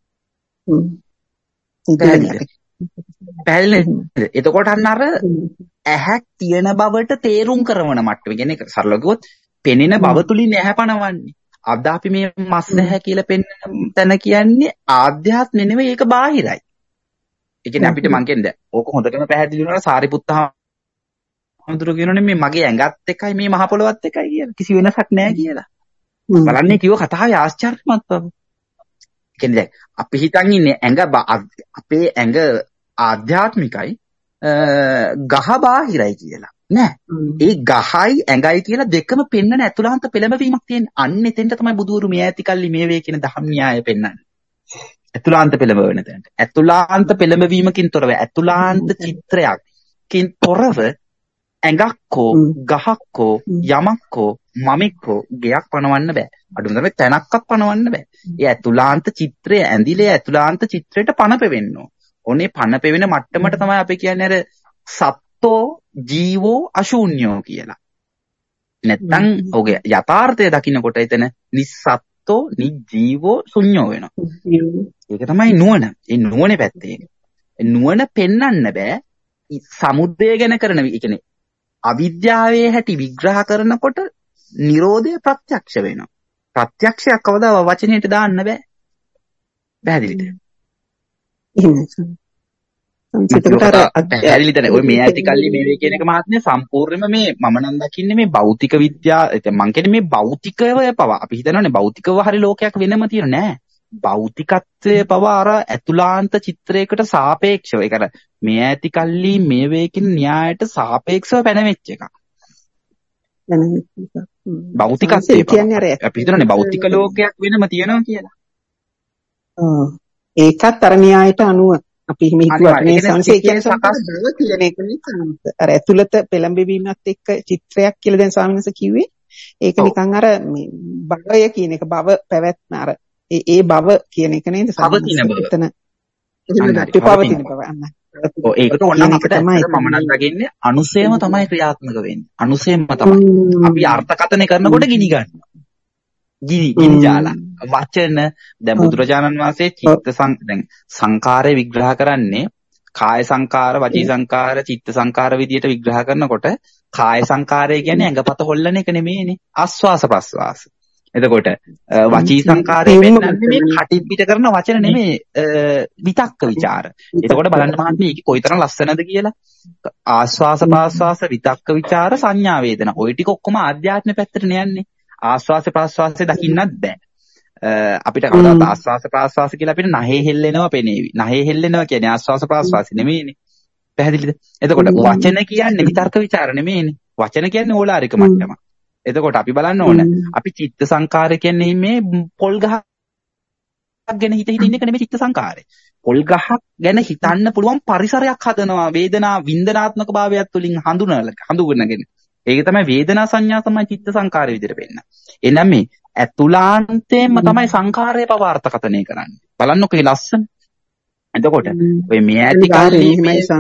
පැහැදිලිද? එතකොට අන්න අර ඇහක් තියෙන බවට තේරුම් කරන මට්ටම කියන්නේ සරලව කිව්වොත් පෙනෙන බව තුලින් ඇහැ පනවන්නේ. අද අපි මේ මස් ඇහැ කියලා පෙන්නන තැන කියන්නේ ආධ්‍යාත්මෙ නෙවෙයි ඒක බාහිරයි. ඒ කියන්නේ අපිට මං කියන්නේ ඕක හොඳටම පැහැදිලි වෙනවා සාරිපුත්ත හාමුදුරුවෝ කියනෝනේ මේ මගේ ඇඟත් එකයි මේ මහ පොළොවත් එකයි කියලා. කිසි වෙනසක් නැහැ කියලා. බලන්නේ කිව්ව කතාවේ ආශ්චර්යමත් බව. කියන්නේ දැන් අපි හිතන් ඉන්නේ ඇඟ අපේ ඇඟ ආධ්‍යාත්මිකයි ගහ බාහිරයි කියලා. නෑ. ඒ ගහයි ඇඟයි කියලා දෙකම පෙන්වන ඇතුළාන්ත පෙළඹවීමක් තියෙන. අන්න එතෙන්ට තමයි බුදුරු මේ ඇති කල්ලි මේ වේ කියන ධම්ම න්‍යාය පෙන්වන්නේ. ඇතුළාන්ත පෙළඹවෙන තැනට. ඇතුළාන්ත පෙළඹවීමකින් තොරව ඇතුළාන්ත චිත්‍රයක්කින් තොරව ඇඟක්කෝ ගහක්කෝ යමක්කෝ මමෙක්කෝ ගයක් පනවන්න බෑ. අඩුම තරමේ තැනක්වත් පනවන්න බෑ. ඒ ඇතුළාන්ත චිත්‍රය ඇඳිලේ ඇතුළාන්ත චිත්‍රයට පනපෙවෙන්න ඕන. ඕනේ පනපෙවෙන මට්ටමට තමයි අපි කියන්නේ අර සත්ත්වෝ ජීවෝ අශූන්‍යෝ කියලා. නැත්තම් ඔගේ යථාර්ථය දකින්නකොට එතන නිස්සත්ත්වෝ නිජීවෝ ශුන්‍යෝ වෙනවා. ඒක තමයි නුවණ. ඒ නුවණේ පැත්තේ. නුවණ පෙන්වන්න බෑ. සමුදය ගැන කරන ඒ කියන්නේ අවිද්‍යාවේ හැටි විග්‍රහ කරනකොට නිරෝධය ප්‍රත්‍යක්ෂ වෙනවා. ප්‍රත්‍යක්ෂයක් කවදා වචනයට දාන්න බෑ. පැහැදිලිද? පැහැදිලිද? ඔය මේ ඇති කල්ලි මේ වේ කියන එක මහත්මය සම්පූර්ණයෙන්ම මේ මම නම් දකින්නේ මේ භෞතික විද්‍යාව මම කියන්නේ මේ භෞතිකව පවා අපි හිතනවානේ භෞතිකව හරි ලෝකයක් වෙනම තියෙන නෑ. භෞතිකත්වයේ පවා අර ඇතුළාන්ත චිත්‍රයකට සාපේක්ෂව ඒක අර මේ ඇති කල්ලි මේ වේ කියන න්‍යායට සාපේක්ෂව පැනවෙච්ච එකක්. භෞතිකත්වයේ පවා. අපි හිතන්නේ භෞතික ලෝකයක් වෙනම තියෙනවා කියලා. ඔව්. ඒකත් අර න්‍යායට අනුව අපි හිම හිතුවට මේ සංසේ කියන්නේ සකස් බව කියන එක නේ. අර ඇතුළත පෙළඹෙවීමත් එක්ක චිත්‍රයක් කියලා දැන් ස්වාමීන් වහන්සේ කිව්වේ. ඒක නිකන් අර මේ භවය කියන එක භව පැවැත්ම අර ඒ ඒ භව කියන එක නේද? පවතින බව. එතන පවතින බව. ඔව් ඒකට ඕනනම් අපිට මම නම් දකින්නේ අනුසයම තමයි ක්‍රියාත්මක වෙන්නේ. අනුසයම තමයි. අපි අර්ථකථනය කරනකොට ගිනි ගන්නවා. ගිනි ගිනි ජාලා. වචන දැන් බුදුරජාණන් වහන්සේ චිත්ත දැන් සංකාරය විග්‍රහ කරන්නේ කාය සංකාර, වචී සංකාර, චිත්ත සංකාර විදියට විග්‍රහ කරනකොට කාය සංකාරය කියන්නේ ඇඟපත හොල්ලන එක නෙමෙයිනේ. ආස්වාස ප්‍රස්වාස. එතකොට වචී සංකාරය වෙන්නේ මේ කටින් පිට කරන වචන නෙමෙයි විතක්ක ਵਿਚාර. එතකොට බලන්න මහත්මී මේක කොයිතරම් ලස්සනද කියලා. ආස්වාස ප්‍රාස්වාස විතක්ක ਵਿਚාර සංඥා වේදනා. ওই ටික ඔක්කොම ආධ්‍යාත්ම පැත්තට යන්නේ. ආස්වාස ප්‍රාස්වාසය දකින්නත් බෑ. අපිට කවදාවත් ආස්වාස ප්‍රාස්වාස කියලා අපිට නහේ හෙල්ලෙනවා පෙනේවි. නහේ හෙල්ලෙනවා කියන්නේ ආස්වාස ප්‍රාස්වාස නෙමෙයිනේ. පැහැදිලිද? එතකොට වචන කියන්නේ විතර්ක ਵਿਚාර නෙමෙයිනේ. වචන කියන්නේ ඕලාරික මට්ටම. එතකොට අපි බලන්න ඕන අපි චිත්ත සංකාරය කියන්නේ මේ පොල් ගහක් ගැන හිත හිත ඉන්න එක නෙමෙයි චිත්ත සංකාරය. පොල් ගහක් ගැන හිතන්න පුළුවන් පරිසරයක් හදනවා වේදනා වින්දනාත්මක භාවයත් තුලින් හඳුනන හඳුනගෙන. ඒක තමයි වේදනා සංඥා තමයි චිත්ත සංකාරය විදිහට වෙන්න. එනම් මේ ඇතුලාන්තයෙන්ම තමයි සංඛාරය පවාර්ථකතනය කරන්නේ. බලන්නකො මේ ලස්සන. එතකොට ඔය මේ ඇති කල්ලි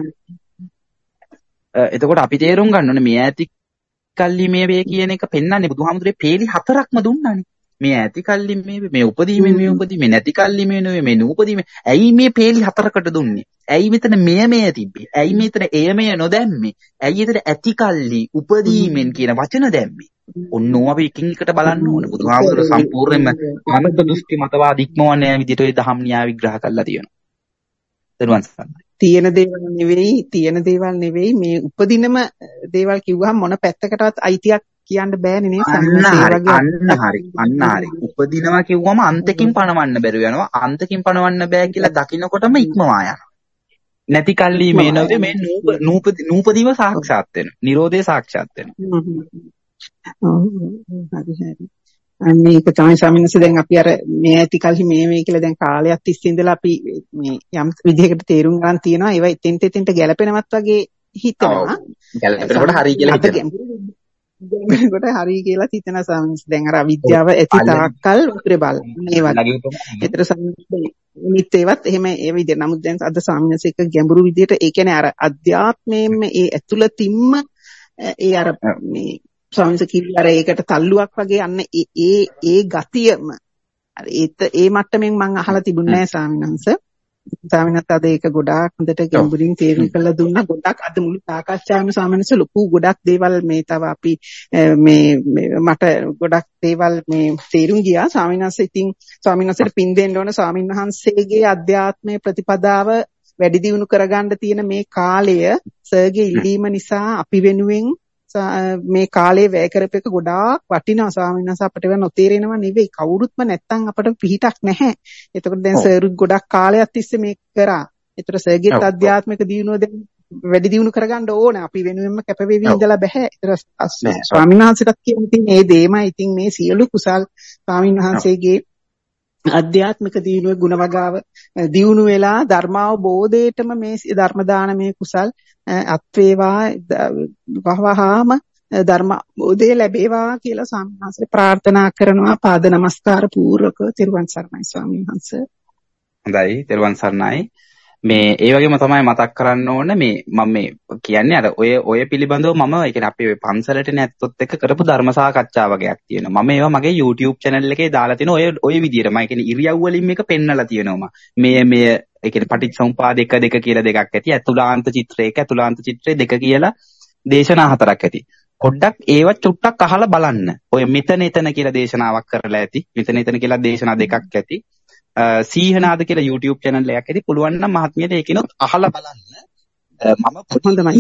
එතකොට අපි තේරුම් ගන්න ඕනේ මේ ඇති කල්ලි මේ වේ කියන එක පෙන්වන්නේ බුදුහාමුදුරේ පේලි හතරක්ම දුන්නානේ. මේ ඇති කල්ලි මේ මේ උපදීමෙන් මේ උපදීමේ නැති කල්ලි මේ නෙවෙයි මේ නූපදීමේ. ඇයි මේ පේලි හතරකට දුන්නේ? ඇයි මෙතන මෙය මෙය තිබ්බේ? ඇයි මෙතන එය මෙය නොදැම්මේ? ඇයි එතන ඇති කල්ලි උපදීමෙන් කියන වචන දැම්මේ? ඔන්නෝ අපි එකින් එකට බලන්න ඕන. බුදුහාමුදුර සම්පූර්ණයෙන්ම මනස දෘෂ්ටි මතවාද ඉක්මවන්නේ විදිහට ඒ දහම් න්‍යාය විග්‍රහ කරලා තියෙනවා. දරුවන් සම්මයි. තියෙන දේවල් නෙවෙයි, තියෙන දේවල් නෙවෙයි මේ උපදිනම දේවල් කිව්වහම මොන පැත්තකටවත් අයිතියක් කියන්න බෑනේ නේ සම්මත අන්න හරි අන්න හරි උපදිනවා කිව්වම අන්තකින් පණවන්න බැරුව යනවා. අන්තකින් පණවන්න බෑ කියලා දකින්නකොටම ඉක්මවා යනවා. නැති කල්ලි මේ නොවේ මේ නූපදීම සාක්ෂාත් වෙනවා. නිරෝධය සාක්ෂාත් වෙනවා. ඔව් හරි හරි. අන්න ඒක තමයි ස්වාමීන් වහන්සේ දැන් අපි අර මේ ඇති කල්හි මේ මේ කියලා දැන් කාලයක් තිස්සේ ඉඳලා අපි මේ යම් විදිහකට තේරුම් ගන්න තියෙනවා. ඒවා එතෙන්ට එතෙන්ට ගැලපෙනවත් වගේ හිතනවා. ගැලපෙනකොට හරි කියලා හිතනවා. ගැලපෙනකොට හරි කියලා හිතනවා ස්වාමීන් වහන්සේ. දැන් අර අවිද්‍යාව ඇති තාක්කල් උතුරේ බල. මේවා. ඒතර නිත් ඒවත් එහෙම ඒ විදිහ. නමුත් දැන් අද ස්වාමීන් වහන්සේ එක ගැඹුරු විදිහට ඒ කියන්නේ අර අධ්‍යාත්මයෙන්ම ඒ ඇතුළතින්ම ඒ අර මේ ස්වාමීන් කිව්ව අර ඒකට තල්ලුවක් වගේ අන්න ඒ ඒ ඒ ගතියම අර ඒත් ඒ මට්ටමින් මම අහලා තිබුණේ නැහැ ස්වාමීන් වහන්සේ. ස්වාමීන් වහන්සේ අද ඒක ගොඩාක් හොඳට ගැඹුරින් තේරුම් කරලා දුන්නා. ගොඩක් අද මුළු සාකච්ඡාවේම ස්වාමීන් වහන්සේ ලොකු ගොඩක් දේවල් මේ තව අපි මේ මට ගොඩක් දේවල් මේ තේරුම් ගියා. ස්වාමීන් වහන්සේ ඉතින් ස්වාමීන් වහන්සේට පින් දෙන්න ඕන ස්වාමීන් වහන්සේගේ අධ්‍යාත්මයේ ප්‍රතිපදාව වැඩි දියුණු කරගන්න තියෙන මේ කාලය සර්ගේ ඉල්ලීම නිසා අපි වෙනුවෙන් මේ කාලේ වැය කරපු එක ගොඩාක් වටිනවා ස්වාමීන් වහන්සේ. අපිට ඒවා නොතේරෙනව නෙවෙයි. කවුරුත්ම නැත්තම් අපිට පිහිටක් නැහැ. ඒතකොට දැන් සර් ගොඩක් කාලයක් තිස්සේ මේක කරා. ඒතර සර්ගේත් අධ්‍යාත්මික දියුණුව දැන් වැඩි දියුණු කරගන්න ඕන. අපි වෙනුවෙන්ම කැපවෙවි ඉඳලා බෑ. ඒතර ස්වාමීන් වහන්සේටත් කියන ඉතින් මේ දේමයි. ඉතින් මේ සියලු කුසල් ස්වාමීන් වහන්සේගේ අධ්‍යාත්මික දියුණුවේ ගුණ වගාව දියුණු වෙලා ධර්මාවබෝධයටම මේ ධර්ම දානමේ කුසල් අත්වේවා වහවහාම ධර්මාවබෝධය ලැබේවා කියලා ස්වාමීන් වහන්සේ ප්‍රාර්ථනා කරනවා. පාද නමස්කාර පූර්වක තෙරුවන් සරණයි ස්වාමීන් වහන්සේ. හොඳයි තෙරුවන් සරණයි. මේ ඒ වගේම තමයි මතක් කරන්න ඕන මේ මම මේ කියන්නේ අර ඔය ඔය පිළිබඳව මම ඒ කියන්නේ අපි පන්සලට නැත්තොත් එක්ක කරපු ධර්ම සාකච්ඡා වගේක් තියෙනවා. මම ඒවා මගේ YouTube channel එකේ දාලා තිනවා. ඔය ඔය විදිහට මම කියන්නේ ඉරියව් වලින් මේක පෙන්නලා තියෙනවා. මේ මේ ඒ කියන්නේ පටිච්චසමුපාද එක දෙක කියලා දෙකක් ඇති. අතුලාන්ත චිත්‍රය එක අතුලාන්ත චිත්‍රය දෙක කියලා දේශනා හතරක් ඇති. පොඩ්ඩක් ඒවත් චුට්ටක් අහලා බලන්න. ඔය මෙතන එතන කියලා දේශනාවක් කරලා ඇති. මෙතන එතන කියලා දේශනා දෙකක් ඇති. සීහනාද කියලා YouTube channel එකක් ඇති. පුළුවන් නම් මහත්මියට ඒකිනොත් අහලා බලන්න. මම හොඳයි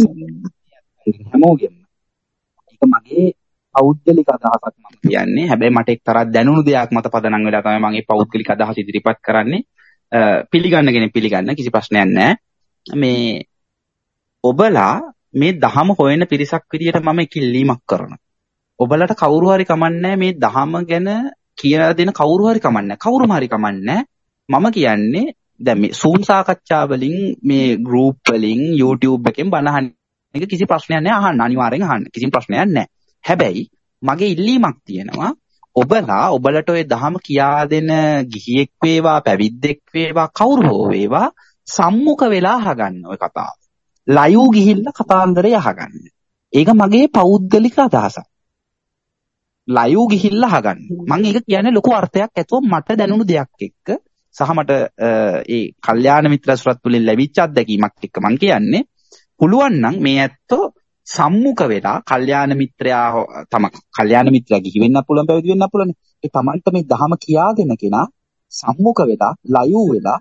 හැමෝගෙම ඒක මගේ පෞද්ගලික අදහසක් මම කියන්නේ. හැබැයි මට එක්තරා දැනුණු දෙයක් මත පදනම් වෙලා තමයි මම මේ පෞද්ගලික අදහස ඉදිරිපත් කරන්නේ. පිළිගන්න කෙනෙක් පිළිගන්න කිසි ප්‍රශ්නයක් නැහැ. මේ ඔබලා මේ දහම හොයන පිරිසක් විදියට මම කිල්ලීමක් කරනවා. ඔබලට කවුරු හරි කමන්නේ මේ දහම ගැන කියලා දෙන කවුරු හරි කමන්නේ. කවුරුම හරි කමන්නේ. මම කියන්නේ දැන් මේ Zoom සාකච්ඡා වලින් මේ group වලින් YouTube එකෙන් බණ අහන්න එක කිසි ප්‍රශ්නයක් නැහැ. අහන්න අනිවාර්යෙන් අහන්න. කිසි ප්‍රශ්නයක් නැහැ. හැබැයි මගේ ඉල්ලීමක් තියෙනවා. ඔබලා ඔබලට ওই දහම කියා දෙන ගිහියෙක් වේවා පැවිද්දෙක් වේවා කවුරු හෝ වේවා සම්මුඛ වෙලා අහගන්න ওই කතාව. ලයිව් ගිහිල්ලා කතාන්දරය අහගන්න. ඒක මගේ පෞද්ගලික අදහසක්. ලයිව් ගිහිල්ලා අහගන්න. මම ඒක කියන්නේ ලොකු අර්ථයක් ඇතුව මට දැනුණු දෙයක් එක්ක සහ මට ඒ කල්යාණ මිත්‍ර සුරත් වලින් ලැබිච්ච අත්දැකීමක් එක්ක මම කියන්නේ පුළුවන් නම් මේ ඇත්තෝ සම්මුඛ වෙලා කල්යාණ මිත්‍රයා තම කල්යාණ මිත්‍රයා ගිහි වෙන්න පුළුවන් පැවිදි වෙන්න පුළුවන්. ඒ තමන්ට මේ ධහම කියාගෙන කෙනා සම්මුඛ වෙලා ලයිව් වෙලා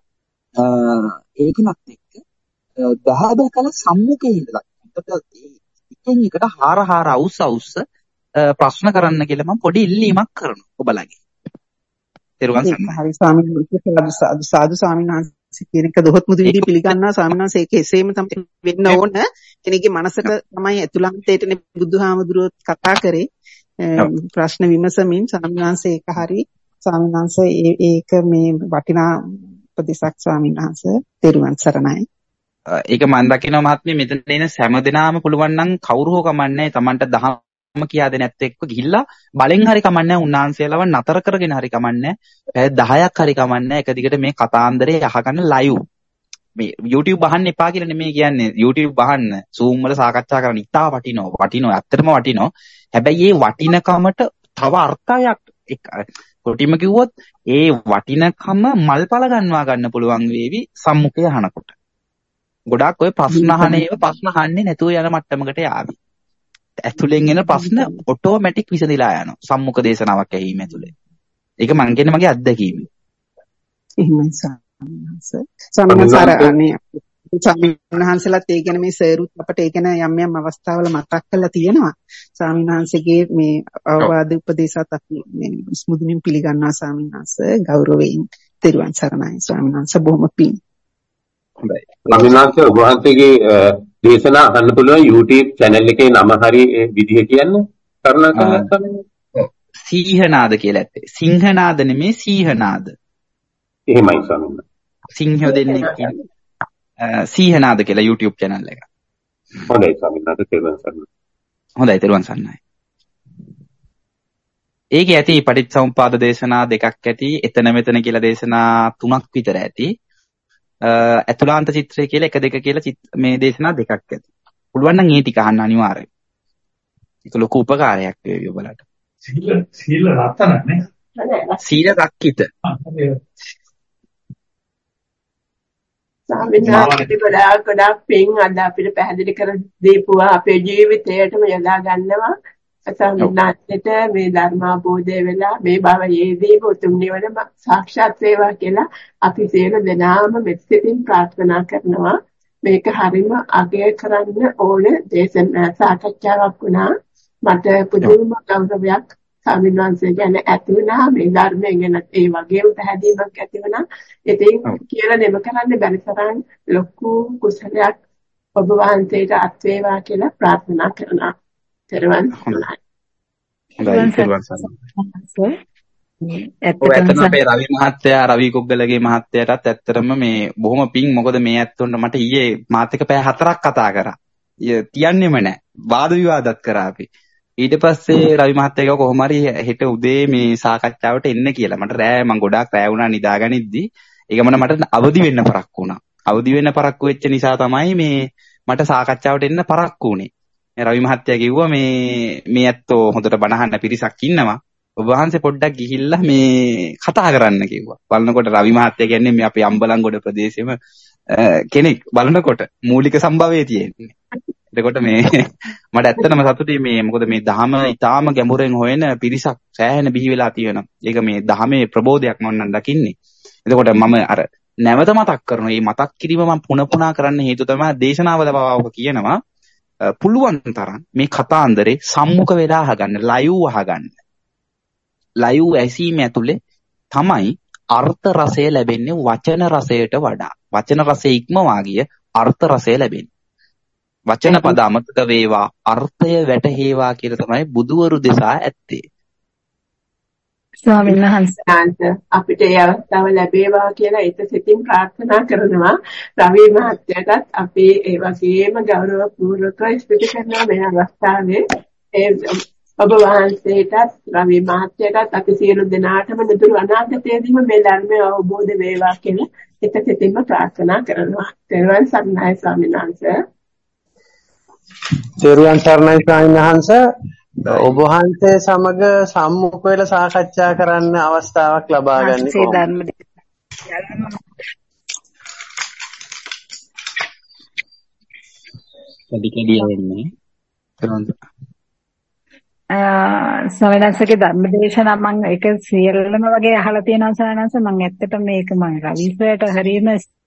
ඒකනත් එක්ක දහබ කල සම්මුඛයේ ඉඳලා එකෙන් එකට හාර හාර අවුස් අවුස් ප්‍රශ්න කරන්න කියලා මම පොඩි ඉල්ලීමක් කරනවා ඔබලගේ. තෙරුවන් සරණයි. හරි ස්වාමීන් වහන්සේ සාදු සාදු ස්වාමීන් වහන්සේ කියන එක දොහොත් මුදු විදිහට පිළිගන්නවා ස්වාමීන් වහන්සේ ඒක එසේම තමයි වෙන්න ඕන. කෙනෙක්ගේ මනසට තමයි ඇතුළන්තේටනේ බුදුහාමුදුරුවෝ කතා කරේ. ප්‍රශ්න විමසමින් ස්වාමීන් වහන්සේ ඒක හරි ස්වාමීන් වහන්සේ ඒක මේ වටිනා උපදේශක් ස්වාමීන් වහන්සේ තෙරුවන් සරණයි. ඒක මම දකිනවා මහත්මිය මෙතන එන හැම දිනාම පුළුවන් නම් කවුරු හෝ කමන්නේ Tamanට දහම කියා දෙන ඇත්ත එක්ක ගිහිල්ලා බලෙන් හරි කමන්නේ උන්වහන්සේලව නතර කරගෙන හරි කමන්නේ පැය දහයක් හරි කමන්නේ එක දිගට මේ කතාන්දරේ අහගන්න ලයිව් මේ YouTube අහන්න එපා කියලා නෙමෙයි කියන්නේ YouTube අහන්න Zoom වල සාකච්ඡා කරන්න ඉතා වටිනවා වටිනවා ඇත්තටම වටිනවා හැබැයි මේ වටිනකමට තව අර්ථයක් කොටිම කිව්වොත් ඒ වටිනකම මල්පල ගන්නවා ගන්න පුළුවන් වේවි සම්මුඛය අහනකොට ගොඩාක් ඔය ප්‍රශ්න අහන ඒවා ප්‍රශ්න අහන්නේ නැතුව යන මට්ටමකට යාවි. ඇතුලෙන් එන ප්‍රශ්න ඔටෝමැටික් විසඳලා යනවා සම්මුඛ දේශනාවක් ඇහිීම ඇතුලේ. ඒක මං කියන්නේ මගේ අත්දැකීම. එහෙමයි සාමහස. සාමහසාරණේ සාමහසලත් ඒ කියන්නේ මේ සර්ුත් අපිට ඒ කියන යම් යම් අවස්ථාවල මතක් කරලා තියෙනවා. ස්වාමීන් මේ අවවාද උපදේශات අපි මේ ස්මුදුනින් පිළිගන්නවා ස්වාමීන් ගෞරවයෙන්. තෙරුවන් සරණයි ස්වාමීන් බොහොම පිං. හොඳයි. ස්වාමීන් ඔබ වහන්සේගේ දේශනා අහන්න පුළුවන් YouTube channel එකේ නම හරි ඒ විදිහ කියන්න කරුණාකරලා සීහනාද කියලා ඇත්තේ. සිංහනාද නෙමෙයි සීහනාද. එහෙමයි ස්වාමීන් වහන්සේ. සිංහයෝ දෙන්නේ කියන්නේ සීහනාද කියලා YouTube channel එක. හොඳයි ස්වාමීන් වහන්සේ තෙරුවන් සරණයි. හොඳයි තෙරුවන් සරණයි. ඒකේ ඇති පටිච්චසමුපාද දේශනා දෙකක් ඇති. එතන මෙතන කියලා දේශනා තුනක් විතර ඇති. අතුලාන්ත චිත්‍රය කියලා එක දෙක කියලා මේ දේශනා දෙකක් ඇති. පුළුවන් නම් ඒ ටික අහන්න අනිවාර්යයෙන්. ඒක ලොකු උපකාරයක් වේවි ඔයගලට. සීල සීල රතන නේ. සීල රක්කිත. සාමිනාට ගොඩාක් ගොඩාක් පින් අද අපිට පැහැදිලි කර දීපුවා අපේ ජීවිතයටම යොදා ගන්නවා. සාමිනාට මේ ධර්මාභෝධය වෙලා මේ භවයේදී උතුම් නිවන සාක්ෂාත් වේවා කියලා අපි සියලු දෙනාම මෙත්සිතින් ප්‍රාර්ථනා කරනවා. මේක හරිම අගය කරන්න ඕන දේශනා සාකච්ඡාවක් වුණා. මට පුදුම ගෞරවයක් ස්වාමීන් වහන්සේ ගැන ඇති වුණා. මේ ධර්මයෙන් ගැන ඒ වගේම පැහැදීමක් ඇති වුණා. ඉතින් කියලා නෙම කරන්න බැරි තරම් ලොකු කුසලයක් ඔබ වහන්සේට අත් වේවා කියලා ප්‍රාර්ථනා කරනවා. තෙරුවන් සරණයි. ඇත්තටම අපේ රවි මහත්තයා රවි කොග්ගලගේ මහත්තයාටත් ඇත්තටම මේ බොහොම පිං මොකද මේ ඇත්තොන්ට මට ඊයේ මාත් එක්ක පැය හතරක් කතා කරා. ඊය තියන්නේම නැහැ. වාද විවාදත් කරා අපි. ඊට පස්සේ රවි මහත්තයා කොහොම හරි හෙට උදේ මේ සාකච්ඡාවට එන්න කියලා. මට රෑ මම ගොඩාක් රෑ වුණා නිදාගනිද්දි. ඒක මට මට අවදි වෙන්න පරක්කු වුණා. අවදි වෙන්න පරක්කු වෙච්ච නිසා තමයි මේ මට සාකච්ඡාවට එන්න පරක්කු වුණේ. රවි මහත්තයා කිව්වා මේ මේ ඇත්තෝ හොඳට බණ අහන්න පිරිසක් ඉන්නවා. ඔබ වහන්සේ පොඩ්ඩක් ගිහිල්ලා මේ කතා කරන්න කිව්වා. බලනකොට රවි මහත්තයා කියන්නේ මේ අපේ අම්බලන්ගොඩ ප්‍රදේශෙම කෙනෙක් බලනකොට මූලික සම්භවයේ තියෙන්නේ. එතකොට මේ මට ඇත්තටම සතුටුයි මේ මොකද මේ ධහම ඊටාම ගැඹුරෙන් හොයන පිරිසක් සෑහෙන බිහි වෙලා තියෙනවා. ඒක මේ ධහමේ ප්‍රබෝධයක් මම නම් දකින්නේ. එතකොට මම අර නැවත මතක් කරනවා. මේ මතක් කිරීම මම පුන පුනා කරන්න හේතුව තමයි දේශනාවල බවවක කියනවා. පුළුවන් තරම් මේ කතාන්දරේ සම්මුඛ වෙලා අහගන්න, ලයිව් අහගන්න. ලයිව් ඇසීම ඇතුලේ තමයි අර්ථ රසය ලැබෙන්නේ වචන රසයට වඩා. වචන රසය ඉක්මවා ගිය අර්ථ රසය ලැබෙන්නේ. වචන පද අමතක වේවා අර්ථය වැටහේවා කියලා තමයි බුදුවරු දෙසා ඇත්තේ. ස්වාමීන් වහන්සේ අපිට ඒ අවස්ථාව ලැබේවා කියලා ඒක සිතින් ප්‍රාර්ථනා කරනවා. රවි මහත්තයාටත් අපි ඒ වගේම ගෞරවපූර්වකව ස්තුති කරනවා මේ අවස්ථාවේ. ඒ ඔබ වහන්සේටත් රවි මහත්තයාටත් අපි සියලු දෙනාටම නුදුරු අනාගතයේදීම මේ ධර්මය අවබෝධ වේවා කියලා ඒක සිතින්ම ප්‍රාර්ථනා කරනවා. තෙරුවන් සරණයි ස්වාමීන් වහන්සේ. තෙරුවන් සරණයි ස්වාමීන් වහන්සේ. ඔබ වහන්සේ සමග සම්මුඛ වෙලා සාකච්ඡා කරන්න අවස්ථාවක් ලබා ගන්න කොහොමද? කඩි කඩි යන්නේ. ස්වාමීන් වහන්සේගේ ධර්මදේශනා මම ඒක සියල්ලම වගේ අහලා තියෙනවා ස්වාමීන් වහන්සේ. මම ඇත්තටම මේක මම රවිසරට හරියම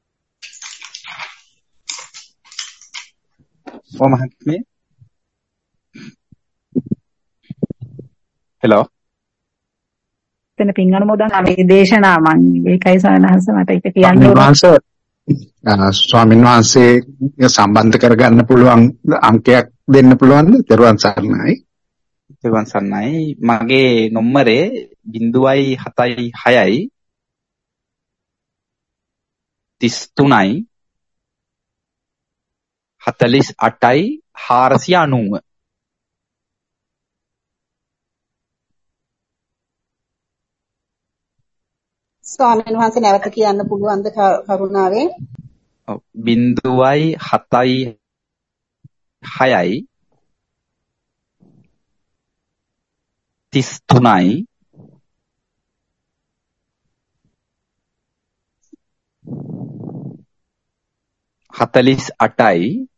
ඔ මහත්මිය හෙලෝ එතන පින් අනුමෝදන් මේ දේශනා මම ඒකයි ස්වාමීන් වහන්සේ මට ඒක කියන්න ඕන. ස්වාමීන් වහන්සේ සම්බන්ධ කරගන්න පුළුවන් අංකයක් දෙන්න පුළුවන්ද? දරුවන් සරණයි. දරුවන් සරණයි. මගේ නම්බරේ zero seven six තිස් තුනයි හතළිස් අටයි හාරසිය අනූව. ස්වාමීන් වහන්සේ නැවත කියන්න පුළුවන්ද කරුණාවෙන්? ඔව් බිංදුවයි හතයි හයයි තිස් තුනයි හතළිස් අටයි